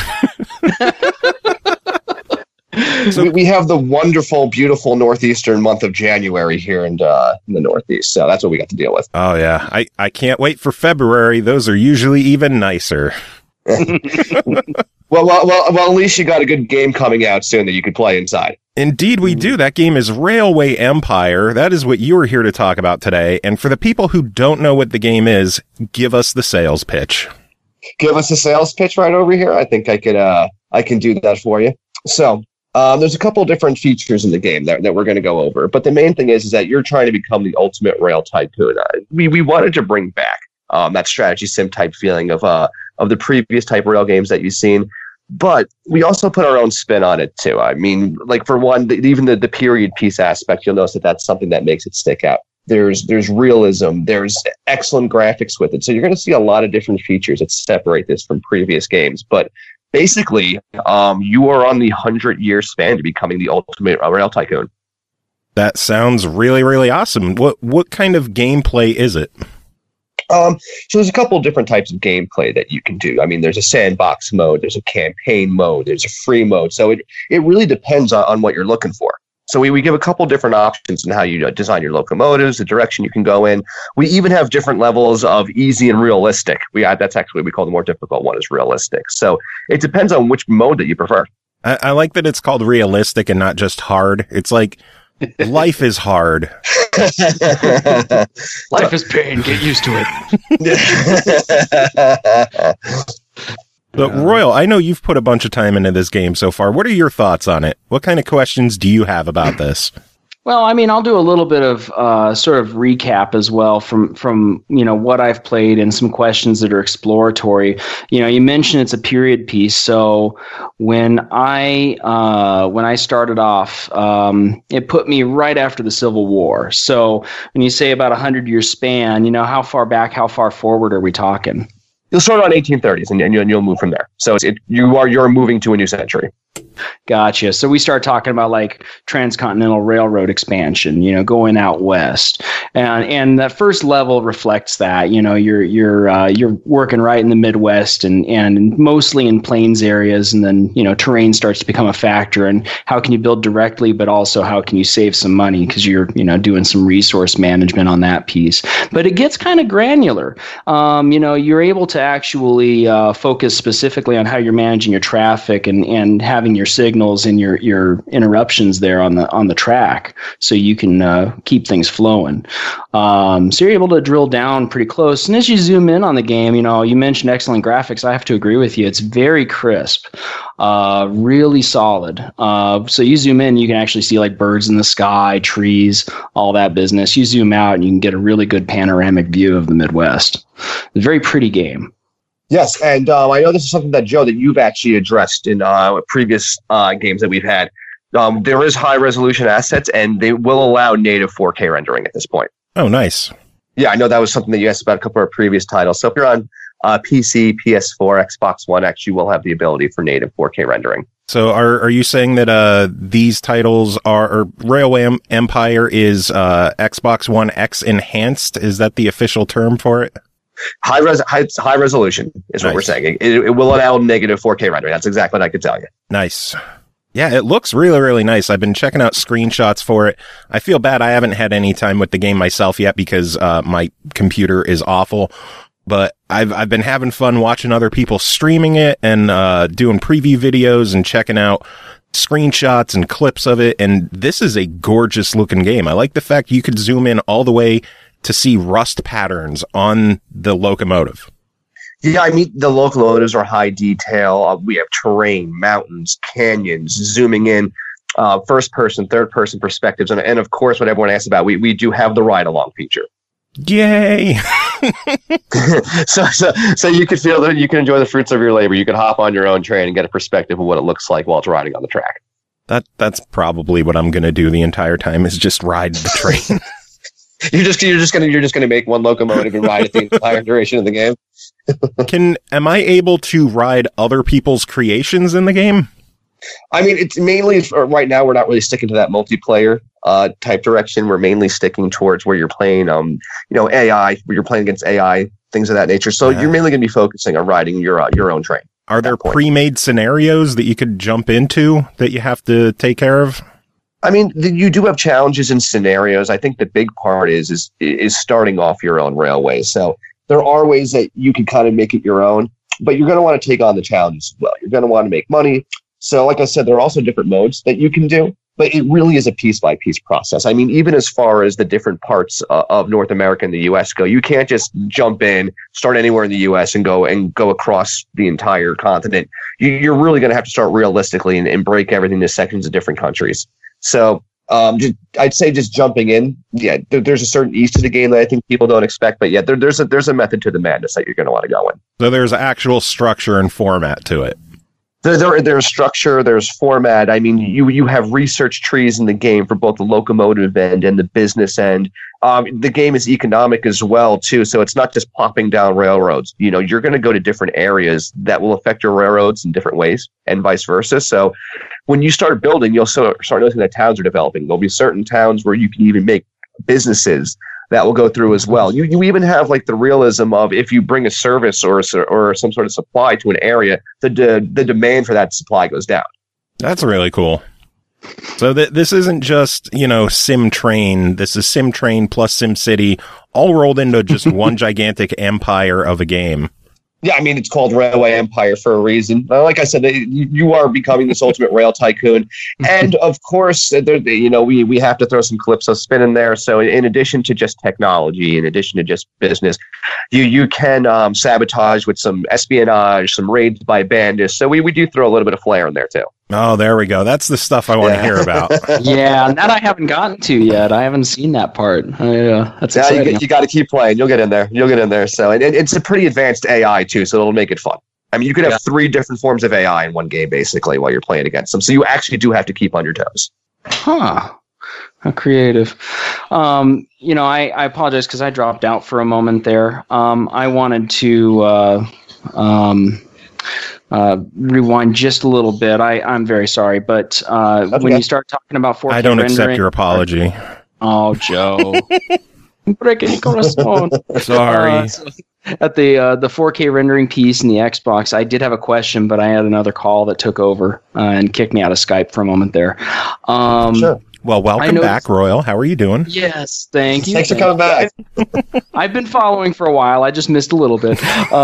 So we have the wonderful, beautiful northeastern month of January here in the Northeast. So that's what we got to deal with. Oh, yeah. I can't wait for February. Those are usually even nicer. Well, at least you got a good game coming out soon that you could play inside. Indeed, we do. That game is Railway Empire. That is what you are here to talk about today. And for the people who don't know what the game is, give us the sales pitch. Give us a sales pitch right over here. I think I can do that for you. So there's a couple different features in the game that we're going to go over. But the main thing is that you're trying to become the ultimate rail tycoon. We wanted to bring back that strategy sim type feeling of the previous type rail games that you've seen. But we also put our own spin on it, too. I mean, like, for one, even the period piece aspect, you'll notice that that's something that makes it stick out. There's realism. There's excellent graphics with it. So you're going to see a lot of different features that separate this from previous games. But basically, you are on the 100-year span to becoming the ultimate rail tycoon. That sounds really, really awesome. What kind of gameplay is it? So there's a couple of different types of gameplay that you can do. I mean, there's a sandbox mode, there's a campaign mode, there's a free mode. So it really depends on what you're looking for. So we give a couple different options in how you design your locomotives, the direction you can go in. We even have different levels of easy and realistic. That's actually what we call the more difficult one is realistic. So it depends on which mode that you prefer. I like that it's called realistic and not just hard. It's like life is hard. Life is pain. Get used to it. But Royal, I know you've put a bunch of time into this game so far. What are your thoughts on it? What kind of questions do you have about this? Well, I mean, I'll do a little bit of sort of recap as well from what I've played and some questions that are exploratory. You mentioned it's a period piece, so when I started off, it put me right after the Civil War. So when you say about 100-year span, how far back, how far forward are we talking? You'll start on 1830s and you'll move from there. So you're moving to a new century. Gotcha. So we start talking about like transcontinental railroad expansion, going out west, and that first level reflects that. You're working right in the Midwest and mostly in plains areas, and then terrain starts to become a factor. And how can you build directly, but also how can you save some money because you're doing some resource management on that piece. But it gets kind of granular. You're able to actually focus specifically on how you're managing your traffic and having your signals and your interruptions there on the track, so you can keep things flowing. So you're able to drill down pretty close. And as you zoom in on the game, you mentioned excellent graphics. I have to agree with you. It's very crisp, really solid. So you zoom in, you can actually see like birds in the sky, trees, all that business. You zoom out, and you can get a really good panoramic view of the Midwest. It's a very pretty game. Yes, and I know this is something that, Joe, that you've actually addressed in previous games that we've had. There is high-resolution assets, and they will allow native 4K rendering at this point. Oh, nice. Yeah, I know that was something that you asked about a couple of previous titles. So if you're on PC, PS4, Xbox One X, you will have the ability for native 4K rendering. So are you saying that these titles or Railway Empire is Xbox One X enhanced? Is that the official term for it? High resolution is what we're saying. It will allow negative 4K rendering. That's exactly what I could tell you. Nice. Yeah, it looks really, really nice. I've been checking out screenshots for it. I feel bad I haven't had any time with the game myself yet because my computer is awful. But I've been having fun watching other people streaming it and doing preview videos and checking out screenshots and clips of it. And this is a gorgeous looking game. I like the fact you could zoom in all the way to see rust patterns on the locomotive. Yeah, I mean, the locomotives are high detail. We have terrain, mountains, canyons, zooming in, first person, third person perspectives. And of course, what everyone asks about, we do have the ride along feature. Yay! so you could feel that you can enjoy the fruits of your labor. You can hop on your own train and get a perspective of what it looks like while it's riding on the track. That's probably what I'm going to do the entire time is just ride the train. You're just gonna make one locomotive and ride it the entire duration of the game. Am I able to ride other people's creations in the game? I mean, it's mainly right now. We're not really sticking to that multiplayer type direction. We're mainly sticking towards where you're playing, AI, where you're playing against AI, things of that nature. So you're mainly going to be focusing on riding your own train. Are there pre-made scenarios that you could jump into that you have to take care of? I mean, you do have challenges and scenarios. I think the big part is starting off your own railway. So there are ways that you can kind of make it your own, but you're going to want to take on the challenges as well. You're going to want to make money. So like I said, there are also different modes that you can do, but it really is a piece-by-piece process. I mean, even as far as the different parts of North America and the U.S. go, you can't just jump in, start anywhere in the U.S. and go across the entire continent. You're really going to have to start realistically and break everything into sections of different countries. So I'd say just jumping in. Yeah, there's a certain ease to the game that I think people don't expect, but yeah, there's a method to the madness that you're going to want to go in. So there's actual structure and format to it. There's structure, there's format. I mean, you have research trees in the game for both the locomotive end and the business end. The game is economic as well, too, so it's not just plopping down railroads. You're going to go to different areas that will affect your railroads in different ways and vice versa. So when you start building, you'll start noticing that towns are developing. There'll be certain towns where you can even make businesses that will go through as well. You even have like the realism of if you bring a service or some sort of supply to an area, the demand for that supply goes down. That's really cool. So this isn't just, Sim Train. This is Sim Train plus Sim City all rolled into just one gigantic empire of a game. Yeah, I mean, it's called Railway Empire for a reason. Like I said, you are becoming this ultimate rail tycoon. And of course, we have to throw some Calypso spin in there. So in addition to just technology, in addition to just business, you can sabotage with some espionage, some raids by bandits. So we do throw a little bit of flair in there too. Oh, there we go. That's the stuff I want to hear about. Yeah, and that I haven't gotten to yet. I haven't seen that part. That's exciting. You got to keep playing. You'll get in there. So and it's a pretty advanced AI too, so it'll make it fun. I mean, you could have 3 different forms of AI in one game, basically, while you're playing against them. So you actually do have to keep on your toes. Huh. How creative. I apologize because I dropped out for a moment there. I wanted to rewind just a little bit. I'm very sorry, but when you start talking about 4K I don't accept rendering, your apology. Oh, Joe. Break any correspond. Sorry. At the 4K rendering piece in the Xbox, I did have a question, but I had another call that took over and kicked me out of Skype for a moment there. Sure. Well, welcome back, Royal. How are you doing? Yes, thank you. Thanks for coming back. I've been following for a while. I just missed a little bit.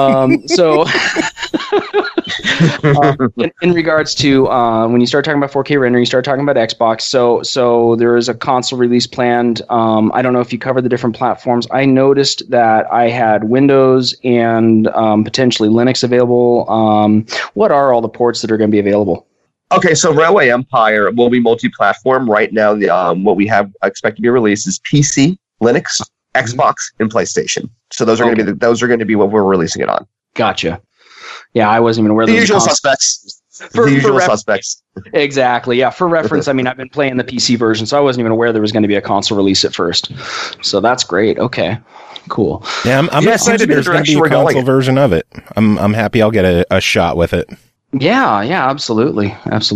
In regards to when you start talking about 4K rendering, you start talking about Xbox. So there is a console release planned. I don't know if you cover the different platforms. I noticed that I had Windows and potentially Linux available. What are all the ports that are going to be available? Okay, so Railway Empire will be multi-platform. Right now, what we have expect to be released is PC, Linux, Xbox, and PlayStation. So those are going to be what we're releasing it on. Gotcha. Yeah, I wasn't even aware. The usual suspects. The usual suspects. Exactly. Yeah. For reference, I mean, I've been playing the PC version, so I wasn't even aware there was going to be a console release at first. So that's great. Okay. Cool. Yeah, I'm excited. There's going to be a console version of it. I'm happy I'll get a shot with it. Yeah, absolutely.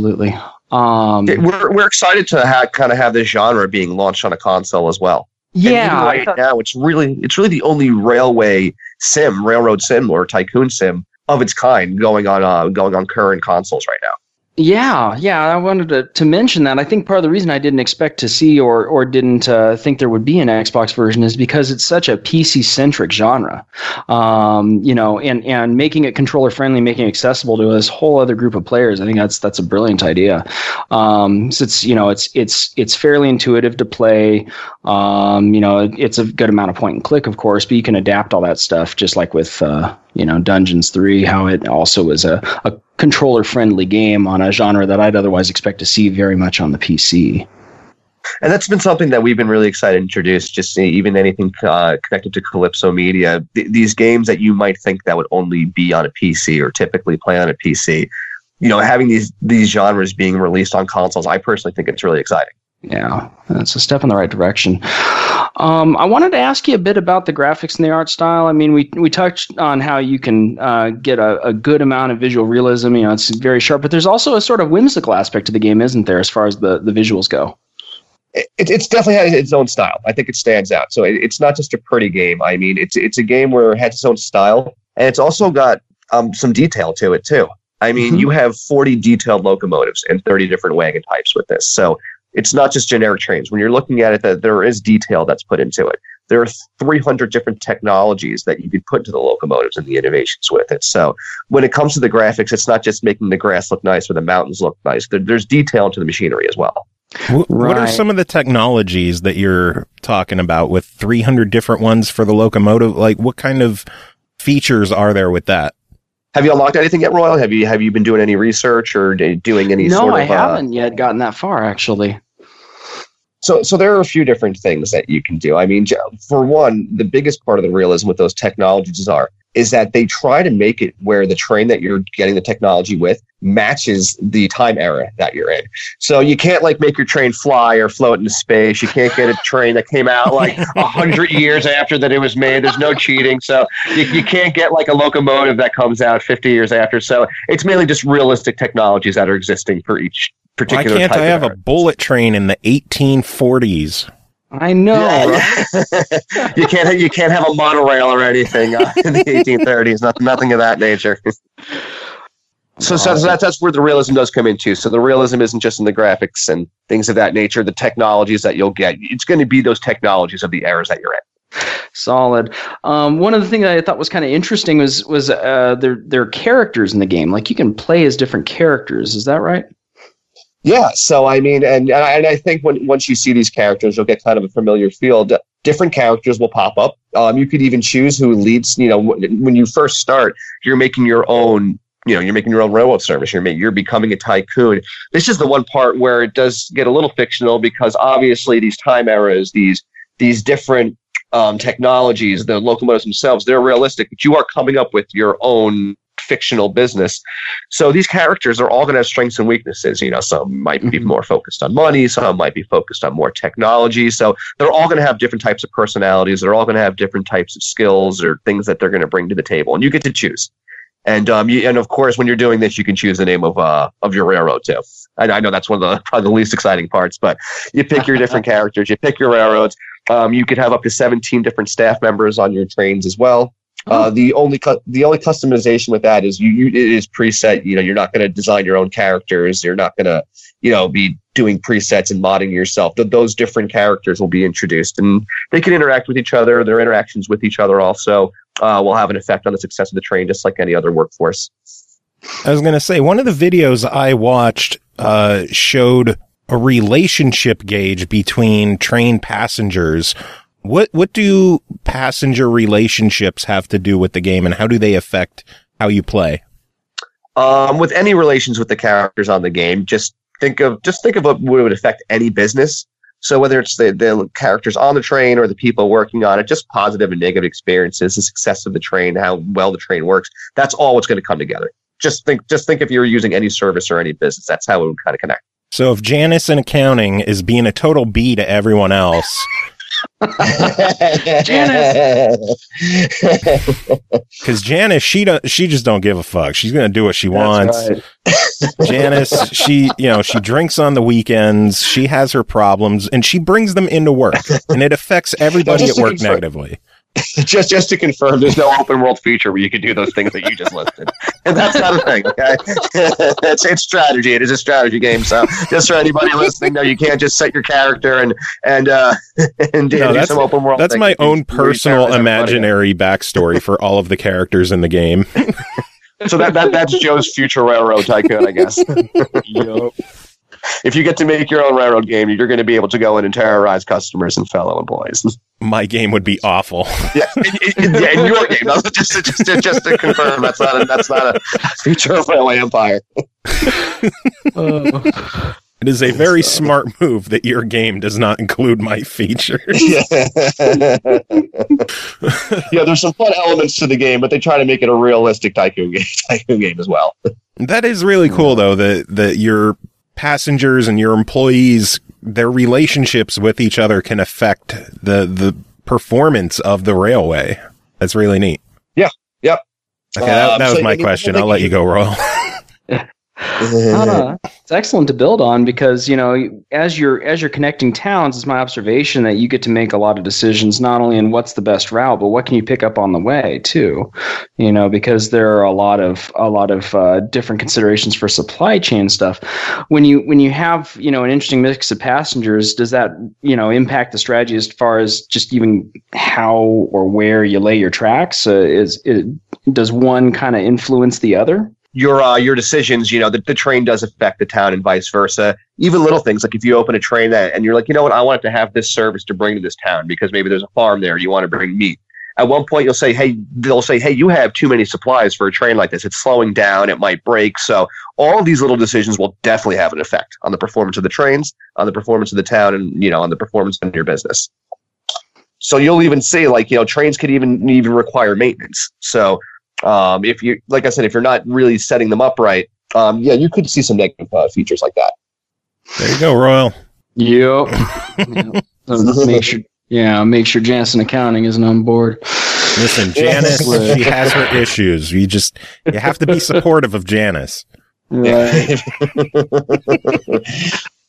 We're excited to kind of have this genre being launched on a console as well. Yeah, right now it's really the only railroad sim or tycoon sim of its kind going on current consoles right now. Yeah. I wanted to mention that. I think part of the reason I didn't expect to see or didn't think there would be an Xbox version is because it's such a PC-centric genre. And making it controller-friendly, making it accessible to this whole other group of players, I think that's a brilliant idea. So it's fairly intuitive to play. It's a good amount of point and click, of course, but you can adapt all that stuff, just like with Dungeons 3, how it also is a controller-friendly game on a genre that I'd otherwise expect to see very much on the PC. And that's been something that we've been really excited to introduce, just even anything connected to Calypso Media. These games that you might think that would only be on a PC or typically play on a PC, having these genres being released on consoles, I personally think it's really exciting. Yeah, that's a step in the right direction. I wanted to ask you a bit about the graphics and the art style. I mean, we touched on how you can get a good amount of visual realism. It's very sharp, but there's also a sort of whimsical aspect to the game, isn't there, as far as the visuals go? It's definitely has its own style. I think it stands out. So it's not just a pretty game. I mean, it's a game where it has its own style, and it's also got some detail to it, too. I mean, you have 40 detailed locomotives and 30 different wagon types with this. So it's not just generic trains. When you're looking at it, that there is detail that's put into it. There are 300 different technologies that you could put into the locomotives and the innovations with it. So when it comes to the graphics, it's not just making the grass look nice or the mountains look nice. There's detail into the machinery as well. What are some of the technologies that you're talking about with 300 different ones for the locomotive? Like, what kind of features are there with that? Have you unlocked anything yet, Royal? Have you been doing any research or doing any sort of... No, I haven't yet gotten that far, actually. So there are a few different things that you can do. I mean, for one, the biggest part of the realism with those technologies is that they try to make it where the train that you're getting the technology with matches the time era that you're in. So you can't make your train fly or float into space. You can't get a train that came out 100 years after that it was made. There's no cheating. So you can't get a locomotive that comes out 50 years after. So it's mainly just realistic technologies that are existing for each particular type. Why can't I have a bullet train in the 1840s? I know. Yeah. You can't have a monorail or anything in the 1830s. Nothing of that nature. So that's where the realism does come into. So the realism isn't just in the graphics and things of that nature. The technologies that you'll get, it's going to be those technologies of the eras that you're in. Solid. One of the things I thought was kind of interesting was their characters in the game. Like you can play as different characters. Is that right? Yeah. So I mean, and I think once you see these characters, you'll get kind of a familiar feel. Different characters will pop up. You could even choose who leads. When you first start, you're making your own. You're making your own railroad service. You're becoming a tycoon. This is the one part where it does get a little fictional because obviously these time eras, these different technologies, the locomotives themselves, they're realistic, but you are coming up with your own fictional business. So these characters are all going to have strengths and weaknesses. Some might be more focused on money, some might be focused on more technology. So they're all going to have different types of personalities. They're all going to have different types of skills or things that they're going to bring to the table, and you get to choose. And and of course, when you're doing this, you can choose the name of your railroad too. I know that's one of probably the least exciting parts, but you pick your different characters, you pick your railroads. You could have up to 17 different staff members on your trains as well. The only customization with that is it is preset. You're not going to design your own characters. You're not going to be doing presets and modding yourself. Those different characters will be introduced, and they can interact with each other. Their interactions with each other also will have an effect on the success of the train, just like any other workforce. I was going to say, one of the videos I watched showed a relationship gauge between train passengers. What do passenger relationships have to do with the game, and how do they affect how you play? With any relations with the characters on the game, just think of what would affect any business. So whether it's the characters on the train or the people working on it, just positive and negative experiences, the success of the train, how well the train works, that's all what's going to come together. Just think if you were using any service or any business, that's how it would kind of connect. So if Janice in accounting is being a total B to everyone else, Janice, because Janice, she just don't give a fuck. She's gonna do what she wants. right. Janice, she drinks on the weekends. She has her problems, and she brings them into work, and it affects everybody at work negatively. Just to confirm, there's no open world feature where you can do those things that you just listed, and that's not a thing. Okay, it's strategy. It is a strategy game. So just for anybody listening, no, you can't just set your character and do some open world. That's my own personal imaginary backstory for all of the characters in the game. So that's Joe's future railroad tycoon, I guess. Yep. If you get to make your own railroad game, you're going to be able to go in and terrorize customers and fellow employees. My game would be awful. Yeah, in your game. Just to confirm, that's not a feature of Railway Empire. It is a very smart move that your game does not include my features. Yeah, there's some fun elements to the game, but they try to make it a realistic tycoon game as well. That is really cool, though, that your passengers and your employees, their relationships with each other can affect the performance of the railway. That's really neat. Yeah. Yep. Okay, that was my question. I'll let you go, Royal. It's excellent to build on because, as you're connecting towns, it's my observation that you get to make a lot of decisions, not only in what's the best route, but what can you pick up on the way too, because there are a lot of different considerations for supply chain stuff. When you have, an interesting mix of passengers, does that, impact the strategy as far as just even how or where you lay your tracks? Does one kind of influence the other? Your decisions, the train does affect the town and vice versa. Even little things like if you open a train and you're like, you know what, I want it to have this service to bring to this town because maybe there's a farm there. You want to bring meat. At one point, they'll say, hey, you have too many supplies for a train like this. It's slowing down. It might break. So all of these little decisions will definitely have an effect on the performance of the trains, on the performance of the town, and on the performance of your business. So you'll even see trains could even require maintenance. So if you, like I said, if you're not really setting them up right, you could see some negative features like that. There you go, Royal. Yep. Make sure Janice in accounting isn't on board. Listen, Janice, she has her issues. You have to be supportive of Janice. Right.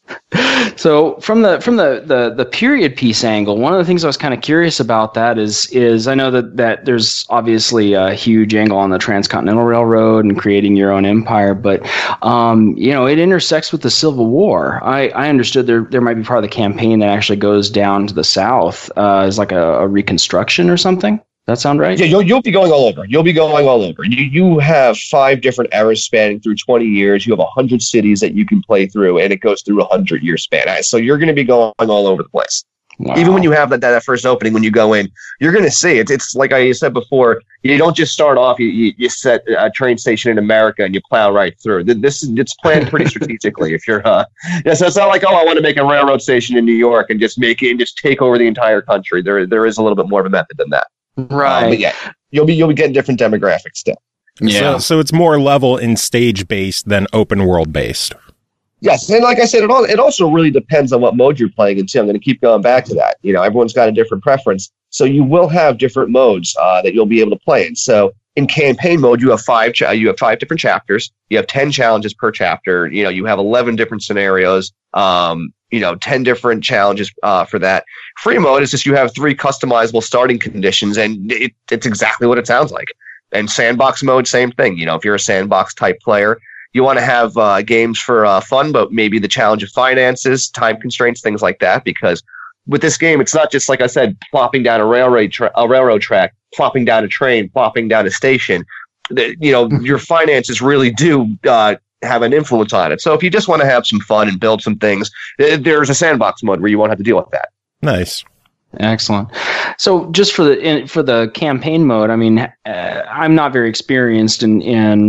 So from the period piece angle, one of the things I was kind of curious about that is I know that there's obviously a huge angle on the Transcontinental Railroad and creating your own empire, but it intersects with the Civil War. I understood there might be part of the campaign that actually goes down to the south as like a reconstruction or something. That sound right? Yeah, you'll be going all over. You have 5 different eras spanning through 20 years. You have 100 cities that you can play through, and it goes through a 100-year span. So you're going to be going all over the place. Wow. Even when you have that first opening, when you go in, you're going to see it. It's like I said before. You don't just start off. You set a train station in America and you plow right through. It's planned pretty strategically. If you're, so it's not like, I want to make a railroad station in New York and just take over the entire country. There is a little bit more of a method than that. Right. But yeah, you'll be getting different demographics still. Yeah. So it's more level and stage based than open world based. Yes, and like I said, it also really depends on what mode you're playing in too. I'm going to keep going back to that. Everyone's got a different preference, so you will have different modes that you'll be able to play in. So in campaign mode, you have 5 different chapters. You have 10 challenges per chapter. You have 11 different scenarios. 10 different challenges for that. Free mode is just you have 3 customizable starting conditions, and it's exactly what it sounds like. And sandbox mode, same thing. If you're a sandbox type player, you want to have games for fun, but maybe the challenge of finances, time constraints, things like that. Because with this game, it's not just, like I said, plopping down a railroad track, plopping down a train, plopping down a station. Your finances really do have an influence on it. So if you just want to have some fun and build some things, there's a sandbox mode where you won't have to deal with that. Nice. Excellent. So just for the campaign mode, I mean, I'm not very experienced in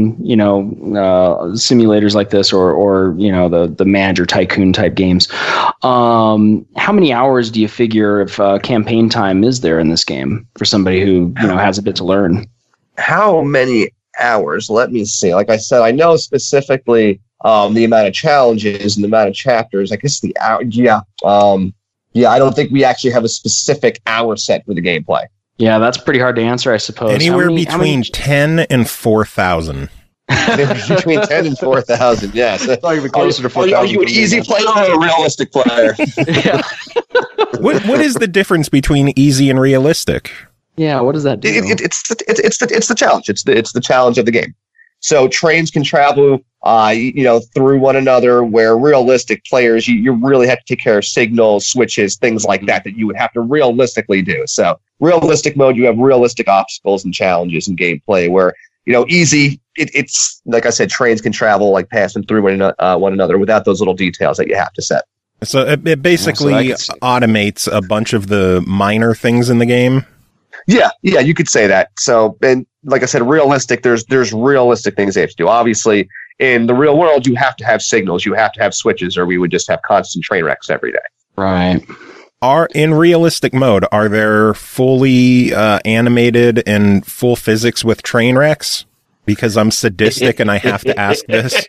simulators like this or the manager tycoon type games. How many hours do you figure of campaign time is there in this game for somebody who has a bit to learn? How many hours? Let me see. Like I said, I know specifically the amount of challenges and the amount of chapters. I guess the hour. Yeah, I don't think we actually have a specific hour set for the gameplay. Yeah, that's pretty hard to answer, I suppose. Anywhere between 10 and 4,000. Between 10 and 4,000, yes. Closer to 4,000. Are you an easy player or a realistic player? Yeah. What is the difference between easy and realistic? Yeah, what does that do? It's the challenge. It's the challenge of the game. So trains can travel, through one another, where realistic players, you really have to take care of signals, switches, things like that you would have to realistically do. So realistic mode, you have realistic obstacles and challenges and gameplay, where, easy, it's like I said, trains can travel, like passing through one another without those little details that you have to set. So it basically automates a bunch of the minor things in the game. Yeah, you could say that. So, and like I said, realistic, there's realistic things they have to do. Obviously, in the real world, you have to have signals, you have to have switches, or we would just have constant train wrecks every day. Right. In realistic mode, are there fully animated and full physics with train wrecks? Because I'm sadistic and I have to ask this.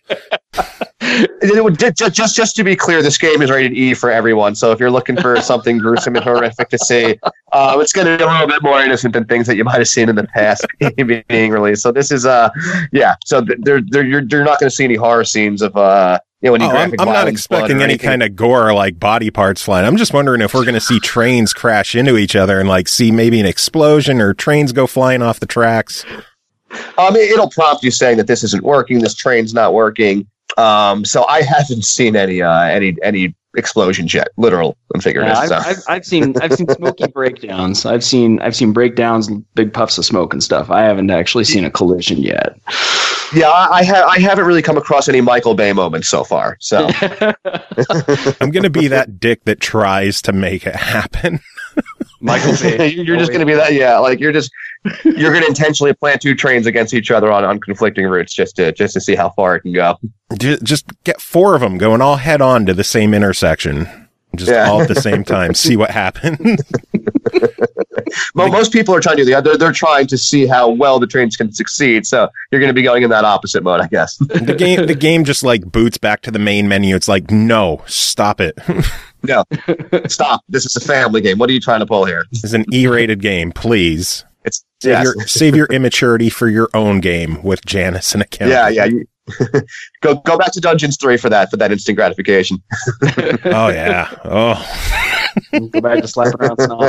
Just to be clear, this game is rated E for everyone. So if you're looking for something gruesome and horrific to see, it's going to be a little bit more innocent than things that you might have seen in the past being released. So this is, So you're not going to see any horror scenes of any graphic. I'm not expecting any kind of gore like body parts flying. I'm just wondering if we're going to see trains crash into each other and see maybe an explosion or trains go flying off the tracks. It'll prompt you saying that this isn't working, this train's not working. So I haven't seen any explosions yet, literal and figurative. Yeah, I've seen smoky breakdowns. I've seen breakdowns, big puffs of smoke and stuff. I haven't actually seen a collision yet. Yeah, I haven't really come across any Michael Bay moments so far. So I'm gonna be that dick that tries to make it happen. Michael Bay. You're just gonna be that. Yeah, you're gonna intentionally plant 2 trains against each other on conflicting routes just to see how far it can go. Just get 4 of them going all head on to the same intersection, all at the same time. See what happens. Well, most people are trying to do that. They're trying to see how well the trains can succeed. So you're going to be going in that opposite mode, I guess. The game just boots back to the main menu. It's like, no, stop it. No, stop. This is a family game. What are you trying to pull here? This is an E-rated game, please. Save your immaturity for your own game with Janice and a Count. Yeah. Go back to Dungeons 3 for that instant gratification. Oh yeah. Oh. Go back to slapping around snow.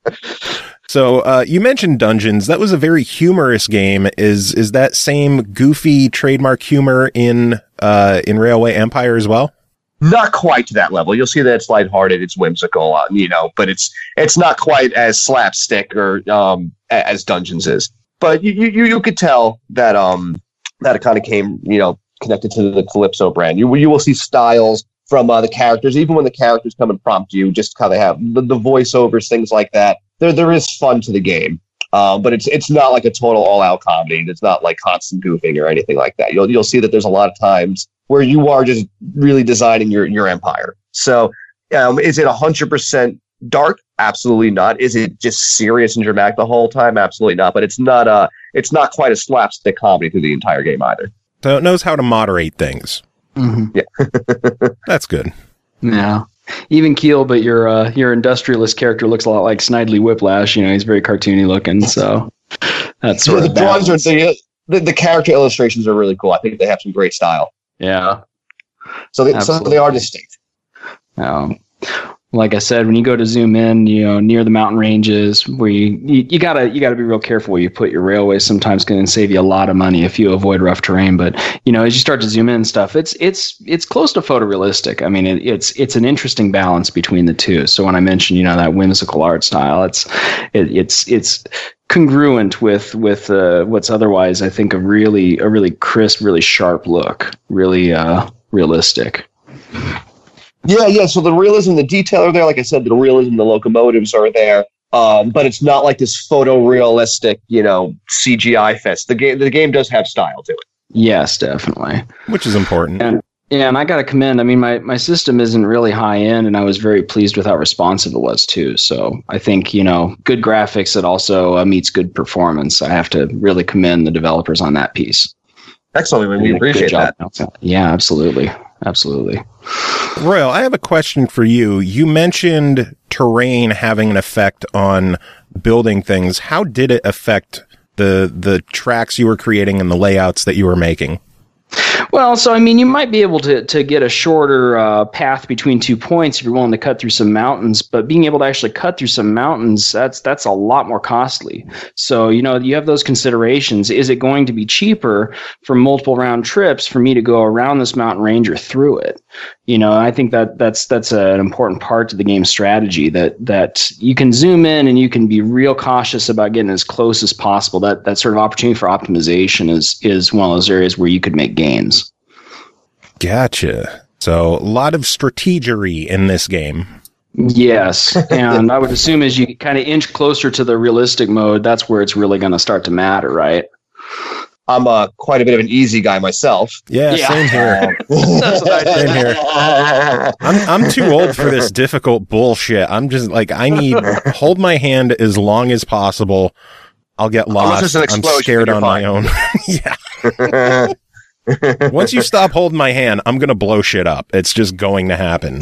So you mentioned Dungeons. That was a very humorous game. Is that same goofy trademark humor in Railway Empire as well? Not quite to that level. You'll see that it's lighthearted, it's whimsical, but it's not quite as slapstick or as Dungeons is. But you could tell that that it kind of came connected to the Calypso brand. You will see styles from the characters, even when the characters come and prompt you, just how they have the voiceovers, things like that. There is fun to the game, but it's not like a total all-out comedy. It's not like constant goofing or anything like that. You'll see that there's a lot of times where you are just really designing your empire. So is it 100% dark? Absolutely not. Is it just serious and dramatic the whole time? Absolutely not. But it's not quite a slapstick comedy through the entire game either. So it knows how to moderate things. Mm-hmm. Yeah. That's good. Yeah. Even keel, but your industrialist character looks a lot like Snidely Whiplash. He's very cartoony looking, so that's sort of the drawings are the character illustrations are really cool. I think they have some great style. Yeah. So they are distinct. Like I said, when you go to zoom in, near the mountain ranges, where you gotta be real careful where you put your railways. Sometimes can save you a lot of money if you avoid rough terrain. But as you start to zoom in and stuff, it's close to photorealistic. I mean, it's an interesting balance between the two. So when I mentioned that whimsical art style, it's congruent with what's otherwise, I think, a really crisp, really sharp look, really realistic. Yeah. So the realism, the detail are there. Like I said, the realism, the locomotives are there. But it's not like this photorealistic, CGI fest. The game does have style to it. Yes, definitely. Which is important. And I got to commend. I mean, my system isn't really high end, and I was very pleased with how responsive it was too. So I think good graphics that also meets good performance. I have to really commend the developers on that piece. Excellent. We appreciate that. Yeah, absolutely. Royal, I have a question for you. You mentioned terrain having an effect on building things. How did it affect the tracks you were creating and the layouts that you were making? Well, so I mean, you might be able to get a shorter path between 2 points if you're willing to cut through some mountains. But being able to actually cut through some mountains, that's a lot more costly. So you have those considerations. Is it going to be cheaper for multiple round trips for me to go around this mountain range or through it? I think that's an important part to the game strategy that you can zoom in and you can be real cautious about getting as close as possible. That sort of opportunity for optimization is one of those areas where you could make gains. Gotcha. So a lot of strategery in this game. Yes, and I would assume as you kind of inch closer to the realistic mode, that's where it's really going to start to matter, right? I'm quite a bit of an easy guy myself. Yeah. Same here. Same here. I'm too old for this difficult bullshit. I'm just like, I need hold my hand as long as possible. I'll get lost. I'm scared on my own. Yeah. Once you stop holding my hand, I'm going to blow shit up. It's just going to happen.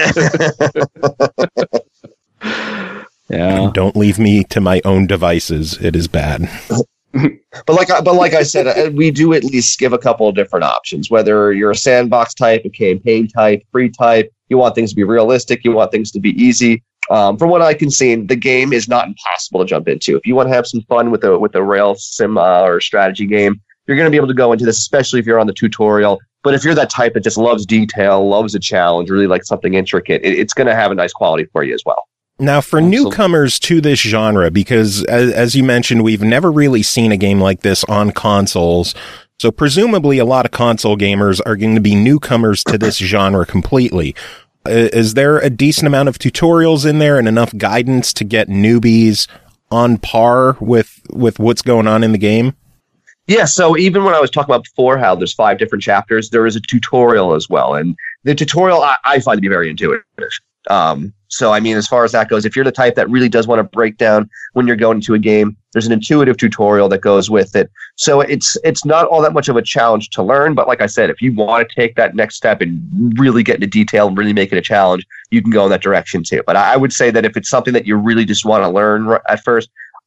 Yeah. Don't leave me to my own devices. It is bad. But like I said, we do at least give a couple of different options. Whether you're a sandbox type, a campaign type, free type, you want things to be realistic, you want things to be easy. From what I can see, the game is not impossible to jump into. If you want to have some fun with a rail sim or strategy game, you're going to be able to go into this, especially if you're on the tutorial. But if you're that type that just loves detail, loves a challenge, really likes something intricate, it's going to have a nice quality for you as well. Now, for newcomers to this genre, because as you mentioned, we've never really seen a game like this on consoles. So presumably a lot of console gamers are going to be newcomers to this genre completely. Is there a decent amount of tutorials in there and enough guidance to get newbies on par with what's going on in the game? Yeah, so even when I was talking about before how there's 5 different chapters, there is a tutorial as well. And the tutorial I find to be very intuitive. So, I mean, as far as that goes, if you're the type that really does want to break down when you're going into a game, there's an intuitive tutorial that goes with it. So it's not all that much of a challenge to learn. But like I said, if you want to take that next step and really get into detail and really make it a challenge, you can go in that direction too. But I would say that if it's something that you really just want to learn at first,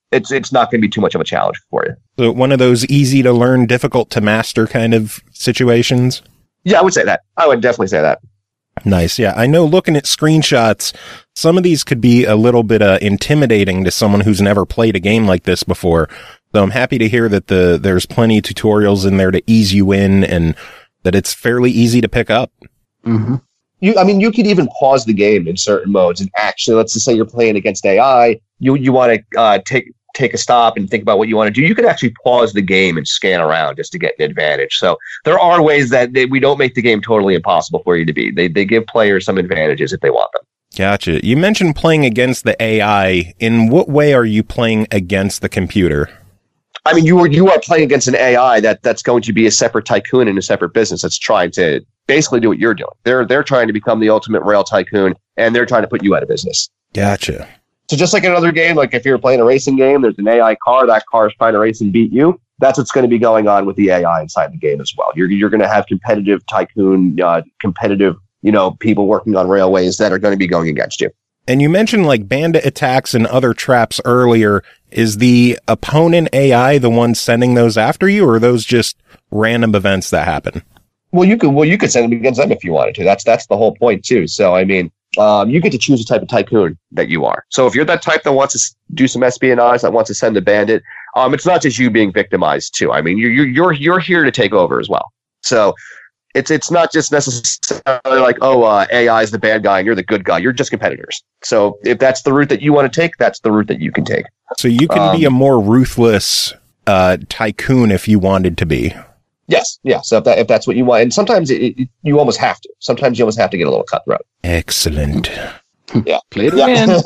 it's not going to be too much of a challenge for you. So one of those easy to learn, difficult to master kind of situations? Yeah, I would say that. I would definitely say that. Nice. Yeah, I know looking at screenshots, some of these could be a little bit intimidating to someone who's never played a game like this before. So I'm happy to hear that there's plenty of tutorials in there to ease you in and that it's fairly easy to pick up. Mm-hmm. You could even pause the game in certain modes and actually, let's just say you're playing against AI, you want to take a stop and think about what you want to do. You could actually pause the game and scan around just to get an advantage. So there are ways that we don't make the game totally impossible for you to beat. They give players some advantages if they want them. Gotcha. You mentioned playing against the AI. In what way are you playing against the computer? I mean, you are playing against an AI that's going to be a separate tycoon in a separate business that's trying to basically do what you're doing. They're trying to become the ultimate rail tycoon, and they're trying to put you out of business. Gotcha. So just like in another game, like if you're playing a racing game, there's an AI car, that car is trying to race and beat you. That's what's going to be going on with the AI inside the game as well. You're going to have competitive tycoon, competitive, people working on railways that are going to be going against you. And you mentioned like bandit attacks and other traps earlier. Is the opponent AI the one sending those after you, or are those just random events that happen? Well, you could send them against them if you wanted to. That's the whole point too. So I mean, you get to choose the type of tycoon that you are. So if you're that type that wants to do some espionage, that wants to send a bandit, it's not just you being victimized too. I mean, you're here to take over as well. So it's not just necessarily like, AI is the bad guy and you're the good guy. You're just competitors. So if that's the route that you want to take, that's the route that you can take. So you can be a more ruthless tycoon if you wanted to be. Yes, yeah. So if that's what you want, and sometimes you almost have to. Sometimes you almost have to get a little cutthroat. Excellent. Yeah, play to win.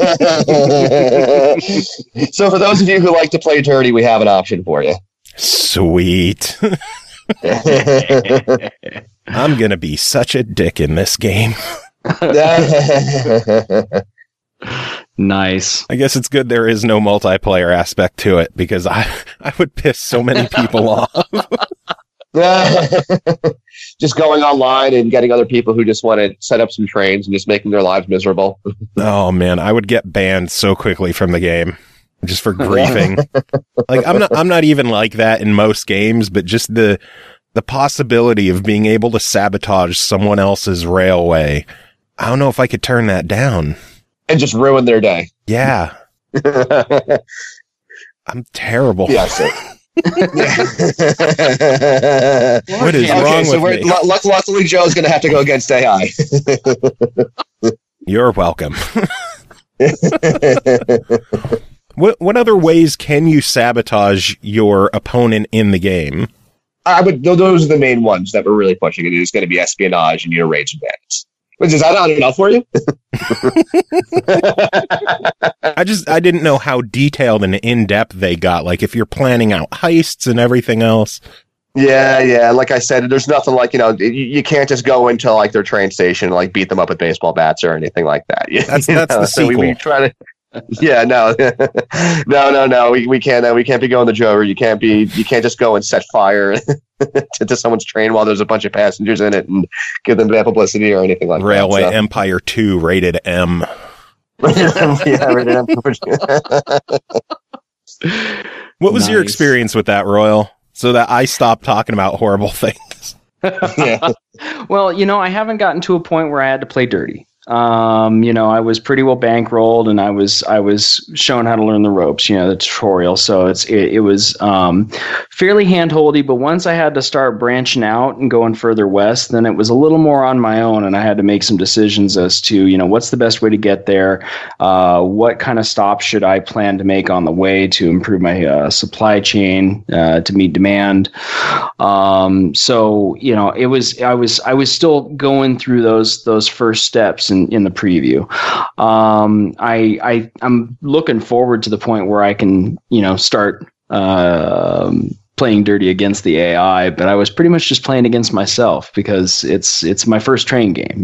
So for those of you who like to play dirty, we have an option for you. Sweet. I'm gonna be such a dick in this game. Nice. I guess it's good there is no multiplayer aspect to it, because I would piss so many people off. Just going online and getting other people who just want to set up some trains and just making their lives miserable. Oh man, I would get banned so quickly from the game just for griefing. Like I'm not even like that in most games, but just the possibility of being able to sabotage someone else's railway. I don't know if I could turn that down. And just ruin their day. Yeah. I'm terrible. Yeah, so. What is wrong with me? Luckily, Joe's going to have to go against AI. You're welcome. What other ways can you sabotage your opponent in the game? Those are the main ones that we're really pushing. It is going to be espionage and raids and bandits. Is that not enough for you? I didn't know how detailed and in-depth they got. Like if you're planning out heists and everything else. Yeah. Like I said, there's nothing like, you can't just go into like their train station and like beat them up with baseball bats or anything like that. That's the sequel. So we try to. Yeah, no. We can't. We can't be going to Joe. You can't just go and set fire to someone's train while there's a bunch of passengers in it and give them bad publicity or anything like Railway that. Empire 2 rated M. Yeah, rated M. What was your experience with that, Royal? So that I stopped talking about horrible things. Yeah. Well, I haven't gotten to a point where I had to play dirty. I was pretty well bankrolled, and I was shown how to learn the ropes, the tutorial. So it was fairly handholdy. But once I had to start branching out and going further west, then it was a little more on my own, and I had to make some decisions as to what's the best way to get there, what kind of stops should I plan to make on the way to improve my supply chain to meet demand. So it was I was still going through those first steps in the preview. I'm looking forward to the point where I can, start playing dirty against the AI, but I was pretty much just playing against myself because it's my first train game,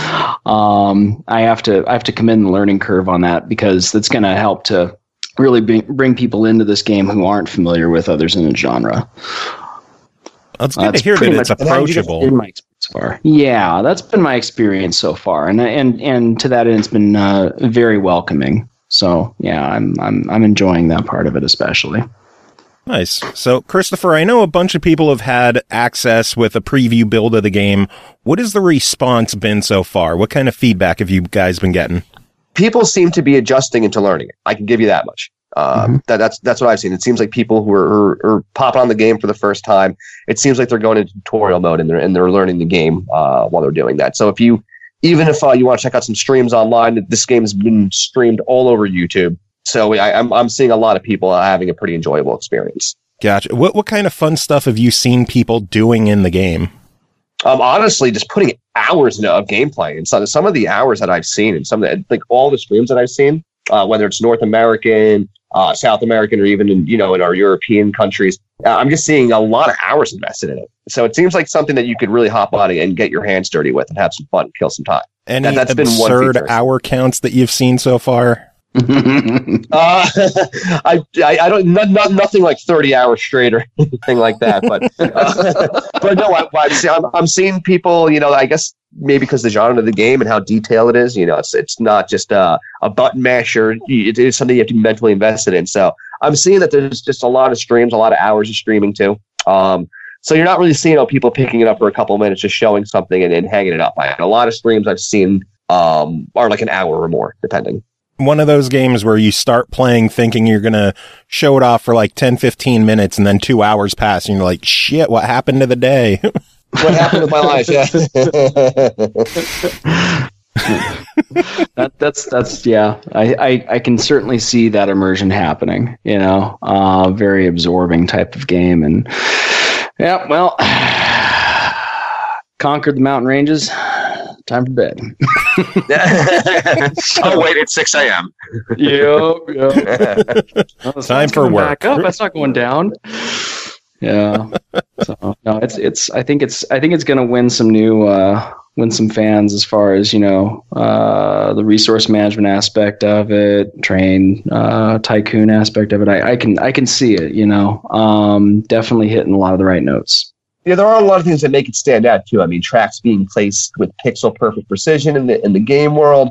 I have to come in the learning curve on that because that's going to help to really bring people into this game who aren't familiar with others in the genre. It's good to hear that it's approachable. So far. Yeah, that's been my experience so far, and to that end, it's been very welcoming. So yeah, I'm enjoying that part of it especially. Nice. So, Christopher, I know a bunch of people have had access with a preview build of the game. What has the response been so far? What kind of feedback have you guys been getting? People seem to be adjusting into learning it. I can give you that much. That's what I've seen. It seems like people who are popping on the game for the first time, it seems like they're going into tutorial mode and they're learning the game while they're doing that. So if you want to check out some streams online, this game has been streamed all over YouTube. So I'm seeing a lot of people having a pretty enjoyable experience. Gotcha. What kind of fun stuff have you seen people doing in the game? Honestly, just putting hours of gameplay. And some of the hours that I've seen, and some of the, like all the streams that I've seen, whether it's North American, South American, or even in our European countries, I'm just seeing a lot of hours invested in it. So it seems like something that you could really hop on and get your hands dirty with and have some fun, kill some time. Any absurd hour counts that you've seen so far? I don't nothing like 30 hours straight or anything like that, but no, I'm seeing people, I guess maybe because the genre of the game and how detailed it is, it's not just a button masher. It is something you have to be mentally invested in. So I'm seeing that there's just a lot of streams, a lot of hours of streaming too. So you're not really seeing people picking it up for a couple of minutes, just showing something and hanging it up. A lot of streams I've seen are like an hour or more, depending. One of those games where you start playing thinking you're going to show it off for like 10, 15 minutes and then 2 hours pass and you're like, shit, what happened to the day? What happened to my life? Yeah. That's yeah. I can certainly see that immersion happening, very absorbing type of game. And yeah, well, conquered the mountain ranges. Time for bed. Oh, wait, it's 6 a.m. Yep. Time for work. Back up. That's not going down. Yeah. So no, it's. I think it's going to win some fans as far as the resource management aspect of it, tycoon aspect of it. I can see it. Definitely hitting a lot of the right notes. Yeah, there are a lot of things that make it stand out too. I mean, tracks being placed with pixel perfect precision in the game world.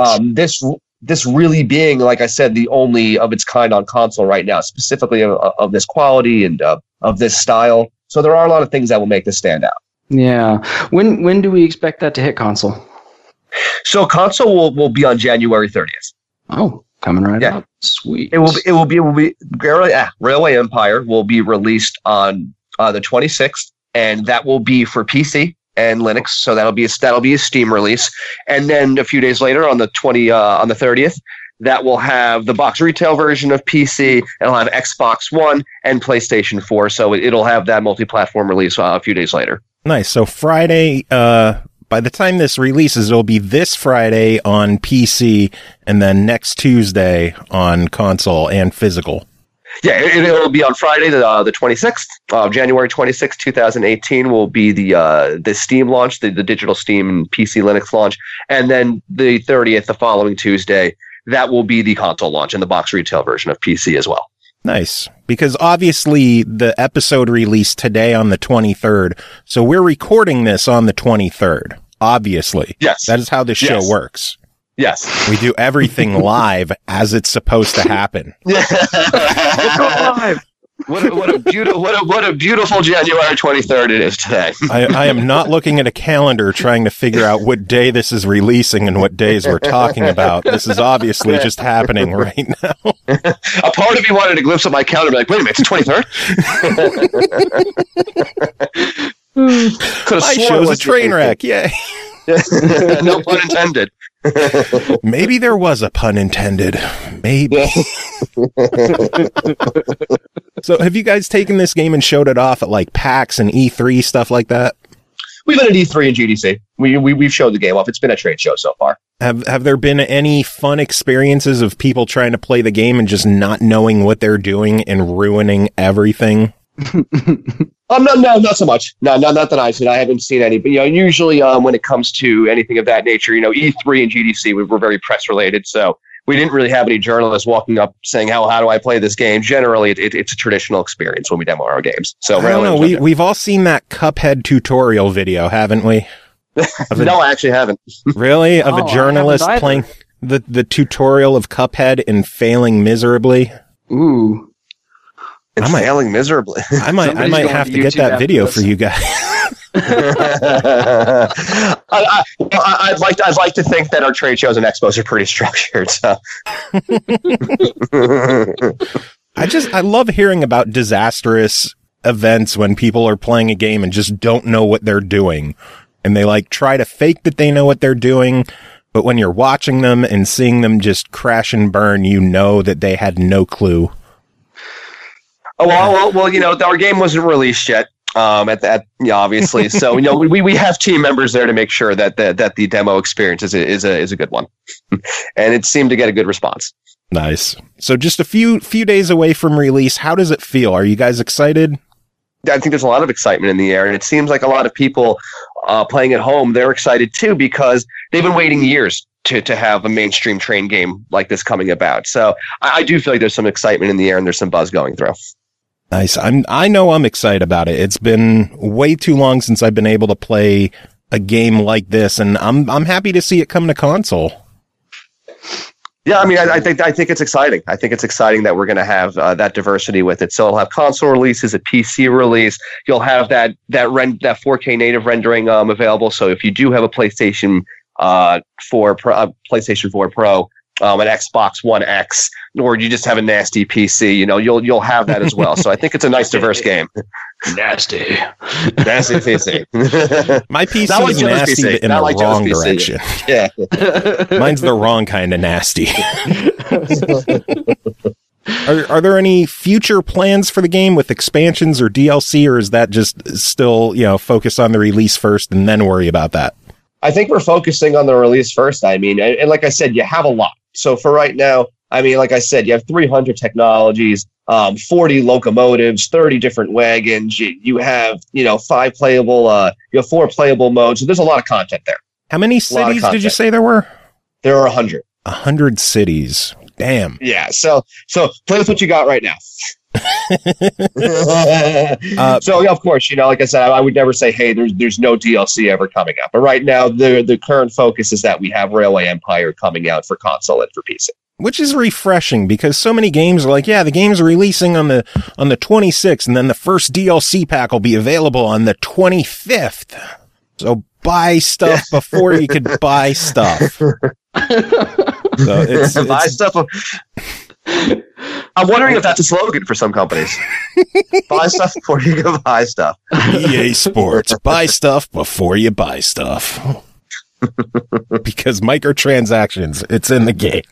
This really being, like I said, the only of its kind on console right now, specifically of this quality and of this style. So there are a lot of things that will make this stand out. Yeah. When do we expect that to hit console? So console will be on January 30th. Oh, coming right up. Sweet. It will be Railway Empire will be released on the 26th. And that will be for PC and Linux, so that'll be a Steam release. And then a few days later, on the 30th, that will have the box retail version of PC. It'll have Xbox One and PlayStation 4, so it'll have that multi-platform release a few days later. Nice. So Friday, by the time this releases, it'll be this Friday on PC, and then next Tuesday on console and physical. Yeah, it'll be on Friday, the 26th, January 26th, 2018 will be the Steam launch, the digital Steam and PC Linux launch, and then the 30th, the following Tuesday, that will be the console launch and the box retail version of PC as well. Nice, because obviously the episode released today on the 23rd, so we're recording this on the 23rd, obviously. Yes. That is how this show works. Yes. We do everything live as it's supposed to happen. Yeah. Live. What a beautiful January 23rd it is today. I am not looking at a calendar trying to figure out what day this is releasing and what days we're talking about. This is obviously just happening right now. A part of me wanted to glimpse at my calendar and be like, wait a minute, it's the 23rd? My show's a train wreck, yay. No pun intended. Maybe there was a pun intended. Maybe. So have you guys taken this game and showed it off at like PAX and E3, stuff like that? We've been at E3 and GDC. We've showed the game off. It's been a trade show so far. Have there been any fun experiences of people trying to play the game and just not knowing what they're doing and ruining everything? No, not so much. No, not that I've seen. I haven't seen any. But usually when it comes to anything of that nature, E3 and GDC were very press related, so we didn't really have any journalists walking up saying, "How do I play this game?" Generally, it's a traditional experience when we demo our games. So I don't know. We've all seen that Cuphead tutorial video, haven't we? No, I actually haven't. Really? Of a journalist playing The tutorial of Cuphead and failing miserably. Ooh. And failing miserably. I might have to get that video for you guys. I'd like to think that our trade shows and expos are pretty structured. So. I love hearing about disastrous events when people are playing a game and just don't know what they're doing, and they like try to fake that they know what they're doing, but when you're watching them and seeing them just crash and burn, you know that they had no clue. Oh, well, our game wasn't released yet. Obviously, so we have team members there to make sure that the demo experience is a good one, and it seemed to get a good response. Nice. So just a few days away from release, how does it feel? Are you guys excited? I think there's a lot of excitement in the air, and it seems like a lot of people playing at home, they're excited too, because they've been waiting years to have a mainstream train game like this coming about. So I do feel like there's some excitement in the air and there's some buzz going through. Nice. I know I'm excited about it. It's been way too long since I've been able to play a game like this, and I'm happy to see it come to console. Yeah, I mean, I think it's exciting. I think it's exciting that we're going to have that diversity with it. So it'll have console releases, a PC release. You'll have that 4K native rendering available. So if you do have a PlayStation 4 Pro, an Xbox One X, or you just have a nasty PC, you'll have that as well. So I think it's a nice, diverse game. Nasty PC. My PC is nasty, but in the wrong direction. Yeah. Mine's the wrong kind of nasty. Are there any future plans for the game with expansions or DLC, or is that just still, focus on the release first and then worry about that? I think we're focusing on the release first. I mean, and like I said, you have a lot. So for right now, I mean, like I said, you have 300 technologies, 40 locomotives, 30 different wagons. You have, 4 playable modes. So there's a lot of content there. How many cities did you say there were? There are 100. 100 cities. Damn. Yeah. So play with what you got right now. So yeah, of course, like I said, I would never say, hey, there's no DLC ever coming out. But right now, the current focus is that we have Railway Empire coming out for console and for PC. Which is refreshing, because so many games are like, yeah, the game's releasing on the 26th, and then the first DLC pack will be available on the 25th. So buy stuff before you could buy stuff. So it's buy stuff. I'm wondering if that's a slogan for some companies. Buy stuff before you go buy stuff. EA Sports, buy stuff before you buy stuff. Because microtransactions, it's in the game.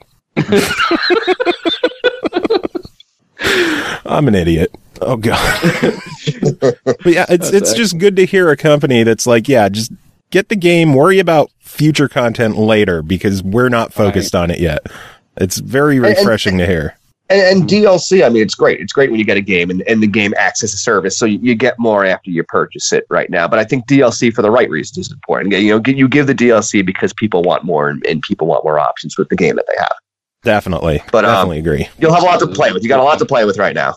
I'm an idiot. Oh god. But yeah, it's just good to hear a company that's like, yeah, just get the game, worry about future content later, because we're not focused on it yet. It's very refreshing to hear. And DLC, I mean, it's great. It's great when you get a game and the game acts as a service, so you get more after you purchase it right now. But I think DLC for the right reasons is important. You give the DLC because people want more, and people want more options with the game that they have. Definitely. But definitely agree. You'll have a lot to play with. You got a lot to play with right now.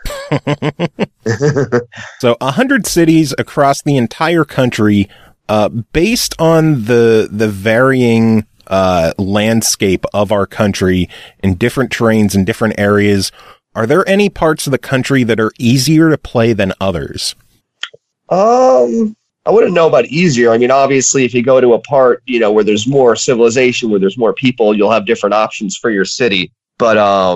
So 100 cities across the entire country, based on the varying landscape of our country in different terrains and different areas, are there any parts of the country that are easier to play than others? I wouldn't know about easier. I mean, obviously, if you go to a part, where there's more civilization, where there's more people, you'll have different options for your city. But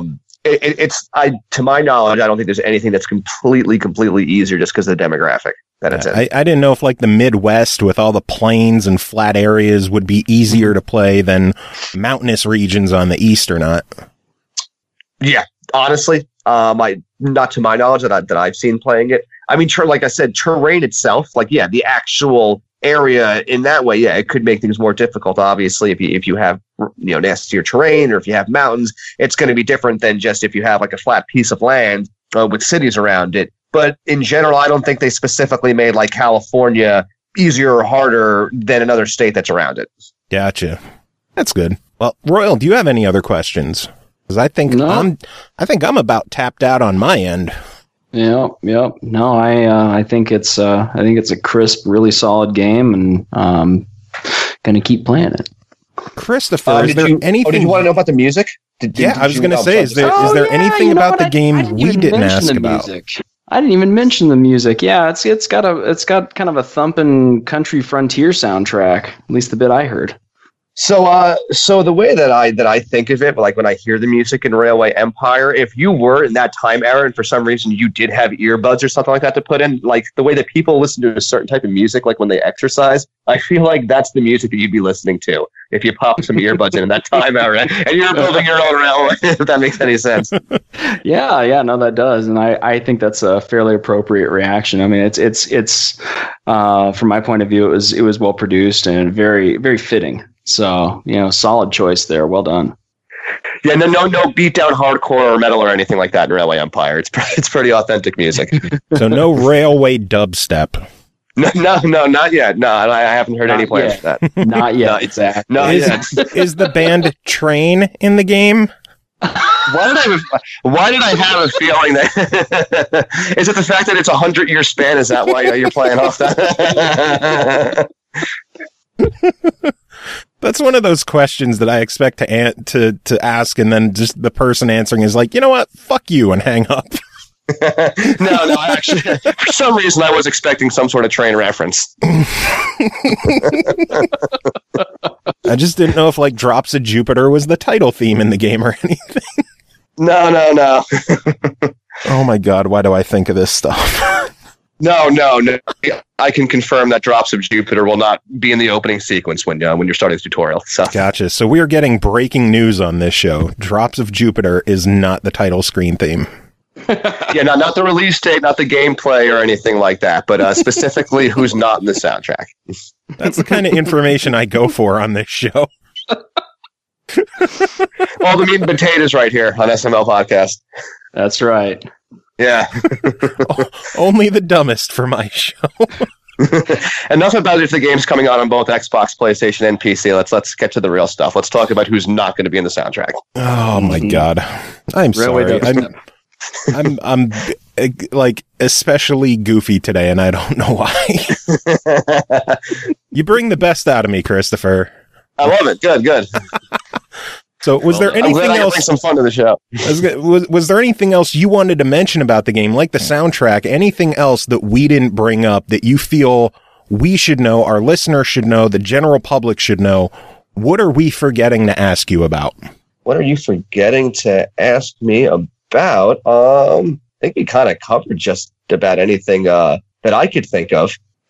to my knowledge, I don't think there's anything that's completely easier just because of the demographic that it's in. I didn't know if like the Midwest with all the plains and flat areas would be easier to play than mountainous regions on the east or not. Yeah, honestly, not to my knowledge that I've seen playing it. I mean, like I said, terrain itself, the actual area in that way, yeah, it could make things more difficult. Obviously, if you have nastier terrain, or if you have mountains, it's going to be different than just if you have like a flat piece of land with cities around it. But in general, I don't think they specifically made like California easier or harder than another state that's around it. Gotcha. That's good. Well, Royal, do you have any other questions? Because I think I'm about tapped out on my end. Yep. No, I think it's a crisp, really solid game, and gonna keep playing it. Christopher, is there did anything? you want to know about the music? I was going to say, is there anything about the game we didn't ask about? I didn't even mention the music. Yeah, it's got kind of a thumping country frontier soundtrack. At least the bit I heard. So the way that I think of it, like when I hear the music in Railway Empire, if you were in that time era and for some reason you did have earbuds or something like that to put in, like the way that people listen to a certain type of music, like when they exercise, I feel like that's the music that you'd be listening to if you pop some earbuds in that time era and you're building your own railway, if that makes any sense. Yeah, no, that does. And I think that's a fairly appropriate reaction. I mean, it's from my point of view, it was well produced and very, very fitting. So, solid choice there. Well done. Yeah, no beat down hardcore or metal or anything like that in Railway Empire. It's pretty authentic music. So no railway dubstep. No, not yet. No, I haven't heard any plans for that. Not yet. Exactly. Not yet. Is the band Train in the game? Why did I have a feeling that? Is it the fact that it's 100-year span? Is that why you're playing off that? That's one of those questions that I expect to ask, and then just the person answering is like, you know what, fuck you, and hang up. No, actually, for some reason I was expecting some sort of Train reference. I just didn't know if like Drops of Jupiter was the title theme in the game or anything. No. Oh my god, why do I think of this stuff? No. I can confirm that Drops of Jupiter will not be in the opening sequence when you're starting the tutorial. So. Gotcha. So we are getting breaking news on this show. Drops of Jupiter is not the title screen theme. Yeah, not the release date, not the gameplay or anything like that, but specifically who's not in the soundtrack. That's the kind of information I go for on this show. All the meat and potatoes right here on SML Podcast. That's right. Yeah. Only the dumbest for my show. Enough about if the game's coming out on both Xbox, PlayStation, and PC. Let's get to the real stuff. Let's talk about who's not going to be in the soundtrack. Oh my god. I'm sorry. I'm like especially goofy today, and I don't know why. You bring the best out of me, Christopher. I love it. Good. So, was there anything else? Bring some fun to the show. Was there anything else you wanted to mention about the game, like the soundtrack? Anything else that we didn't bring up that you feel we should know, our listeners should know, the general public should know? What are we forgetting to ask you about? What are you forgetting to ask me about? I think we kind of covered just about anything that I could think of.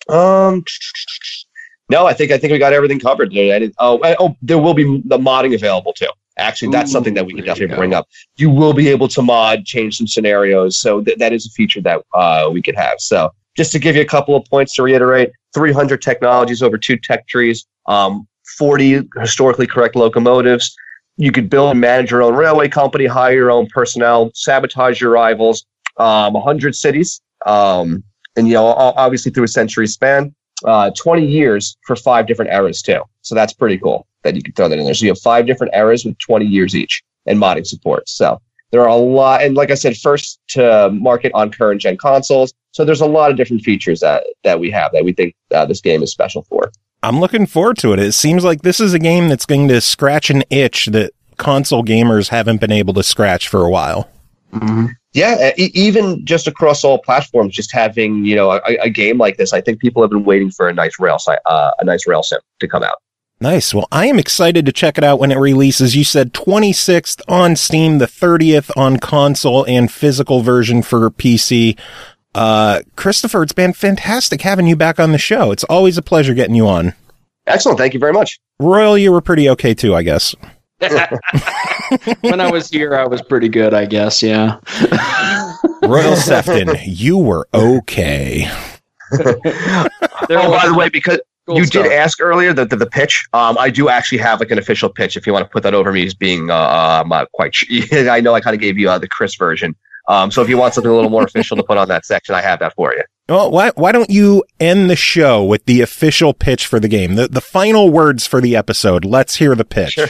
No, I think we got everything covered. There will be the modding available too. Actually, that's something that we can definitely bring up. You will be able to mod, change some scenarios. So that is a feature that we could have. So just to give you a couple of points to reiterate, 300 technologies over 2 tech trees, 40 historically correct locomotives. You could build and manage your own railway company, hire your own personnel, sabotage your rivals, 100 cities, and obviously through a century span. 20 years for 5 different eras too. So that's pretty cool that you can throw that in there. So you have 5 different eras with 20 years each and modding support. So there are a lot, and like I said, first to market on current gen consoles. So there's a lot of different features that we have that we think this game is special for. I'm looking forward to it. It seems like this is a game that's going to scratch an itch that console gamers haven't been able to scratch for a while. Mm-hmm. Yeah, even just across all platforms, just having a game like this, I think people have been waiting for a nice rail sim to come out. Nice. Well, I am excited to check it out when it releases. You said 26th on Steam, the 30th on console and physical version for PC. Christopher, it's been fantastic having you back on the show. It's always a pleasure getting you on. Excellent. Thank you very much. Royal, you were pretty okay too, I guess. When I was here, I was pretty good, I guess. Yeah. Royal Sefton, you were okay. By the way, because did ask earlier the pitch, I do actually have like an official pitch. If you want to put that over me as being quite, I know I kind of gave you the Chris version. So if you want something a little more official to put on that section, I have that for you. Well, why don't you end the show with the official pitch for the game, the final words for the episode? Let's hear the pitch. Sure.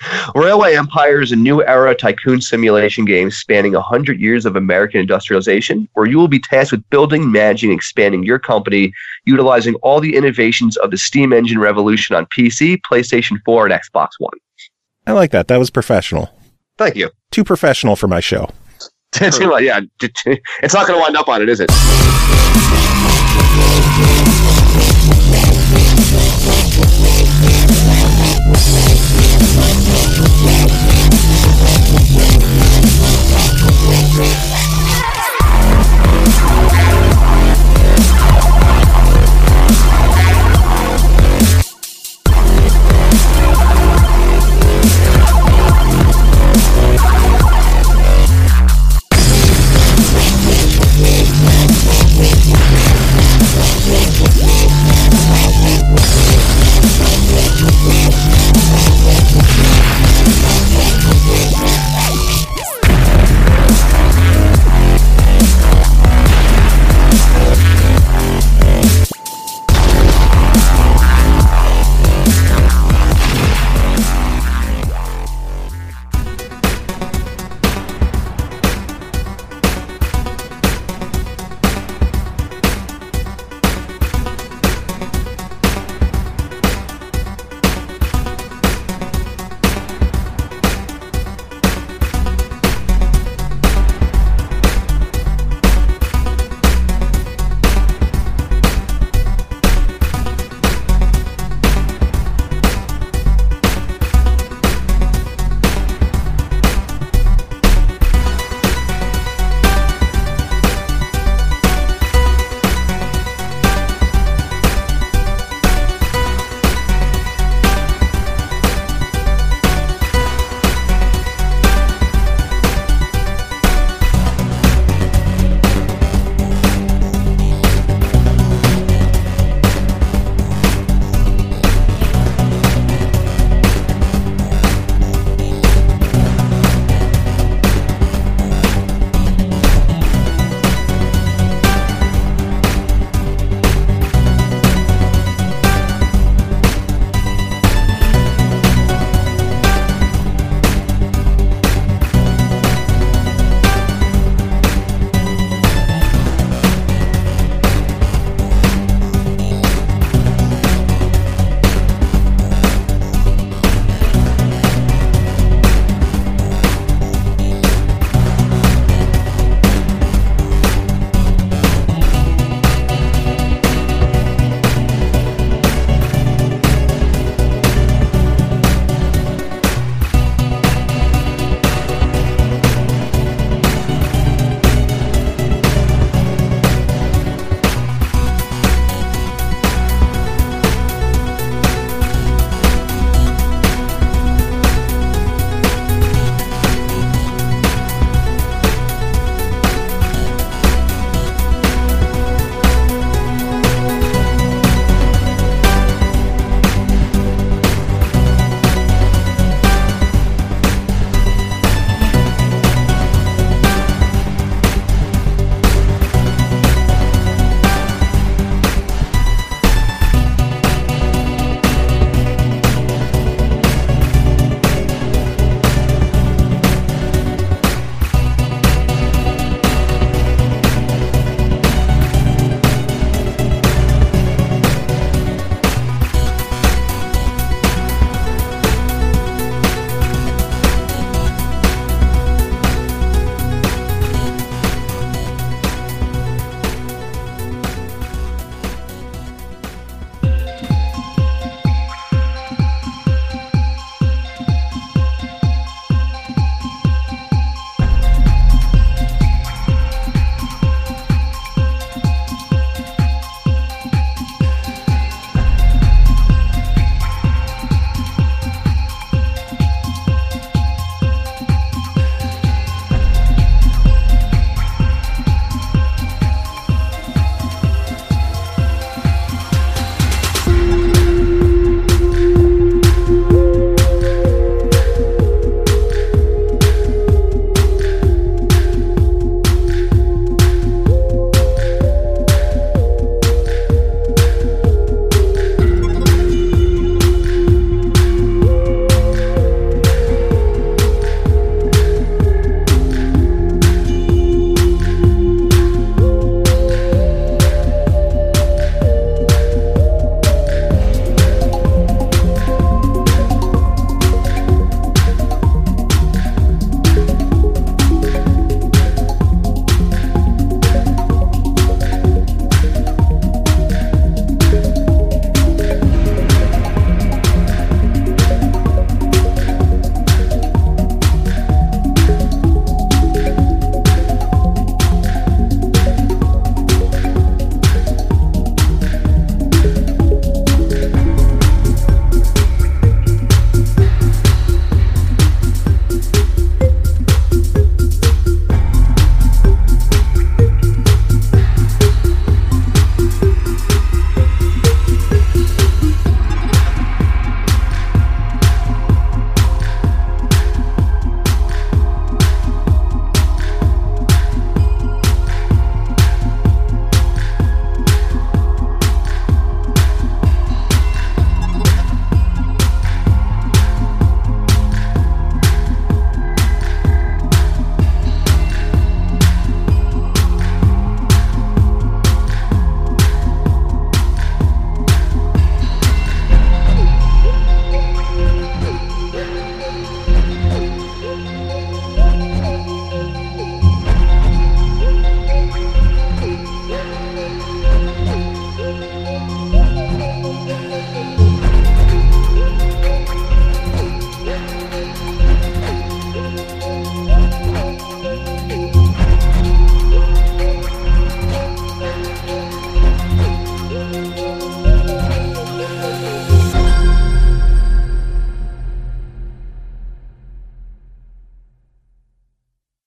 Railway Empire is a new era tycoon simulation game spanning 100 years of American industrialization, where you will be tasked with building, managing, and expanding your company, utilizing all the innovations of the steam engine revolution on PC, PlayStation 4, and Xbox One. I like that. That was professional. Thank you. Too professional for my show. Yeah, it's not going to wind up on it, is it?